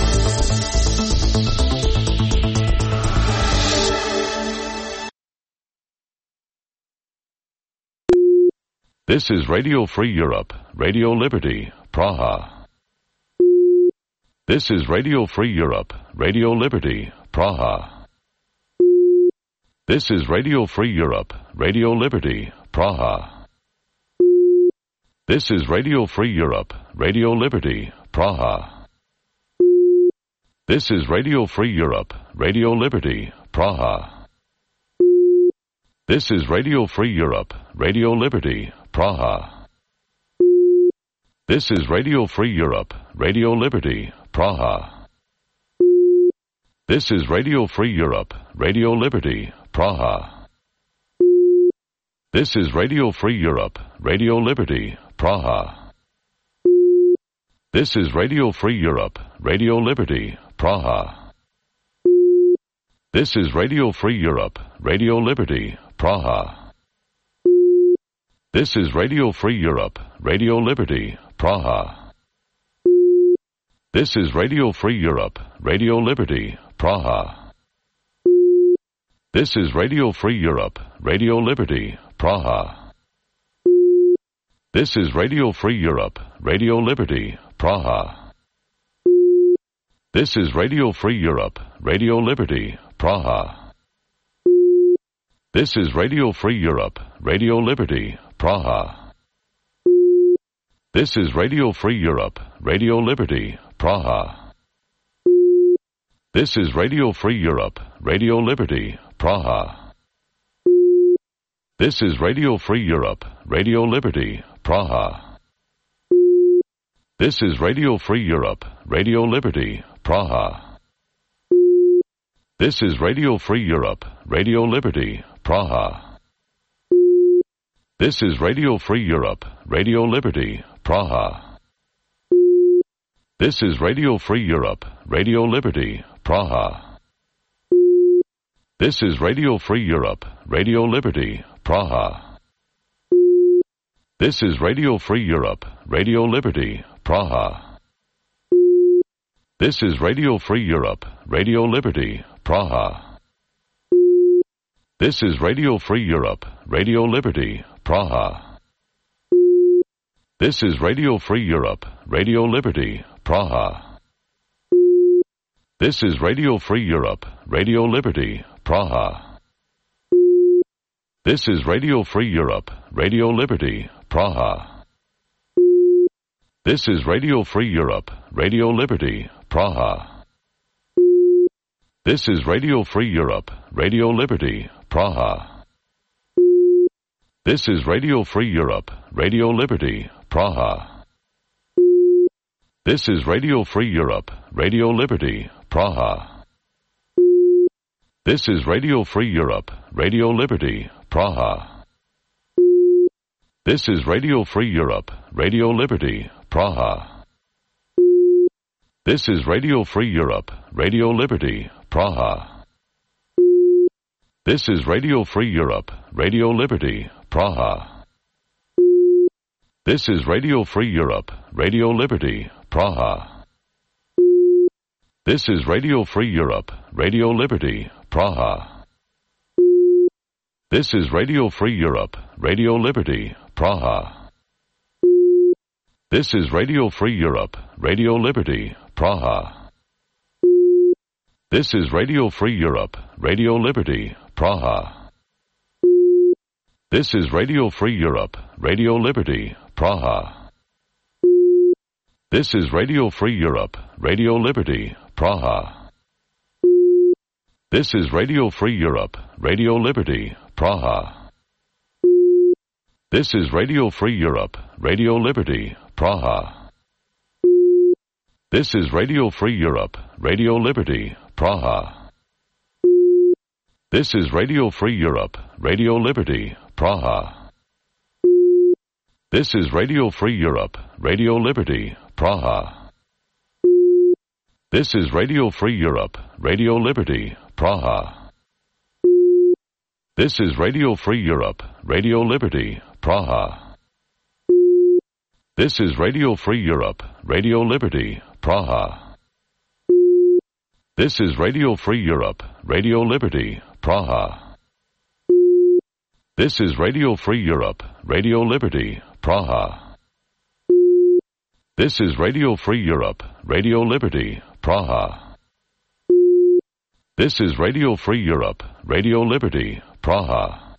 This is Radio Free Europe, Radio Liberty, Praha. This is Radio Free Europe, Radio Liberty, Praha. This is Radio Free Europe, Radio Liberty, Praha. This is Radio Free Europe, Radio Liberty, Praha. This is Radio Free Europe, Radio Liberty, Praha. This is Radio Free Europe, Radio Liberty, Praha. This is Radio Free Europe, Radio Liberty, Praha. This is Radio Free Europe, Radio Liberty, Praha. This is Radio Free Europe, Radio Liberty, Praha. This is Radio Free Europe, Radio Liberty, Praha. This is Radio Free Europe, Radio Liberty, Praha. This is Radio Free Europe, Radio Liberty, Praha. This is Radio Free Europe, Radio Liberty, Praha. This is Radio Free Europe, Radio Liberty, Praha. This is Radio Free Europe, Radio Liberty, Praha. This is Radio Free Europe, Radio Liberty, Praha. This is Radio Free Europe, Radio Liberty, Praha. This is Radio Free Europe, Radio Liberty, Praha. This is Radio Free Europe, Radio Liberty, Praha. This is Radio Free Europe, Radio Liberty, Praha. This is Radio Free Europe, Radio Liberty, Praha. This is Radio Free Europe, Radio Liberty, Praha. This is Radio Free Europe, Radio Liberty, Praha. This is Radio Free Europe, Radio Liberty, Praha. This is Radio Free Europe, Radio Liberty, Praha. This is Radio Free Europe, Radio Liberty, Praha. This is Radio Free Europe, Radio Liberty, Praha. This is Radio Free Europe, Radio Liberty, Praha. This is Radio Free Europe, Radio Liberty, Praha. This is Radio Free Europe, Radio Liberty, Praha. This is Radio Free Europe, Radio Liberty, Praha. This is Radio Free Europe, Radio Liberty, Praha. This is Radio Free Europe, Radio Liberty, Praha. This is Radio Free Europe, Radio Liberty, Praha. This is Radio Free Europe, Radio Liberty, Praha. This is Radio Free Europe, Radio Liberty, Praha. This is Radio Free Europe, Radio Liberty, Praha. This is Radio Free Europe, Radio Liberty, Praha. This is Radio Free Europe, Radio Liberty, Praha. This is Radio Free Europe, Radio Liberty, Praha. This is Radio Free Europe, Radio Liberty, Praha. This is Radio Free Europe, Radio Liberty, Praha. This is Radio Free Europe, Radio Liberty, Praha. This is Radio Free Europe, Radio Liberty, Praha. This is Radio Free Europe, Radio Liberty, Praha. This is Radio Free Europe, Radio Liberty, Praha. This is Radio Free Europe, Radio Liberty, Praha. This is Radio Free Europe, Radio Liberty, Praha. This is Radio Free Europe, Radio Liberty, Praha. This is Radio Free Europe, Radio Liberty, Praha. This is Radio Free Europe, Radio Liberty, Praha. This is Radio Free Europe, Radio Liberty, Praha. This is Radio Free Europe, Radio Liberty, Praha. This is Radio Free Europe, Radio Liberty, Praha. This is Radio Free Europe, Radio Liberty, Praha. This is Radio Free Europe, Radio Liberty, Praha. This is Radio Free Europe, Radio Liberty, Praha. This is Radio Free Europe, Radio Liberty, Praha.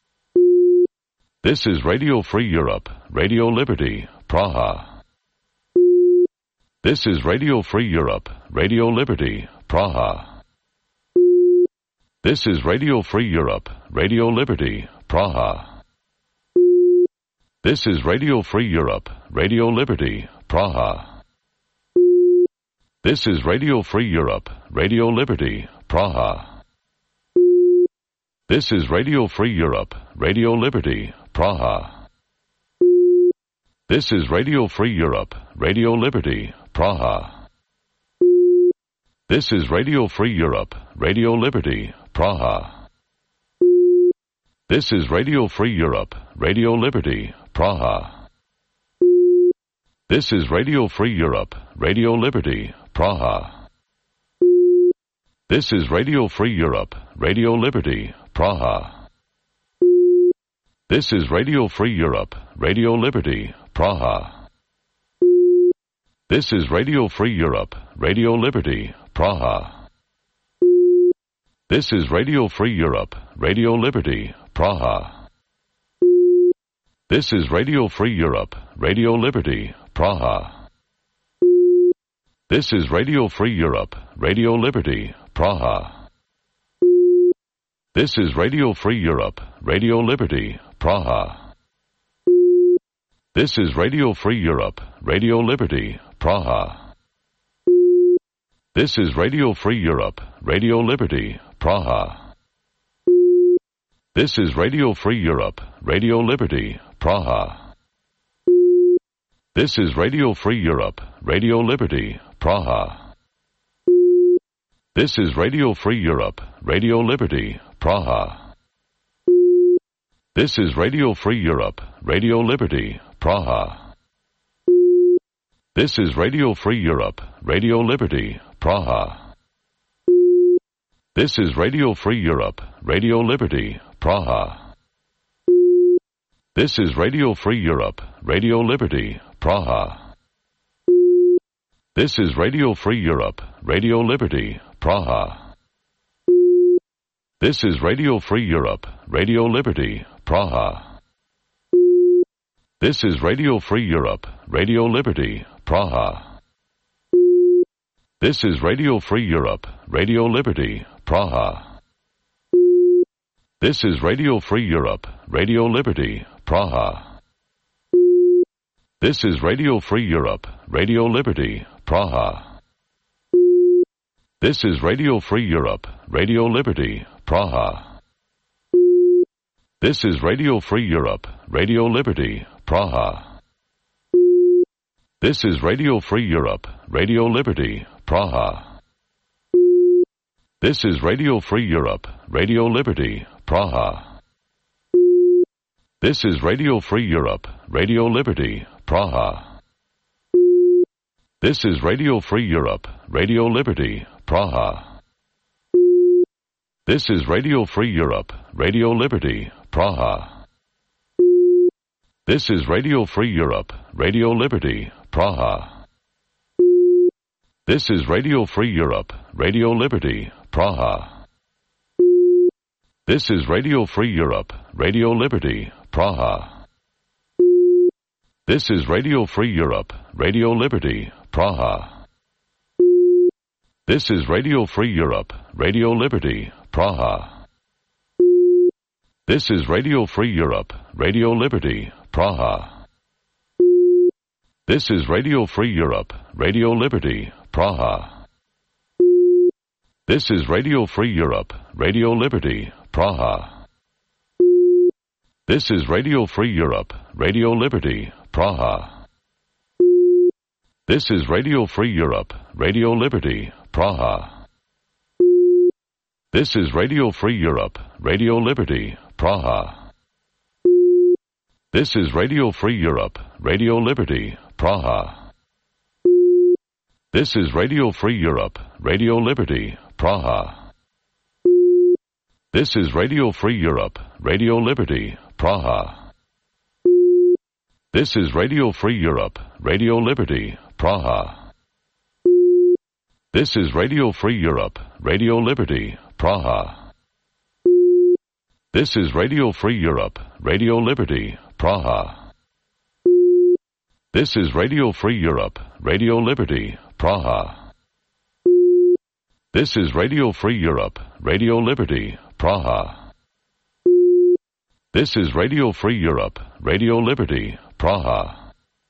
This is Radio Free Europe, Radio Liberty, Praha. This is Radio Free Europe, Radio Liberty, Praha. This is Radio Free Europe, Radio Liberty, Praha. This is Radio Free Europe, Radio Liberty, Praha. This is Radio Free Europe, Radio Liberty, Praha. This is Radio Free Europe, Radio Liberty, Praha. This is Radio Free Europe, Radio Liberty, Praha. This is Radio Free Europe, Radio Liberty, Praha. This is Radio Free Europe, Radio Liberty, Praha. This is Radio Free Europe, Radio Liberty, Praha. This is Radio Free Europe, Radio Liberty, Praha. This is Radio Free Europe, Radio Liberty, Praha. This is Radio Free Europe, Radio Liberty, Praha. This is Radio Free Europe, Radio Liberty, Praha. This is Radio Free Europe, Radio Liberty, Praha. This is Radio Free Europe, Radio Liberty, Praha. This is Radio Free Europe, Radio Liberty, Praha. This is Radio Free Europe, Radio Liberty, Praha. This is Radio Free Europe, Radio Liberty, Praha. This is Radio Free Europe, Radio Liberty, Praha. This is Radio Free Europe, Radio Liberty, Praha. This is Radio Free Europe, Radio Liberty, Praha. This is Radio Free Europe, Radio Liberty, Praha. This is Radio Free Europe, Radio Liberty, Praha. This is Radio Free Europe, Radio Liberty, Praha. This is Radio Free Europe, Radio Liberty, Praha. This is Radio Free Europe, Radio Liberty, Praha. This is Radio Free Europe, Radio Liberty, Praha. This is Radio Free Europe, Radio Liberty, Praha. This is Radio Free Europe, Radio Liberty, Praha. This is Radio Free Europe, Radio Liberty, Praha. This is Radio Free Europe, Radio Liberty, Praha. This is Radio Free Europe, Radio Liberty, Praha. This is Radio Free Europe, Radio Liberty, Praha. This is Radio Free Europe, Radio Liberty, Praha. This is Radio Free Europe, Radio Liberty, Praha. This is Radio Free Europe, Radio Liberty, Praha. This is Radio Free Europe, Radio Liberty, Praha. This is Radio Free Europe, Radio Liberty, Praha. This is Radio Free Europe, Radio Liberty, Praha. This is Radio Free Europe, Radio Liberty, Praha. This is Radio Free Europe, Radio Liberty, Praha. This is Radio Free Europe, Radio Liberty, Praha. This is Radio Free Europe, Radio Liberty, Praha. This is Radio Free Europe, Radio Liberty, Praha. This is Radio Free Europe, Radio Liberty, Praha. This is Radio Free Europe, Radio Liberty, Praha. This is Radio Free Europe, Radio Liberty, Praha. This is Radio Free Europe, Radio Liberty, Praha. This is Radio Free Europe, Radio Liberty, Praha. This is Radio Free Europe, Radio Liberty, Praha. This is Radio Free Europe, Radio Liberty, Praha. This is Radio Free Europe, Radio Liberty, Praha. This is Radio Free Europe, Radio Liberty, Praha. This is Radio Free Europe, Radio Liberty, Praha. This is Radio Free Europe, Radio Liberty, Praha. This is Radio Free Europe, Radio Liberty, Praha. This is Radio Free Europe, Radio Liberty, Praha. This is Radio Free Europe, Radio Liberty, Praha.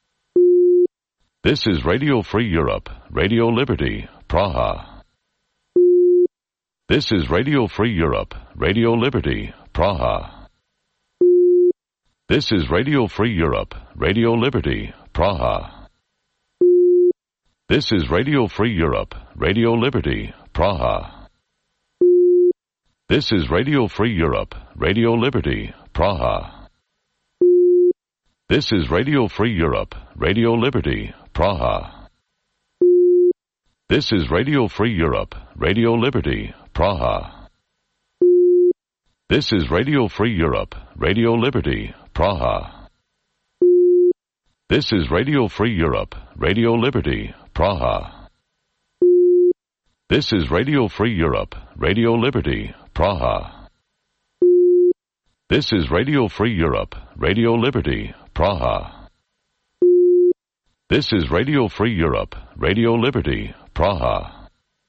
This is Radio Free Europe, Radio Liberty, Praha. This is Radio Free Europe, Radio Liberty, Praha. This is Radio Free Europe, Radio Liberty, Praha. This is Radio Free Europe, Radio Liberty, Praha. This is Radio Free Europe, Radio Liberty, Praha. This is Radio Free Europe, Radio Liberty, Praha. This is Radio Free Europe, Radio Liberty, Praha. This is Radio Free Europe, Radio Liberty, Praha. This is Radio Free Europe, Radio Liberty, Praha. This is Radio Free Europe, Radio Liberty, Praha. This is Radio Free Europe, Radio Liberty, Praha. This is Radio Free Europe, Radio Liberty, Praha.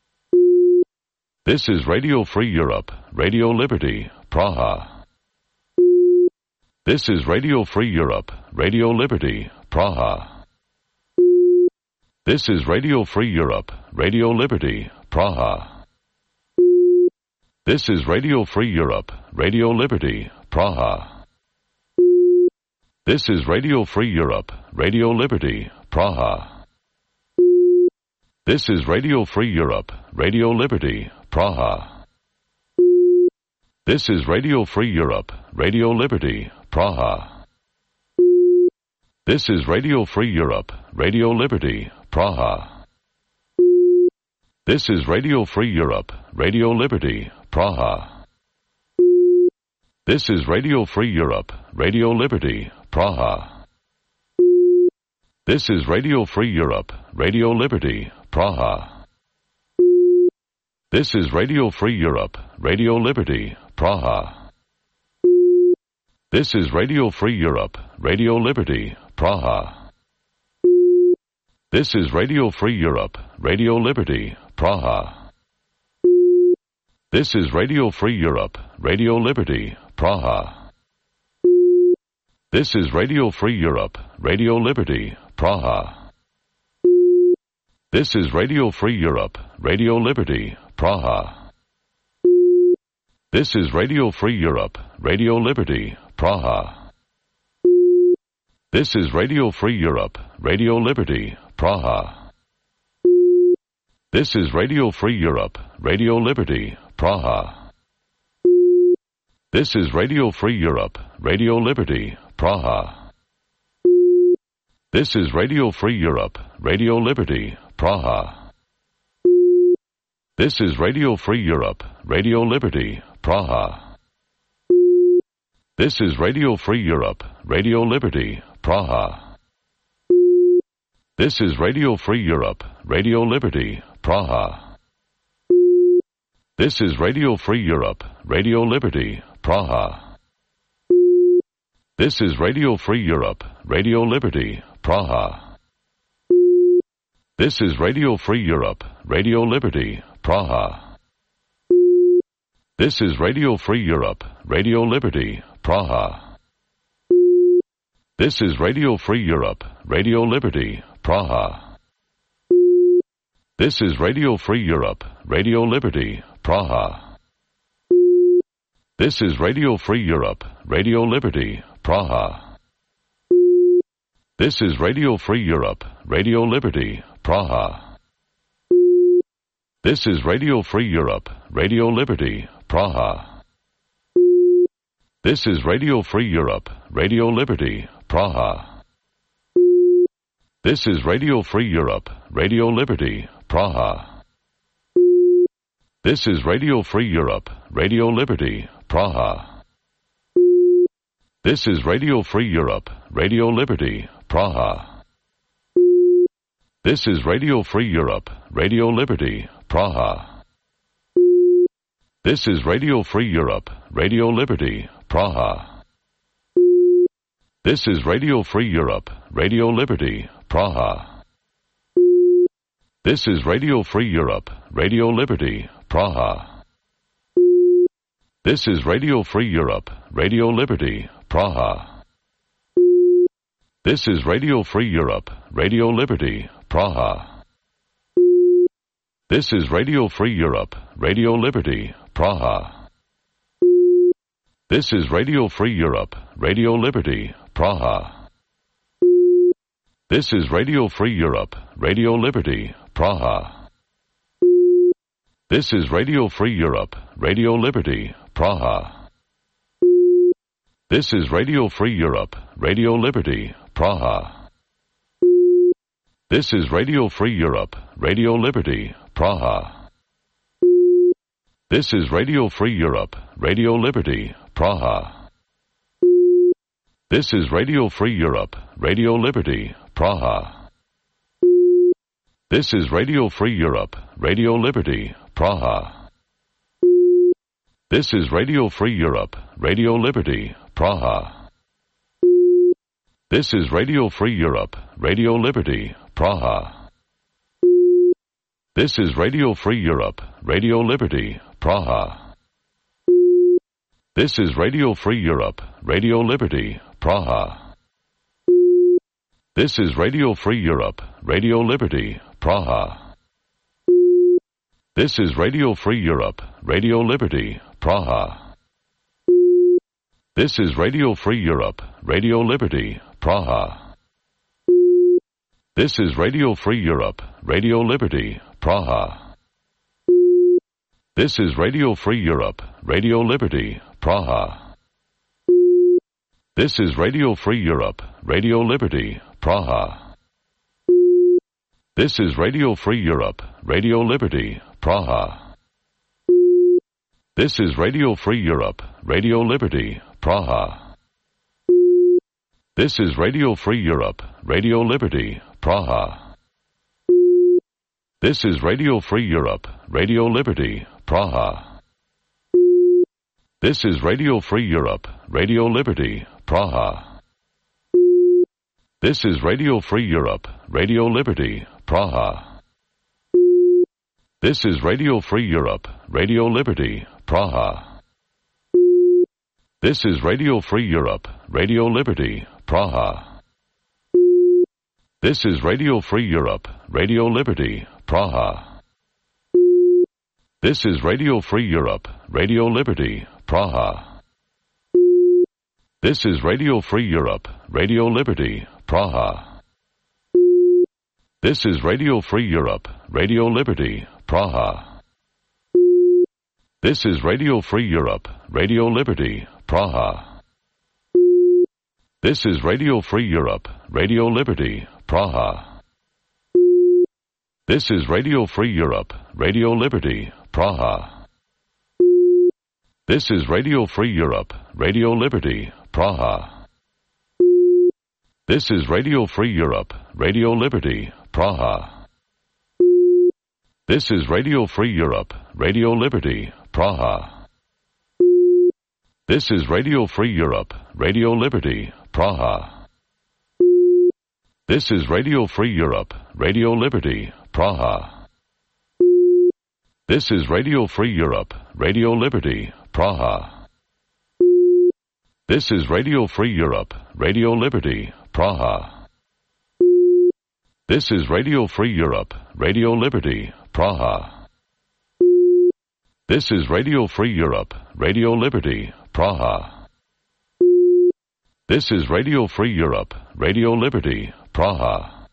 This is Radio Free Europe, Radio Liberty, Praha. This is Radio Free Europe, Radio Liberty, Praha. This is Radio Free Europe, Radio Liberty, Praha. This is Radio Free Europe, Radio Liberty, Praha. This is Radio Free Europe, Radio Liberty, Praha. This is Radio Free Europe, Radio Liberty, Praha. This is Radio Free Europe, Radio Liberty, Praha. This is Radio Free Europe, Radio Liberty, Praha. This is Radio Free Europe, Radio Liberty, Praha. This is Radio Free Europe, Radio Liberty, Praha. This is Radio Free Europe, Radio Liberty, Praha. This is Radio Free Europe, Radio Liberty, Praha. This is Radio Free Europe, Radio Liberty, Praha. This is Radio Free Europe, Radio Liberty, Praha. This is Radio Free Europe, Radio Liberty, Praha. This is Radio Free Europe, Radio Liberty, Praha. This is Radio Free Europe, Radio Liberty, Praha. This is Radio Free Europe, Radio Liberty, Praha. This is Radio Free Europe, Radio Liberty, Praha. This is Radio Free Europe, Radio Liberty, Praha. This is Radio Free Europe, Radio Liberty, Praha. This is Radio Free Europe, Radio Liberty, Praha. This is Radio Free Europe, Radio Liberty, Praha. This is Radio Free Europe, Radio Liberty, Praha. This is Radio Free Europe, Radio Liberty, Praha. This is Radio Free Europe, Radio Liberty, Praha. This is Radio Free Europe, Radio Liberty, Praha. This is Radio Free Europe, Radio Liberty, Praha. This is Radio Free Europe, Radio Liberty, Praha. This is Radio Free Europe, Radio Liberty, Praha. This is Radio Free Europe, Radio Liberty, Praha. This is Radio Free Europe, Radio Liberty, Praha. This is Radio Free Europe, Radio Liberty, Praha. This is Radio Free Europe, Radio Liberty, Praha. This is Radio Free Europe, Radio Liberty, Praha. This is Radio Free Europe, Radio Liberty, Praha. This is Radio Free Europe, Radio Liberty, Praha. This is Radio Free Europe, Radio Liberty, Praha. This is Radio Free Europe, Radio Liberty, Praha. This is Radio Free Europe, Radio Liberty, Praha. This is Radio Free Europe, Radio Liberty, Praha. This is Radio Free Europe, Radio Liberty, Praha. This is Radio Free Europe, Radio Liberty, Praha. This is Radio Free Europe, Radio Liberty, Praha. This is Radio Free Europe, Radio Liberty, Praha. This is Radio Free Europe, Radio Liberty, Praha. This is Radio Free Europe, Radio Liberty, Praha. This is Radio Free Europe, Radio Liberty, Praha. This is Radio Free Europe, Radio Liberty, Praha. This is Radio Free Europe, Radio Liberty, Praha. This is Radio Free Europe, Radio Liberty, Praha. This is Radio Free Europe, Radio Liberty, Praha. This is Radio Free Europe, Radio Liberty, Praha. This is Radio Free Europe, Radio Liberty, Praha. This is Radio Free Europe, Radio Liberty, Praha. This is Radio Free Europe, Radio Liberty, Praha. This is Radio Free Europe, Radio Liberty, Praha. This is Radio Free Europe, Radio Liberty, Praha. This is Radio Free Europe, Radio Liberty, Praha. This is Radio Free Europe, Radio Liberty, Praha. This is Radio Free Europe, Radio Liberty, Praha. This is Radio Free Europe, Radio Liberty, Praha. This is Radio Free Europe, Radio Liberty, Praha. This is Radio Free Europe, Radio Liberty, Praha. This is Radio Free Europe, Radio Liberty, Praha. This is Radio Free Europe, Radio Liberty, Praha. This is Radio Free Europe, Radio Liberty, Praha. This is Radio Free Europe, Radio Liberty, Praha. This is Radio Free Europe, Radio Liberty, Praha. This is Radio Free Europe, Radio Liberty, Praha. This is Radio Free Europe, Radio Liberty, Praha. This is Radio Free Europe, Radio Liberty, Praha. This is Radio Free Europe, Radio Liberty, Praha. This is Radio Free Europe, Radio Liberty, Praha. This is Radio Free Europe, Radio Liberty, Praha. This is Radio Free Europe, Radio Liberty, Praha. This is Radio Free Europe, Radio Liberty, Praha. This is Radio Free Europe, Radio Liberty, Praha. This is Radio Free Europe, Radio Liberty, Praha. This is Radio Free Europe, Radio Liberty, Praha. This is Radio Free Europe, Radio Liberty, Praha. This is Radio Free Europe, Radio Liberty, Praha. This is Radio Free Europe, Radio Liberty, Praha. This is Radio Free Europe, Radio Liberty, Praha. This is Radio Free Europe, Radio Liberty, Praha. This is Radio Free Europe, Radio Liberty, Praha. This is Radio Free Europe, Radio Liberty, Praha. This is Radio Free Europe, Radio Liberty, Praha.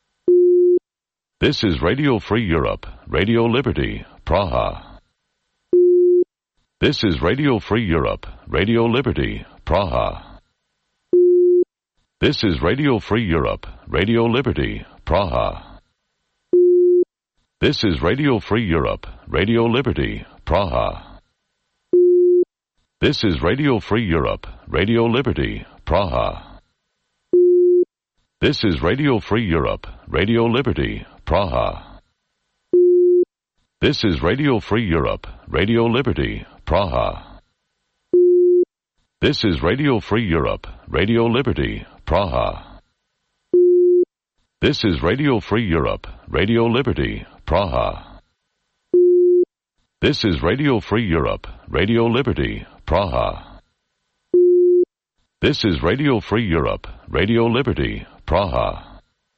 This is Radio Free Europe, Radio Liberty, Praha. This is Radio Free Europe, Radio Liberty, Praha. This is Radio Free Europe, Radio Liberty, Praha. This is Radio Free Europe, Radio Liberty, Praha. This is Radio Free Europe, Radio Liberty, Praha. This is Radio Free Europe, Radio Liberty, Praha. This is Radio Free Europe, Radio Liberty, Praha. This is Radio Free Europe, Radio Liberty, Praha. This is Radio Free Europe, Radio Liberty, Praha. This is Radio Free Europe, Radio Liberty, Praha. This is Radio Free Europe, Radio Liberty, Praha.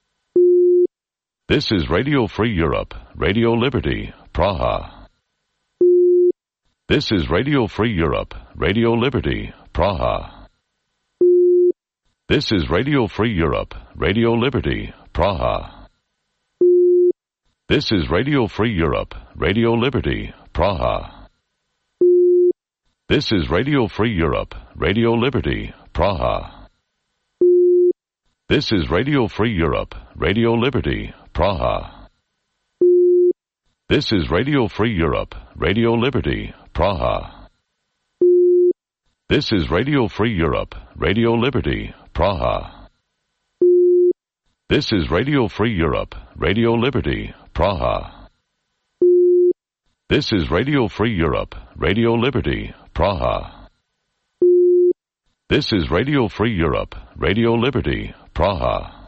This is Radio Free Europe, Radio Liberty, Praha. This is Radio Free Europe, Radio Liberty, Praha. This is Radio Free Europe, Radio Liberty, Praha. This is Radio Free Europe, Radio Liberty, Praha. This is Radio Free Europe, Radio Liberty, Praha. This is Radio Free Europe, Radio Liberty, Praha. This is Radio Free Europe, Radio Liberty, Praha. This is Radio Free Europe, Radio Liberty, Praha. This is Radio Free Europe, Radio Liberty, Praha. This is Radio Free Europe, Radio Liberty, Praha. This is Radio Free Europe, Radio Liberty, Praha.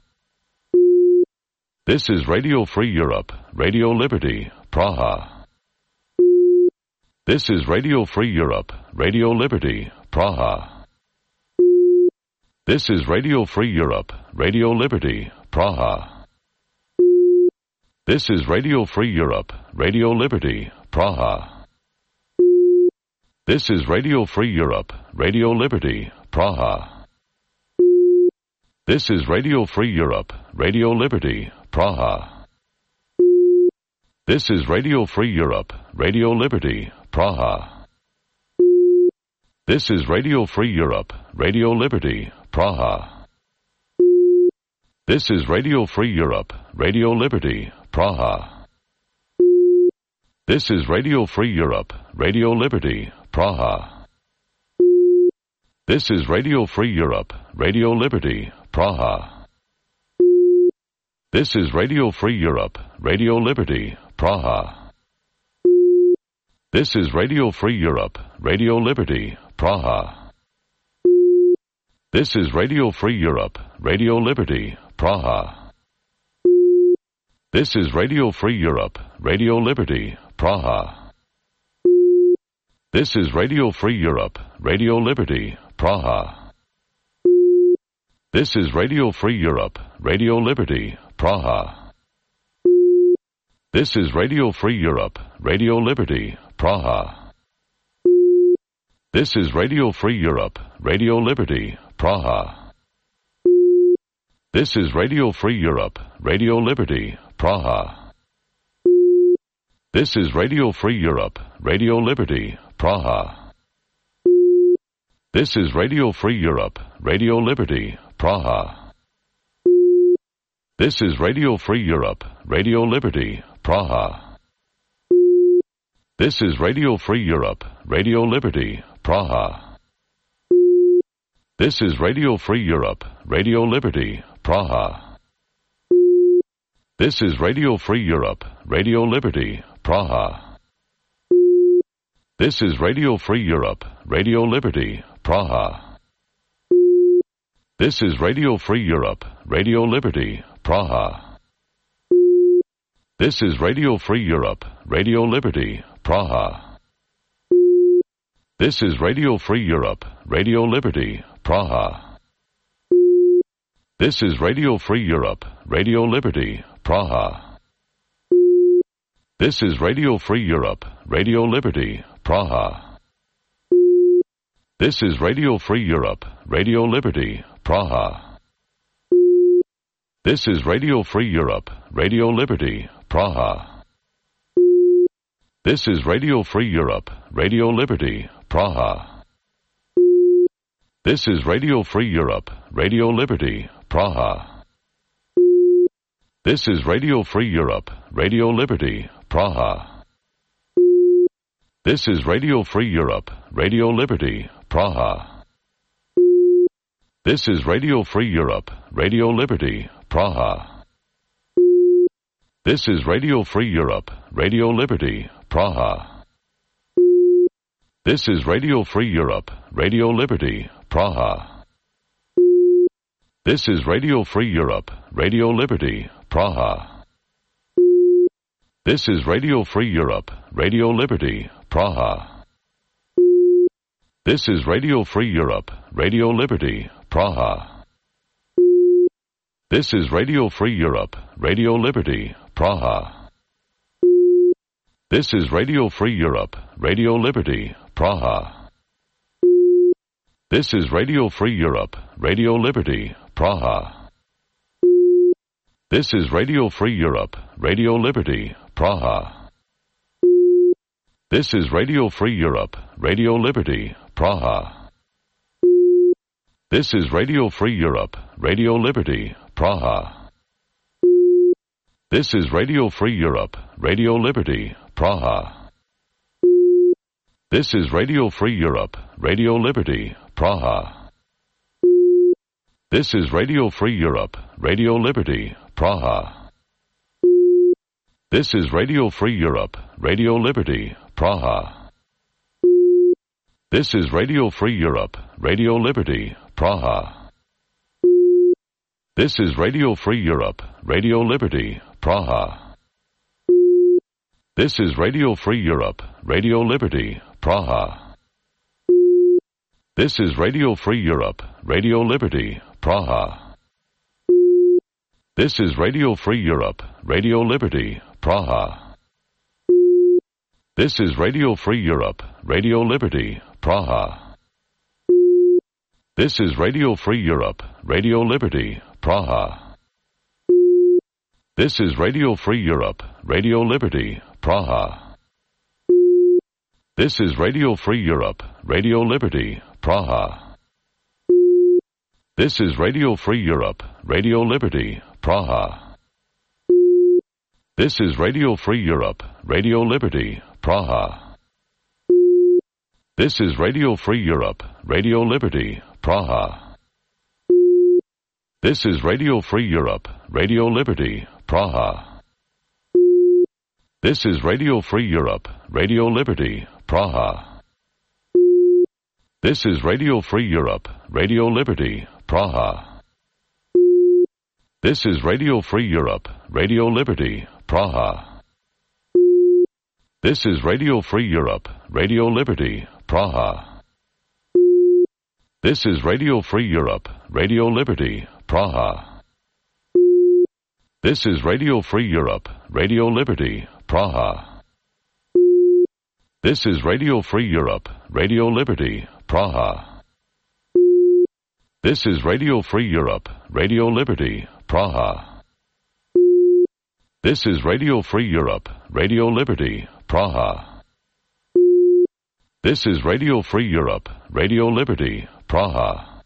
This is Radio Free Europe, Radio Liberty, Praha. This is Radio Free Europe, Radio Liberty, Praha. This is Radio Free Europe, Radio Liberty, Praha. This is Radio Free Europe, Radio Liberty, Praha. This is Radio Free Europe, Radio Liberty, Praha. This is Radio Free Europe, Radio Liberty, Praha. This is Radio Free Europe, Radio Liberty, Praha. This is Radio Free Europe, Radio Liberty, Praha. This is Radio Free Europe, Radio Liberty, Praha. This is Radio Free Europe, Radio Liberty, Praha. This is Radio Free Europe, Radio Liberty, Praha. This is Radio Free Europe, Radio Liberty, Praha. This is Radio Free Europe, Radio Liberty, Praha. This is Radio Free Europe, Radio Liberty, Praha. This is Radio Free Europe, Radio Liberty, Praha. This is Radio Free Europe, Radio Liberty, Praha. This is Radio Free Europe, Radio Liberty, Praha. This is Radio Free Europe, Radio Liberty, Praha. This is Radio Free Europe, Radio Liberty, Praha. This is Radio Free Europe, Radio Liberty, Praha. This is Radio Free Europe, Radio Liberty, Praha. This is Radio Free Europe, Radio Liberty, Praha. This is Radio Free Europe, Radio Liberty, Praha. This is Radio Free Europe, Radio Liberty, Praha. This is Radio Free Europe, Radio Liberty, Praha. This is Radio Free Europe, Radio Liberty, Praha. This is Radio Free Europe, Radio Liberty, Praha. This is Radio Free Europe, Radio Liberty, Praha. This is Radio Free Europe, Radio Liberty, Praha. This is Radio Free Europe, Radio Liberty, Praha. This is Radio Free Europe, Radio Liberty, Praha. This is Radio Free Europe, Radio Liberty, Praha. This is Radio Free Europe, Radio Liberty, Praha. This is Radio Free Europe, Radio Liberty, Praha. This is Radio Free Europe, Radio Liberty, Praha. This is Radio Free Europe, Radio Liberty, Praha. This is Radio Free Europe, Radio Liberty, Praha. This is Radio Free Europe, Radio Liberty, Praha. This is Radio Free Europe, Radio Liberty, Praha. This is Radio Free Europe, Radio Liberty, Praha. This is Radio Free Europe, Radio Liberty, Praha. This is Radio Free Europe, Radio Liberty, Praha. This is Radio Free Europe, Radio Liberty, Praha. This is Radio Free Europe, Radio Liberty, Praha. This is Radio Free Europe, Radio Liberty, Praha. This is Radio Free Europe, Radio Liberty, Praha. This is Radio Free Europe, Radio Liberty, Praha. This is Radio Free Europe, Radio Liberty, Praha. This is Radio Free Europe, Radio Liberty, Praha. This is Radio Free Europe, Radio Liberty, Praha. This is Radio Free Europe, Radio Liberty, Praha. This is Radio Free Europe, Radio Liberty, Praha. This is Radio Free Europe, Radio Liberty, Praha. This is Radio Free Europe, Radio Liberty, Praha. This is Radio Free Europe, Radio Liberty, Praha. This is Radio Free Europe, Radio Liberty, Praha. This is Radio Free Europe, Radio Liberty, Praha. This is Radio Free Europe, Radio Liberty, Praha. This is Radio Free Europe, Radio Liberty, Praha. This is Radio Free Europe, Radio Liberty, Praha. This is Radio Free Europe, Radio Liberty, Praha. This is Radio Free Europe, Radio Liberty, Praha. This is Radio Free Europe, Radio Liberty, Praha. This is Radio Free Europe, Radio Liberty, Praha. This is Radio Free Europe, Radio Liberty, Praha. This is Radio Free Europe, Radio Liberty, Praha. This is Radio Free Europe, Radio Liberty, Praha. This is Radio Free Europe, Radio Liberty, Praha. This is Radio Free Europe, Radio Liberty, Praha. This is Radio Free Europe, Radio Liberty, Praha. This is Radio Free Europe, Radio Liberty, Praha. This is Radio Free Europe, Radio Liberty, Praha. This is Radio Free Europe, Radio Liberty, Praha. This is Radio Free Europe, Radio Liberty, Praha. This is Radio Free Europe, Radio Liberty, Praha. This is Radio Free Europe, Radio Liberty, Praha. This is Radio Free Europe, Radio Liberty, Praha.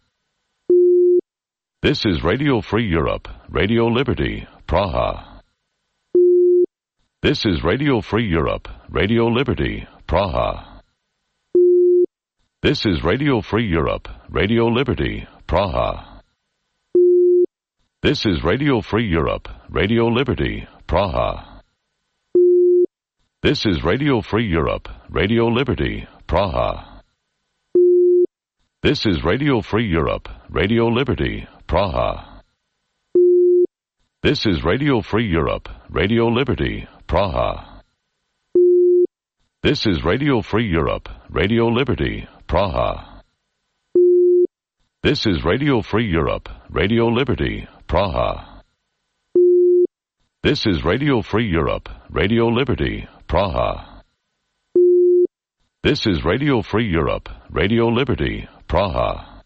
This is Radio Free Europe, Radio Liberty, Praha. This is Radio Free Europe, Radio Liberty, Praha. This is Radio Free Europe, Radio Liberty, Praha. This is Radio Free Europe, Radio Liberty, Praha. This is Radio Free Europe, Radio Liberty, Praha. This is Radio Free Europe, Radio Liberty, Praha. This is Radio Free Europe, Radio Liberty, Praha. This is Radio Free Europe, Radio Liberty, Praha. This is Radio Free Europe, Radio Liberty, Praha. This is Radio Free Europe, Radio Liberty, Praha. This is Radio Free Europe, Radio Liberty, Praha.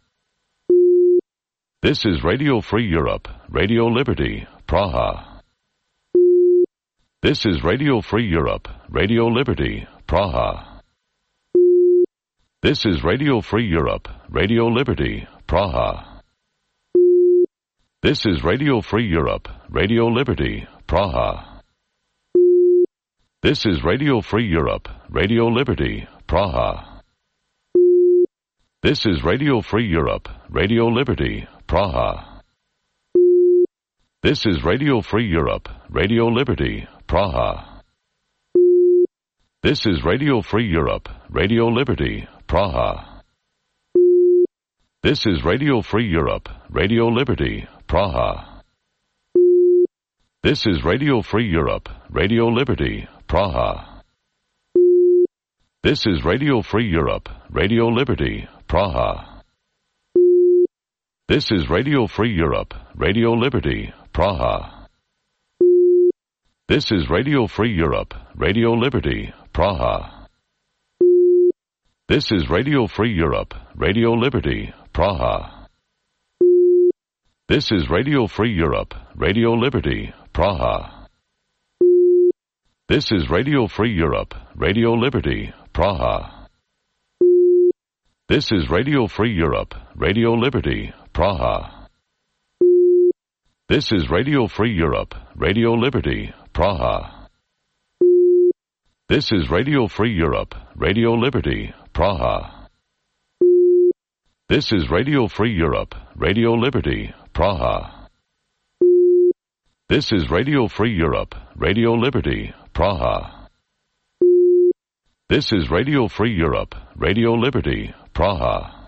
This is Radio Free Europe, Radio Liberty, Praha. This is Radio Free Europe, Radio Liberty, Praha. This is Radio Free Europe, Radio Liberty, Praha. This is Radio Free Europe, Radio Liberty, Praha. This is Radio Free Europe, Radio Liberty, Praha. This is Radio Free Europe, Radio Liberty, Praha. This is Radio Free Europe, Radio Liberty, Praha. This is Radio Free Europe, Radio Liberty, Praha. This is Radio Free Europe, Radio Liberty, Praha. This is Radio Free Europe, Radio Liberty, Praha. This is Radio Free Europe, Radio Liberty, Praha. This is Radio Free Europe, Radio Liberty, Praha. This is Radio Free Europe, Radio Liberty, Praha. This is Radio Free Europe, Radio Liberty, Praha. This is Radio Free Europe, Radio Liberty, Praha. This is Radio Free Europe, Radio Liberty, Praha. This is Radio Free Europe, Radio Liberty, Praha. This is Radio Free Europe, Radio Liberty, Praha. This is Radio Free Europe, Radio Liberty, Praha. This is Radio Free Europe, Radio Liberty, Praha. This is Radio Free Europe, Radio Liberty, Praha. This is Radio Free Europe, Radio Liberty, Praha.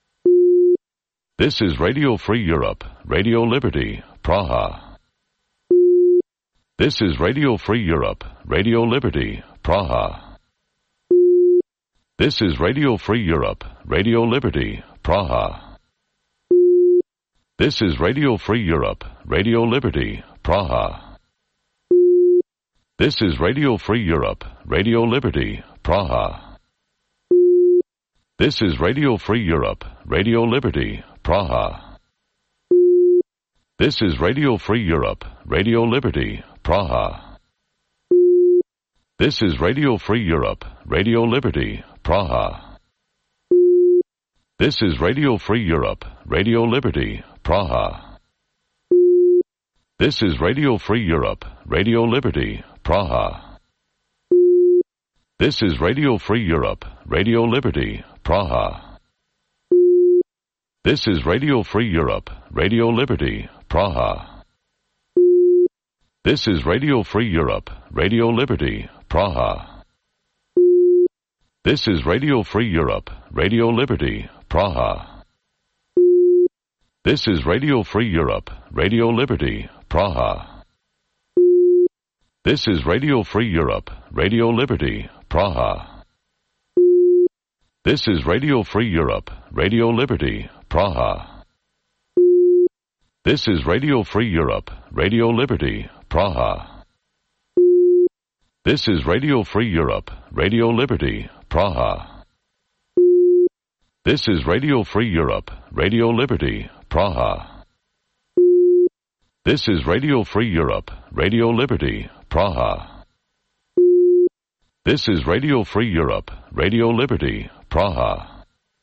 This is Radio Free Europe, Radio Liberty, Praha. This is Radio Free Europe, Radio Liberty, Praha. This is Radio Free Europe, Radio Liberty, Praha. This is Radio Free Europe, Radio Liberty, Praha. This is Radio Free Europe, Radio Liberty, Praha. This is Radio Free Europe, Radio Liberty, Praha. This is Radio Free Europe, Radio Liberty, Praha. This is Radio Free Europe, Radio Liberty, Praha. This is Radio Free Europe, Radio Liberty, Praha. This is Radio Free Europe, Radio Liberty, Praha. This is Radio Free Europe, Radio Liberty, Praha. This is Radio Free Europe, Radio Liberty, Praha. This is Radio Free Europe, Radio Liberty, Praha. This is Radio Free Europe, Radio Liberty, Praha. This is Radio Free Europe, Radio Liberty, Praha. This is Radio Free Europe, Radio Liberty, Praha. This is Radio Free Europe, Radio Liberty, Praha. This is Radio Free Europe, Radio Liberty, Praha. This is Radio Free Europe, Radio Liberty, Praha. This is Radio Free Europe, Radio Liberty, Praha. This is Radio Free Europe, Radio Liberty, Praha. This is Radio Free Europe, Radio Liberty, Praha.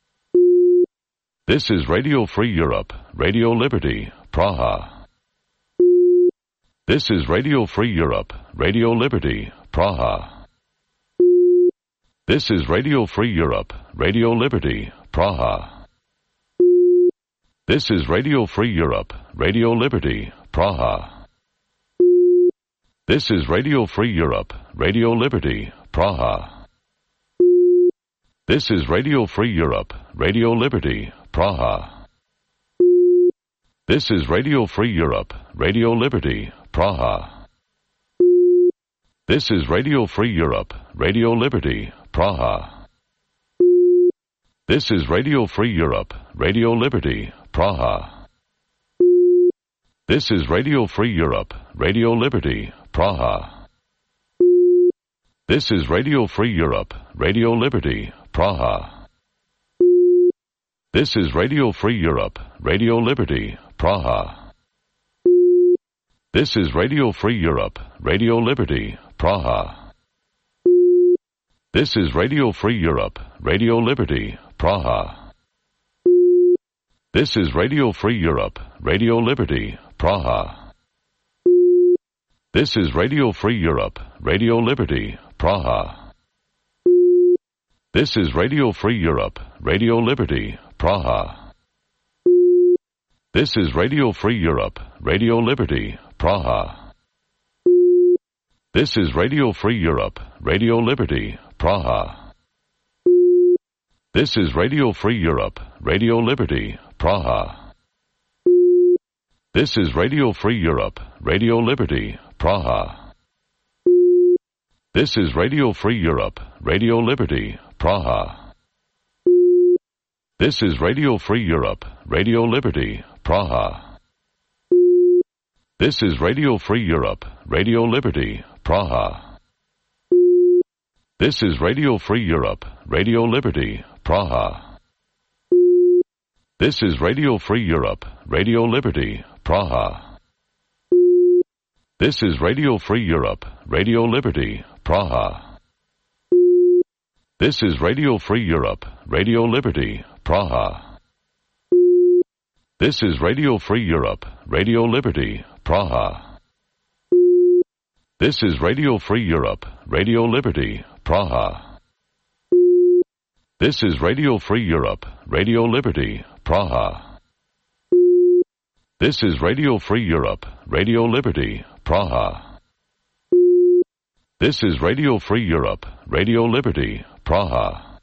This is Radio Free Europe, Radio Liberty, Praha. This is Radio Free Europe, Radio Liberty, Praha. This is Radio Free Europe, Radio Liberty, Praha. This is Radio Free Europe, Radio Liberty, Praha. This is Radio Free Europe, Radio Liberty, Praha. This is Radio Free Europe, Radio Liberty, Praha. This is Radio Free Europe, Radio Liberty, Praha. This is Radio Free Europe, Radio Liberty, Praha. This is Radio Free Europe, Radio Liberty, Praha. This is Radio Free Europe, Radio Liberty, Praha. This is Radio Free Europe, Radio Liberty, Praha. This is Radio Free Europe, Radio Liberty, Praha. This is Radio Free Europe, Radio Liberty, Praha. This is Radio Free Europe, Radio Liberty, Praha. This is Radio Free Europe, Radio Liberty, Praha. This is Radio Free Europe, Radio Liberty, Praha. This is Radio Free Europe, Radio Liberty, Praha. This is Radio Free Europe, Radio Liberty, Praha. This is Radio Free Europe, Radio Liberty, Praha. This is Radio Free Europe, Radio Liberty, Praha. This is Radio Free Europe, Radio Liberty, Praha. This is Radio Free Europe, Radio Liberty, Praha. This is Radio Free Europe, Radio Liberty, Praha. This is Radio Free Europe, Radio Liberty, Praha. This is Radio Free Europe, Radio Liberty, Praha. This is Radio Free Europe, Radio Liberty, Praha. This is Radio Free Europe, Radio Liberty, Praha. This is Radio Free Europe, Radio Liberty, Praha. This is Radio Free Europe, Radio Liberty, Praha. This is Radio Free Europe, Radio Liberty, Praha. This is Radio Free Europe, Radio Liberty, Praha. This is Radio Free Europe, Radio Liberty, Praha. This is Radio Free Europe, Radio Liberty, Praha.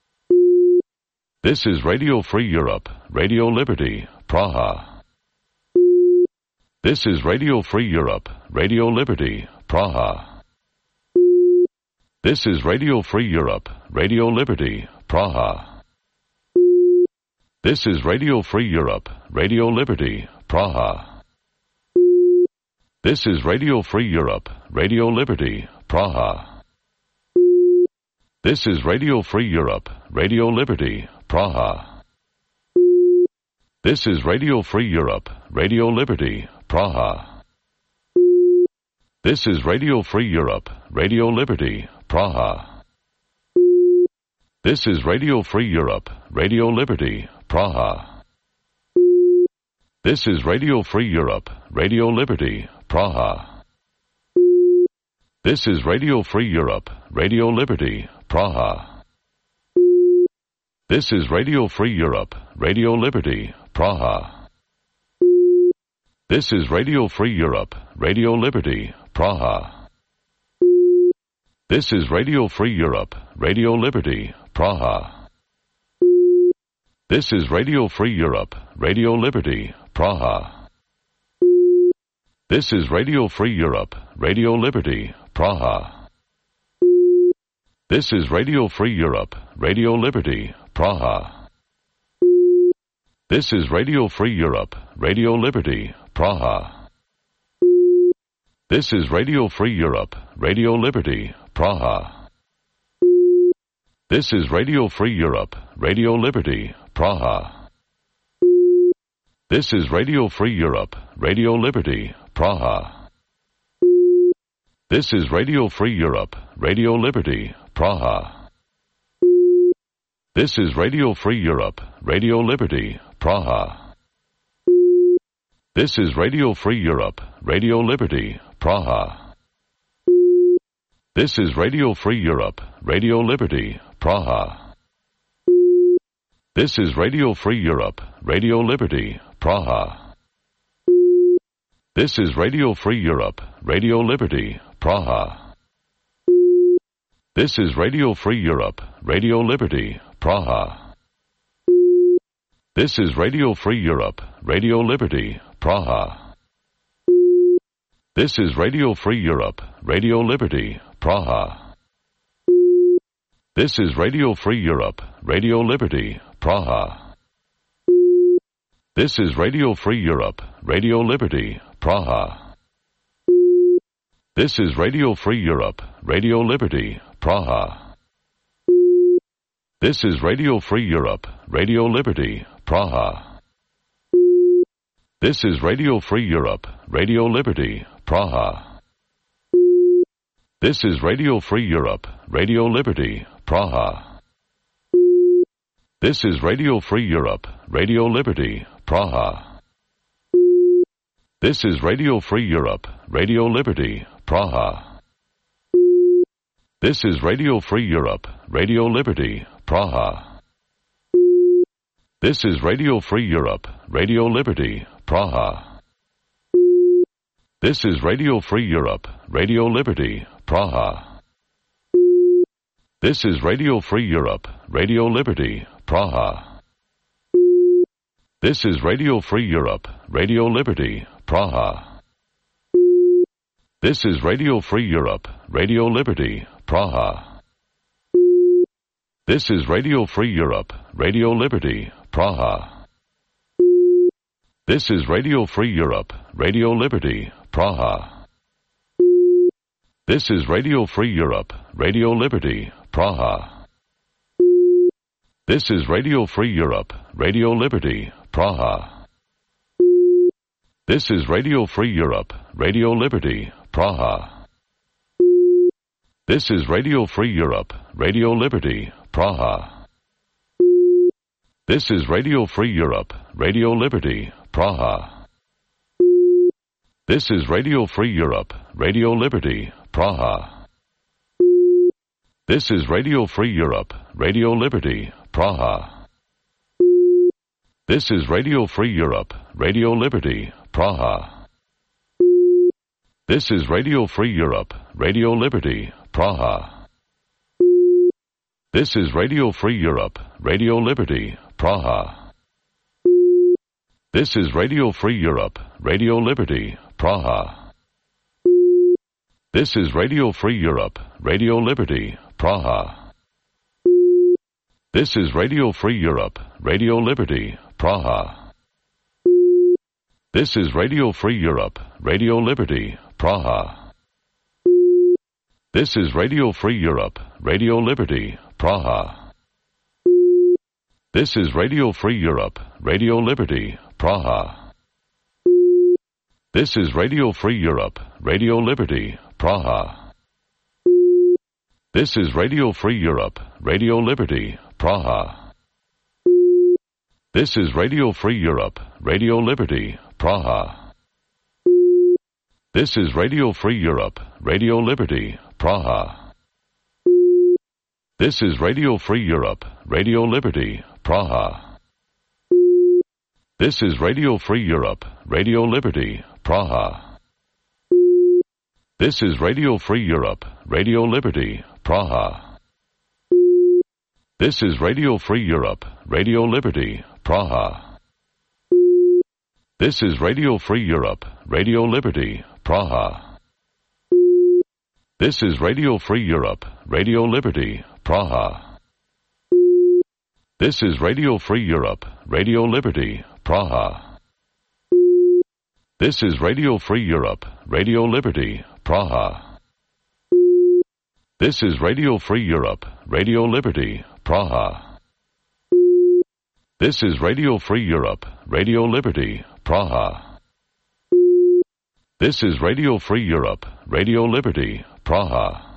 This is Radio Free Europe, Radio Liberty, Praha. This is Radio Free Europe, Radio Liberty, Praha. This is Radio Free Europe, Radio Liberty, Praha. This is Radio Free Europe, Radio Liberty, Praha. This is Radio Free Europe, Radio Liberty, Praha. This is Radio Free Europe, Radio Liberty, Praha. This is Radio Free Europe, Radio Liberty, Praha. This is Radio Free Europe, Radio Liberty, Praha. This is Radio Free Europe, Radio Liberty, Praha. This is Radio Free Europe, Radio Liberty, Praha. This is Radio Free Europe, Radio Liberty, Praha. This is Radio Free Europe, Radio Liberty, Praha. This is Radio Free Europe, Radio Liberty, Praha. This is Radio Free Europe, Radio Liberty, Praha. This is Radio Free Europe, Radio Liberty, Praha. This is Radio Free Europe, Radio Liberty, Praha. This is Radio Free Europe, Radio Liberty, Praha. This is Radio Free Europe, Radio Liberty, Praha. This is Radio Free Europe, Radio Liberty, Praha. This is Radio Free Europe, Radio Liberty, Praha. This is Radio Free Europe, Radio Liberty, Praha. This is Radio Free Europe, Radio Liberty, Praha. This is Radio Free Europe, Radio Liberty, Praha. This is Radio Free Europe, Radio Liberty, Praha. This is Radio Free Europe, Radio Liberty, Praha. This is Radio Free Europe, Radio Liberty, Praha. This is Radio Free Europe, Radio Liberty, Praha. This is Radio Free Europe, Radio Liberty, Praha. This is Radio Free Europe, Radio Liberty, Praha. This is Radio Free Europe, Radio Liberty, Praha. This is Radio Free Europe, Radio Liberty, Praha. This is Radio Free Europe, Radio Liberty, Praha. This is Radio Free Europe, Radio Liberty, Praha. This is Radio Free Europe, Radio Liberty, Praha. This is Radio Free Europe, Radio Liberty, Praha. This is Radio Free Europe, Radio Liberty, Praha. This is Radio Free Europe, Radio Liberty, Praha. This is Radio Free Europe, Radio Liberty, Praha. This is Radio Free Europe, Radio Liberty, Praha. This is Radio Free Europe, Radio Liberty, Praha. This is Radio Free Europe, Radio Liberty, Praha. This is Radio Free Europe, Radio Liberty, Praha. This is Radio Free Europe, Radio Liberty, Praha. This is Radio Free Europe, Radio Liberty, Praha. This is Radio Free Europe, Radio Liberty, Praha. This is Radio Free Europe, Radio Liberty, Praha. This is Radio Free Europe, Radio Liberty, Praha. This is Radio Free Europe, Radio Liberty, Praha. This is Radio Free Europe, Radio Liberty, Praha. This is Radio Free Europe, Radio Liberty, Praha. This is Radio Free Europe, Radio Liberty, Praha. This is Radio Free Europe, Radio Liberty, Praha. This is Radio Free Europe, Radio Liberty, Praha. This is Radio Free Europe, Radio Liberty, Praha. This is Radio Free Europe, Radio Liberty, Praha. This is Radio Free Europe, Radio Liberty, Praha. This is Radio Free Europe, Radio Liberty, Praha. This is Radio Free Europe, Radio Liberty, Praha. This is Radio Free Europe, Radio Liberty, Praha. This is Radio Free Europe, Radio Liberty, Praha. This is Radio Free Europe, Radio Liberty, Praha. This is Radio Free Europe, Radio Liberty, Praha. This is Radio Free Europe, Radio Liberty, Praha. This is Radio Free Europe, Radio Liberty, Praha. This is Radio Free Europe, Radio Liberty, Praha. This is Radio Free Europe, Radio Liberty, Praha. This is Radio Free Europe, Radio Liberty, Praha. This is Radio Free Europe, Radio Liberty, Praha. This is Radio Free Europe, Radio Liberty, Praha. This is Radio Free Europe, Radio Liberty, Praha. This is Radio Free Europe, Radio Liberty, Praha. This is Radio Free Europe, Radio Liberty, Praha. This is Radio Free Europe, Radio Liberty, Praha. This is Radio Free Europe, Radio Liberty, Praha. This is Radio Free Europe, Radio Liberty, Praha. This is Radio Free Europe, Radio Liberty, Praha. This is Radio Free Europe, Radio Liberty, Praha.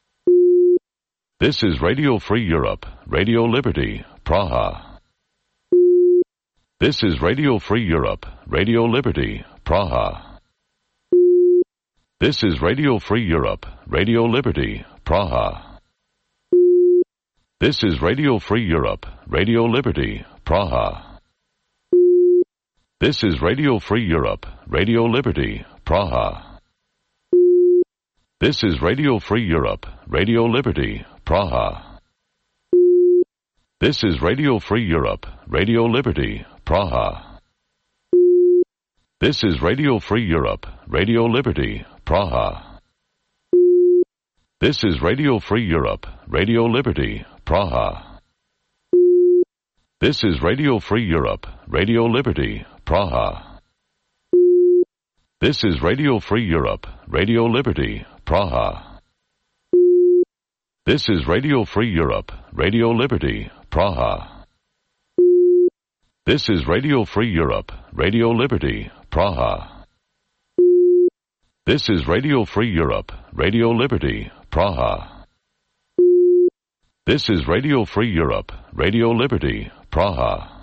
This is Radio Free Europe, Radio Liberty, Praha. This is Radio Free Europe, Radio Liberty, Praha. This is Radio Free Europe, Radio Liberty, Praha. This is Radio Free Europe, Radio Liberty, Praha. This is Radio Free Europe, Radio Liberty, Praha. This is Radio Free Europe, Radio Liberty, Praha. This is Radio Free Europe, Radio Liberty, Praha. This is Radio Free Europe, Radio Liberty, Praha. This is Radio Free Europe, Radio Liberty, Praha. This is Radio Free Europe, Radio Liberty, Praha. This is Radio Free Europe, Radio Liberty, Praha. This is Radio Free Europe, Radio Liberty, Praha. This is Radio Free Europe, Radio Liberty, Praha. This is Radio Free Europe, Radio Liberty, Praha. This is Radio Free Europe, Radio Liberty, Praha.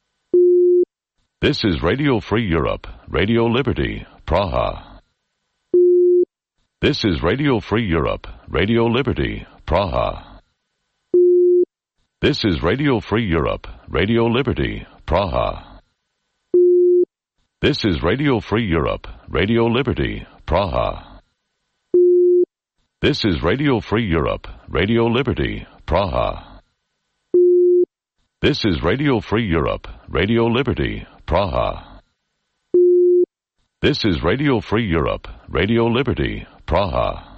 This is Radio Free Europe, Radio Liberty, Praha. This is Radio Free Europe, Radio Liberty, Praha. This is Radio Free Europe, Radio Liberty, Praha. This is Radio Free Europe, Radio Liberty, Praha. This is Radio Free Europe, Radio Liberty, Praha. This is Radio Free Europe, Radio Liberty, Praha. This is Radio Free Europe, Radio Liberty, Praha.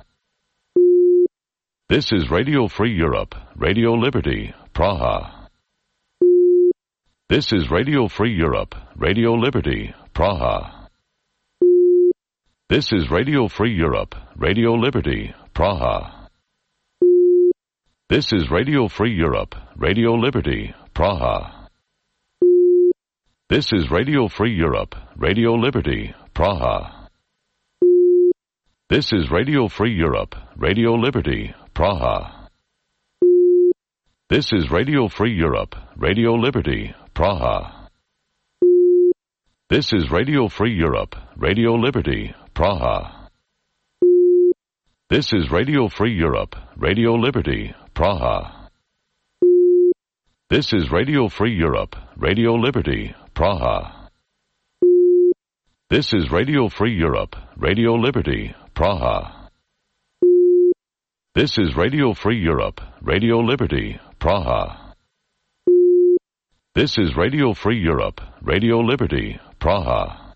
This is Radio Free Europe, Radio Liberty, Praha. This is Radio Free Europe, Radio Liberty, Praha. This is Radio Free Europe, Radio Liberty, Praha. This is Radio Free Europe, Radio Liberty, Praha. This is Radio Free Europe, Radio Liberty, Praha. This is Radio Free Europe, Radio Liberty, Praha. This is Radio Free Europe, Radio Liberty, Praha. This is Radio Free Europe, Radio Liberty, Praha. This is Radio Free Europe, Radio Liberty, Praha. This is Radio Free Europe, Radio Liberty, Praha. This is Radio Free Europe, Radio Liberty, Praha. This is Radio Free Europe, Radio Liberty, Praha. This is Radio Free Europe, Radio Liberty, Praha.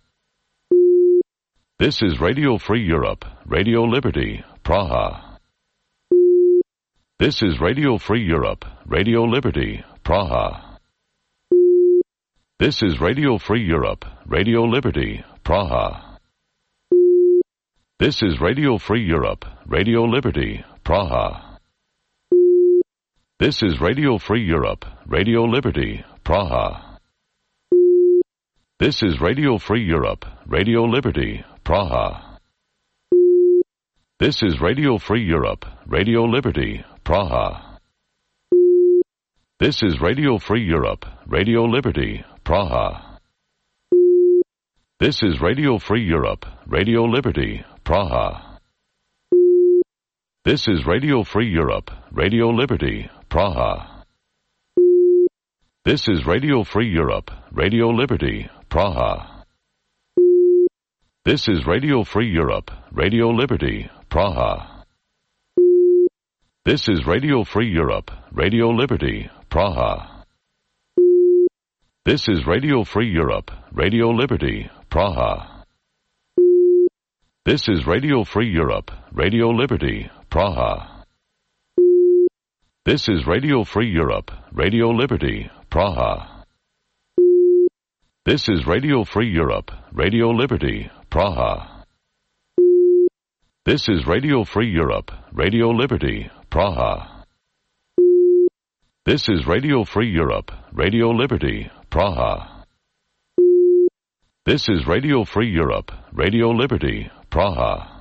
This is Radio Free Europe, Radio Liberty, Praha. This is Radio Free Europe, Radio Liberty, Praha. This is Radio Free Europe, Radio Liberty, Praha. This is Radio Free Europe, Radio Liberty, Praha. This is Radio Free Europe, Radio Liberty, Praha. This is Radio Free Europe, Radio Liberty, Praha. This is Radio Free Europe, Radio Liberty, Praha. This is Radio Free Europe, Radio Liberty, Praha. This is Radio Free Europe, Radio Liberty, Praha. This is Radio Free Europe, Radio Liberty, Praha. This is Radio Free Europe, Radio Liberty, Praha. This is Radio Free Europe, Radio Liberty, Praha. This is Radio Free Europe, Radio Liberty, Praha. This is Radio Free Europe, Radio Liberty, Praha. This is Radio Free Europe, Radio Liberty, Praha. This is Radio Free Europe, Radio Liberty, Praha. This is Radio Free Europe, Radio Liberty, Praha. This is Radio Free Europe, Radio Liberty, Praha. This is Radio Free Europe, Radio Liberty, Praha. This is Radio Free Europe, Radio Liberty, Praha.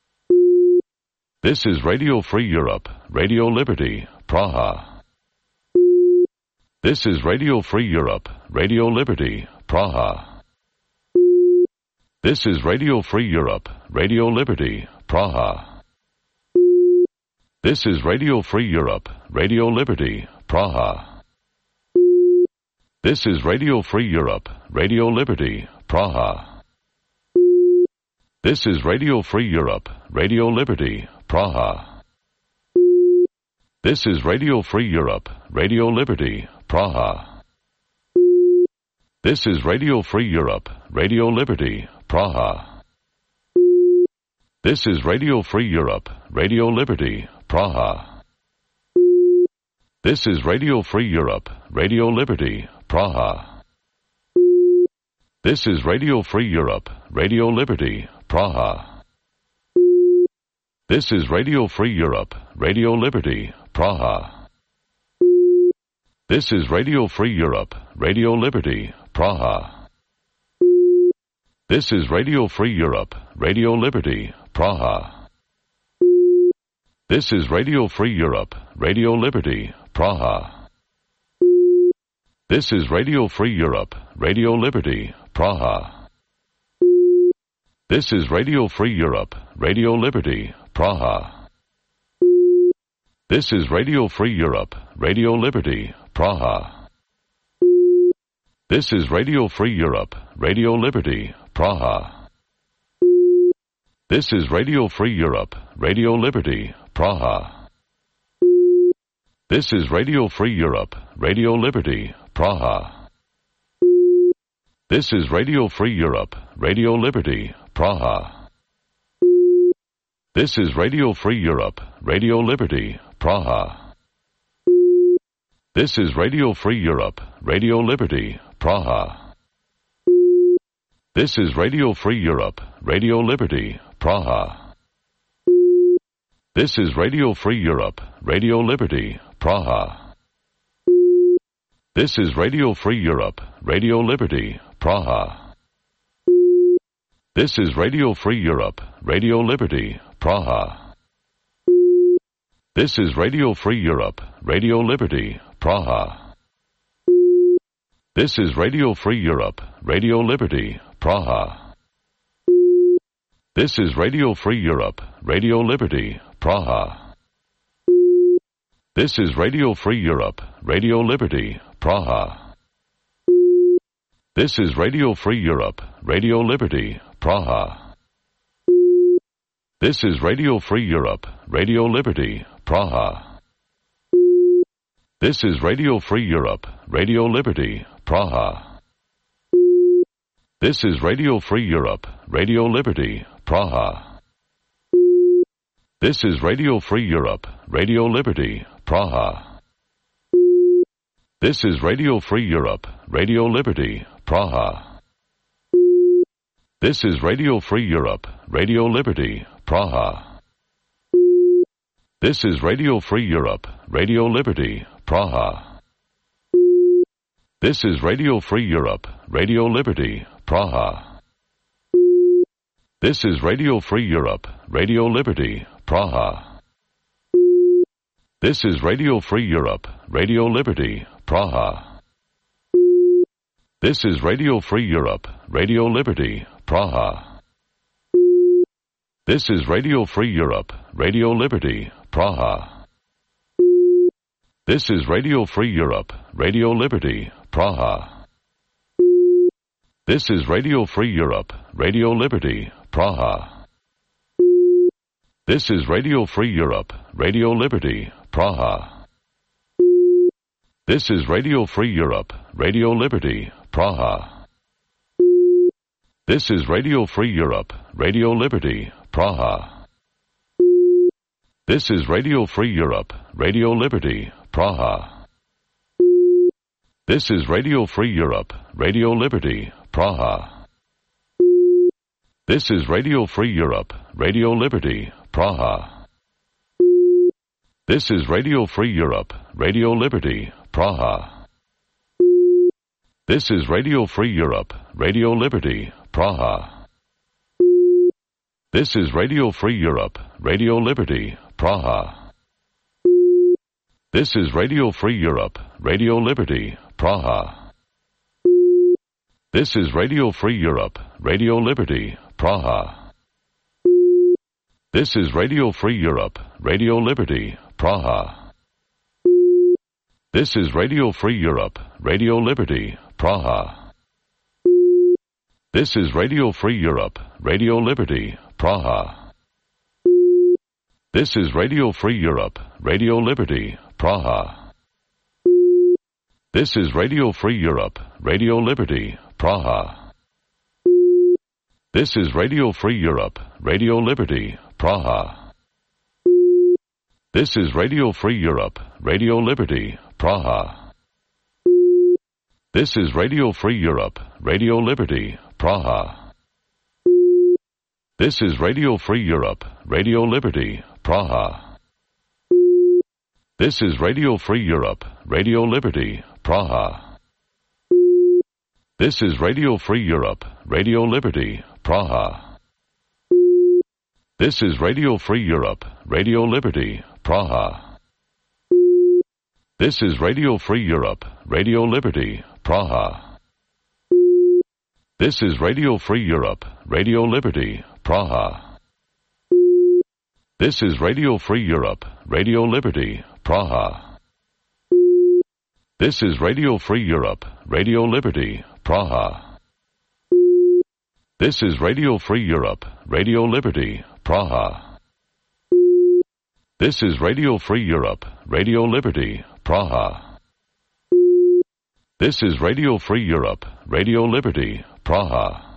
This is Radio Free Europe, Radio Liberty, Praha. This is Radio Free Europe, Radio Liberty, Praha. This is Radio Free Europe, Radio Liberty, Praha. This is Radio Free Europe, Radio Liberty, Praha. This is Radio Free Europe, Radio Liberty, Praha. This is Radio Free Europe, Radio Liberty, Praha. This is Radio Free Europe, Radio Liberty, Praha. This is Radio Free Europe, Radio Liberty, Praha. This is Radio Free Europe, Radio Liberty, Praha. This is Radio Free Europe, Radio Liberty, Praha. This is Radio Free Europe, Radio Liberty, Praha. This is Radio Free Europe, Radio Liberty, Praha. This is Radio Free Europe, Radio Liberty, Praha. This is Radio Free Europe, Radio Liberty, Praha. This is Radio Free Europe, Radio Liberty, Praha. This is Radio Free Europe, Radio Liberty, Praha. This is Radio Free Europe, Radio Liberty, Praha. This is Radio Free Europe, Radio Liberty, Praha. This is Radio Free Europe, Radio Liberty, Praha. This is Radio Free Europe, Radio Liberty, Praha. This is Radio Free Europe, Radio Liberty, Praha. This is Radio Free Europe, Radio Liberty, Praha. This is Radio Free Europe, Radio Liberty, Praha. This is Radio Free Europe, Radio Liberty, Praha. This is Radio Free Europe, Radio Liberty, Praha. This is Radio Free Europe, Radio Liberty, Praha. This is Radio Free Europe, Radio Liberty, Praha. This is Radio Free Europe, Radio Liberty, Praha. This is Radio Free Europe, Radio Liberty, Praha. This is Radio Free Europe, Radio Liberty, Praha. This is Radio Free Europe, Radio Liberty, Praha. This is Radio Free Europe, Radio Liberty, Praha. This is Radio Free Europe, Radio Liberty, Praha. This is Radio Free Europe, Radio Liberty, Praha. This is Radio Free Europe, Radio Liberty, Praha. This is Radio Free Europe, Radio Liberty, Praha. This is Radio Free Europe, Radio Liberty, Praha. This is Radio Free Europe, Radio Liberty, Praha. This is Radio Free Europe, Radio Liberty, Praha. This is Radio Free Europe, Radio Liberty, Praha. This is Radio Free Europe, Radio Liberty, Praha. This is Radio Free Europe, Radio Liberty, Praha. This is Radio Free Europe, Radio Liberty, Praha. This is Radio Free Europe, Radio Liberty, Praha. This is Radio Free Europe, Radio Liberty, Praha. This is Radio Free Europe, Radio Liberty, Praha. This is Radio Free Europe, Radio Liberty, Praha. This is Radio Free Europe, Radio Liberty, Praha. This is Radio Free Europe, Radio Liberty, Praha. This is Radio Free Europe, Radio Liberty, Praha. This is Radio Free Europe, Radio Liberty, Praha. This is Radio Free Europe, Radio Liberty, Praha. This is Radio Free Europe, Radio Liberty, Praha. This is Radio Free Europe, Radio Liberty, Praha. This is Radio Free Europe, Radio Liberty, Praha. This is Radio Free Europe, Radio Liberty, Praha. This is Radio Free Europe, Radio Liberty, Praha. This is Radio Free Europe, Radio Liberty, Praha. This is Radio Free Europe, Radio Liberty, Praha. This is Radio Free Europe, Radio Liberty, Praha. This is Radio Free Europe, Radio Liberty, Praha. This is Radio Free Europe, Radio Liberty, Praha. This is Radio Free Europe, Radio Liberty, Praha. This is Radio Free Europe, Radio Liberty, Praha. This is Radio Free Europe, Radio Liberty, Praha. This is Radio Free Europe, Radio Liberty, Praha. This is Radio Free Europe, Radio Liberty, Praha. This is Radio Free Europe, Radio Liberty, Praha. This is Radio Free Europe, Radio Liberty, Praha. This is Radio Free Europe, Radio Liberty, Praha. This is Radio Free Europe, Radio Liberty, Praha. This is Radio Free Europe, Radio Liberty, Praha. This is Radio Free Europe, Radio Liberty, Praha. This is Radio Free Europe, Radio Liberty, Praha. This is Radio Free Europe, Radio Liberty, Praha. This is Radio Free Europe, Radio Liberty, Praha. This is Radio Free Europe, Radio Liberty, Praha.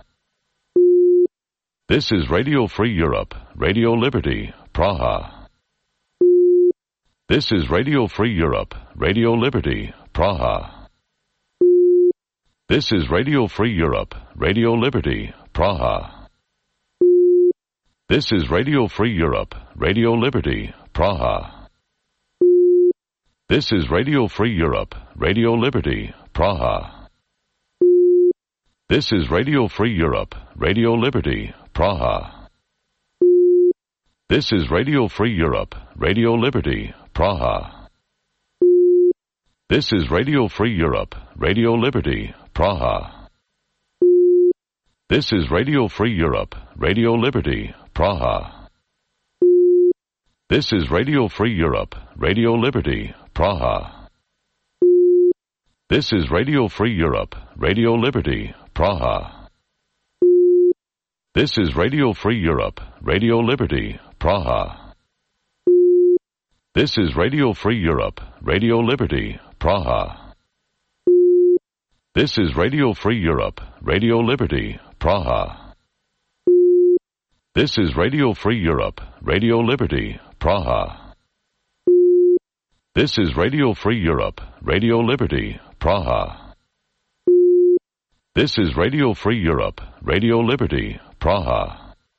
This is Radio Free Europe, Radio Liberty, Praha. This is Radio Free Europe, Radio Liberty, Praha. This is Radio Free Europe, Radio Liberty, Praha. This is Radio Free Europe, Radio Liberty, Praha. This is Radio Free Europe, Radio Liberty, Praha. This is Radio Free Europe, Radio Liberty, Praha. This is Radio Free Europe, Radio Liberty, Praha. This is Radio Free Europe, Radio Liberty, Praha. This is Radio Free Europe, Radio Liberty, Praha. This is Radio Free Europe, Radio Liberty, Praha. This is Radio Free Europe, Radio Liberty, Praha. This is Radio Free Europe, Radio Liberty, Praha. This is Radio Free Europe, Radio Liberty, Praha. This is Radio Free Europe, Radio Liberty, Praha. This is Radio Free Europe, Radio Liberty, Praha. This is Radio Free Europe, Radio Liberty, Praha. This is Radio Free Europe, Radio Liberty, Praha.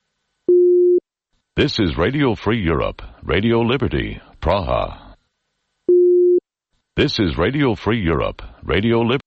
This is Radio Free Europe, Radio Liberty, Praha. This is Radio Free Europe, Radio Liberty.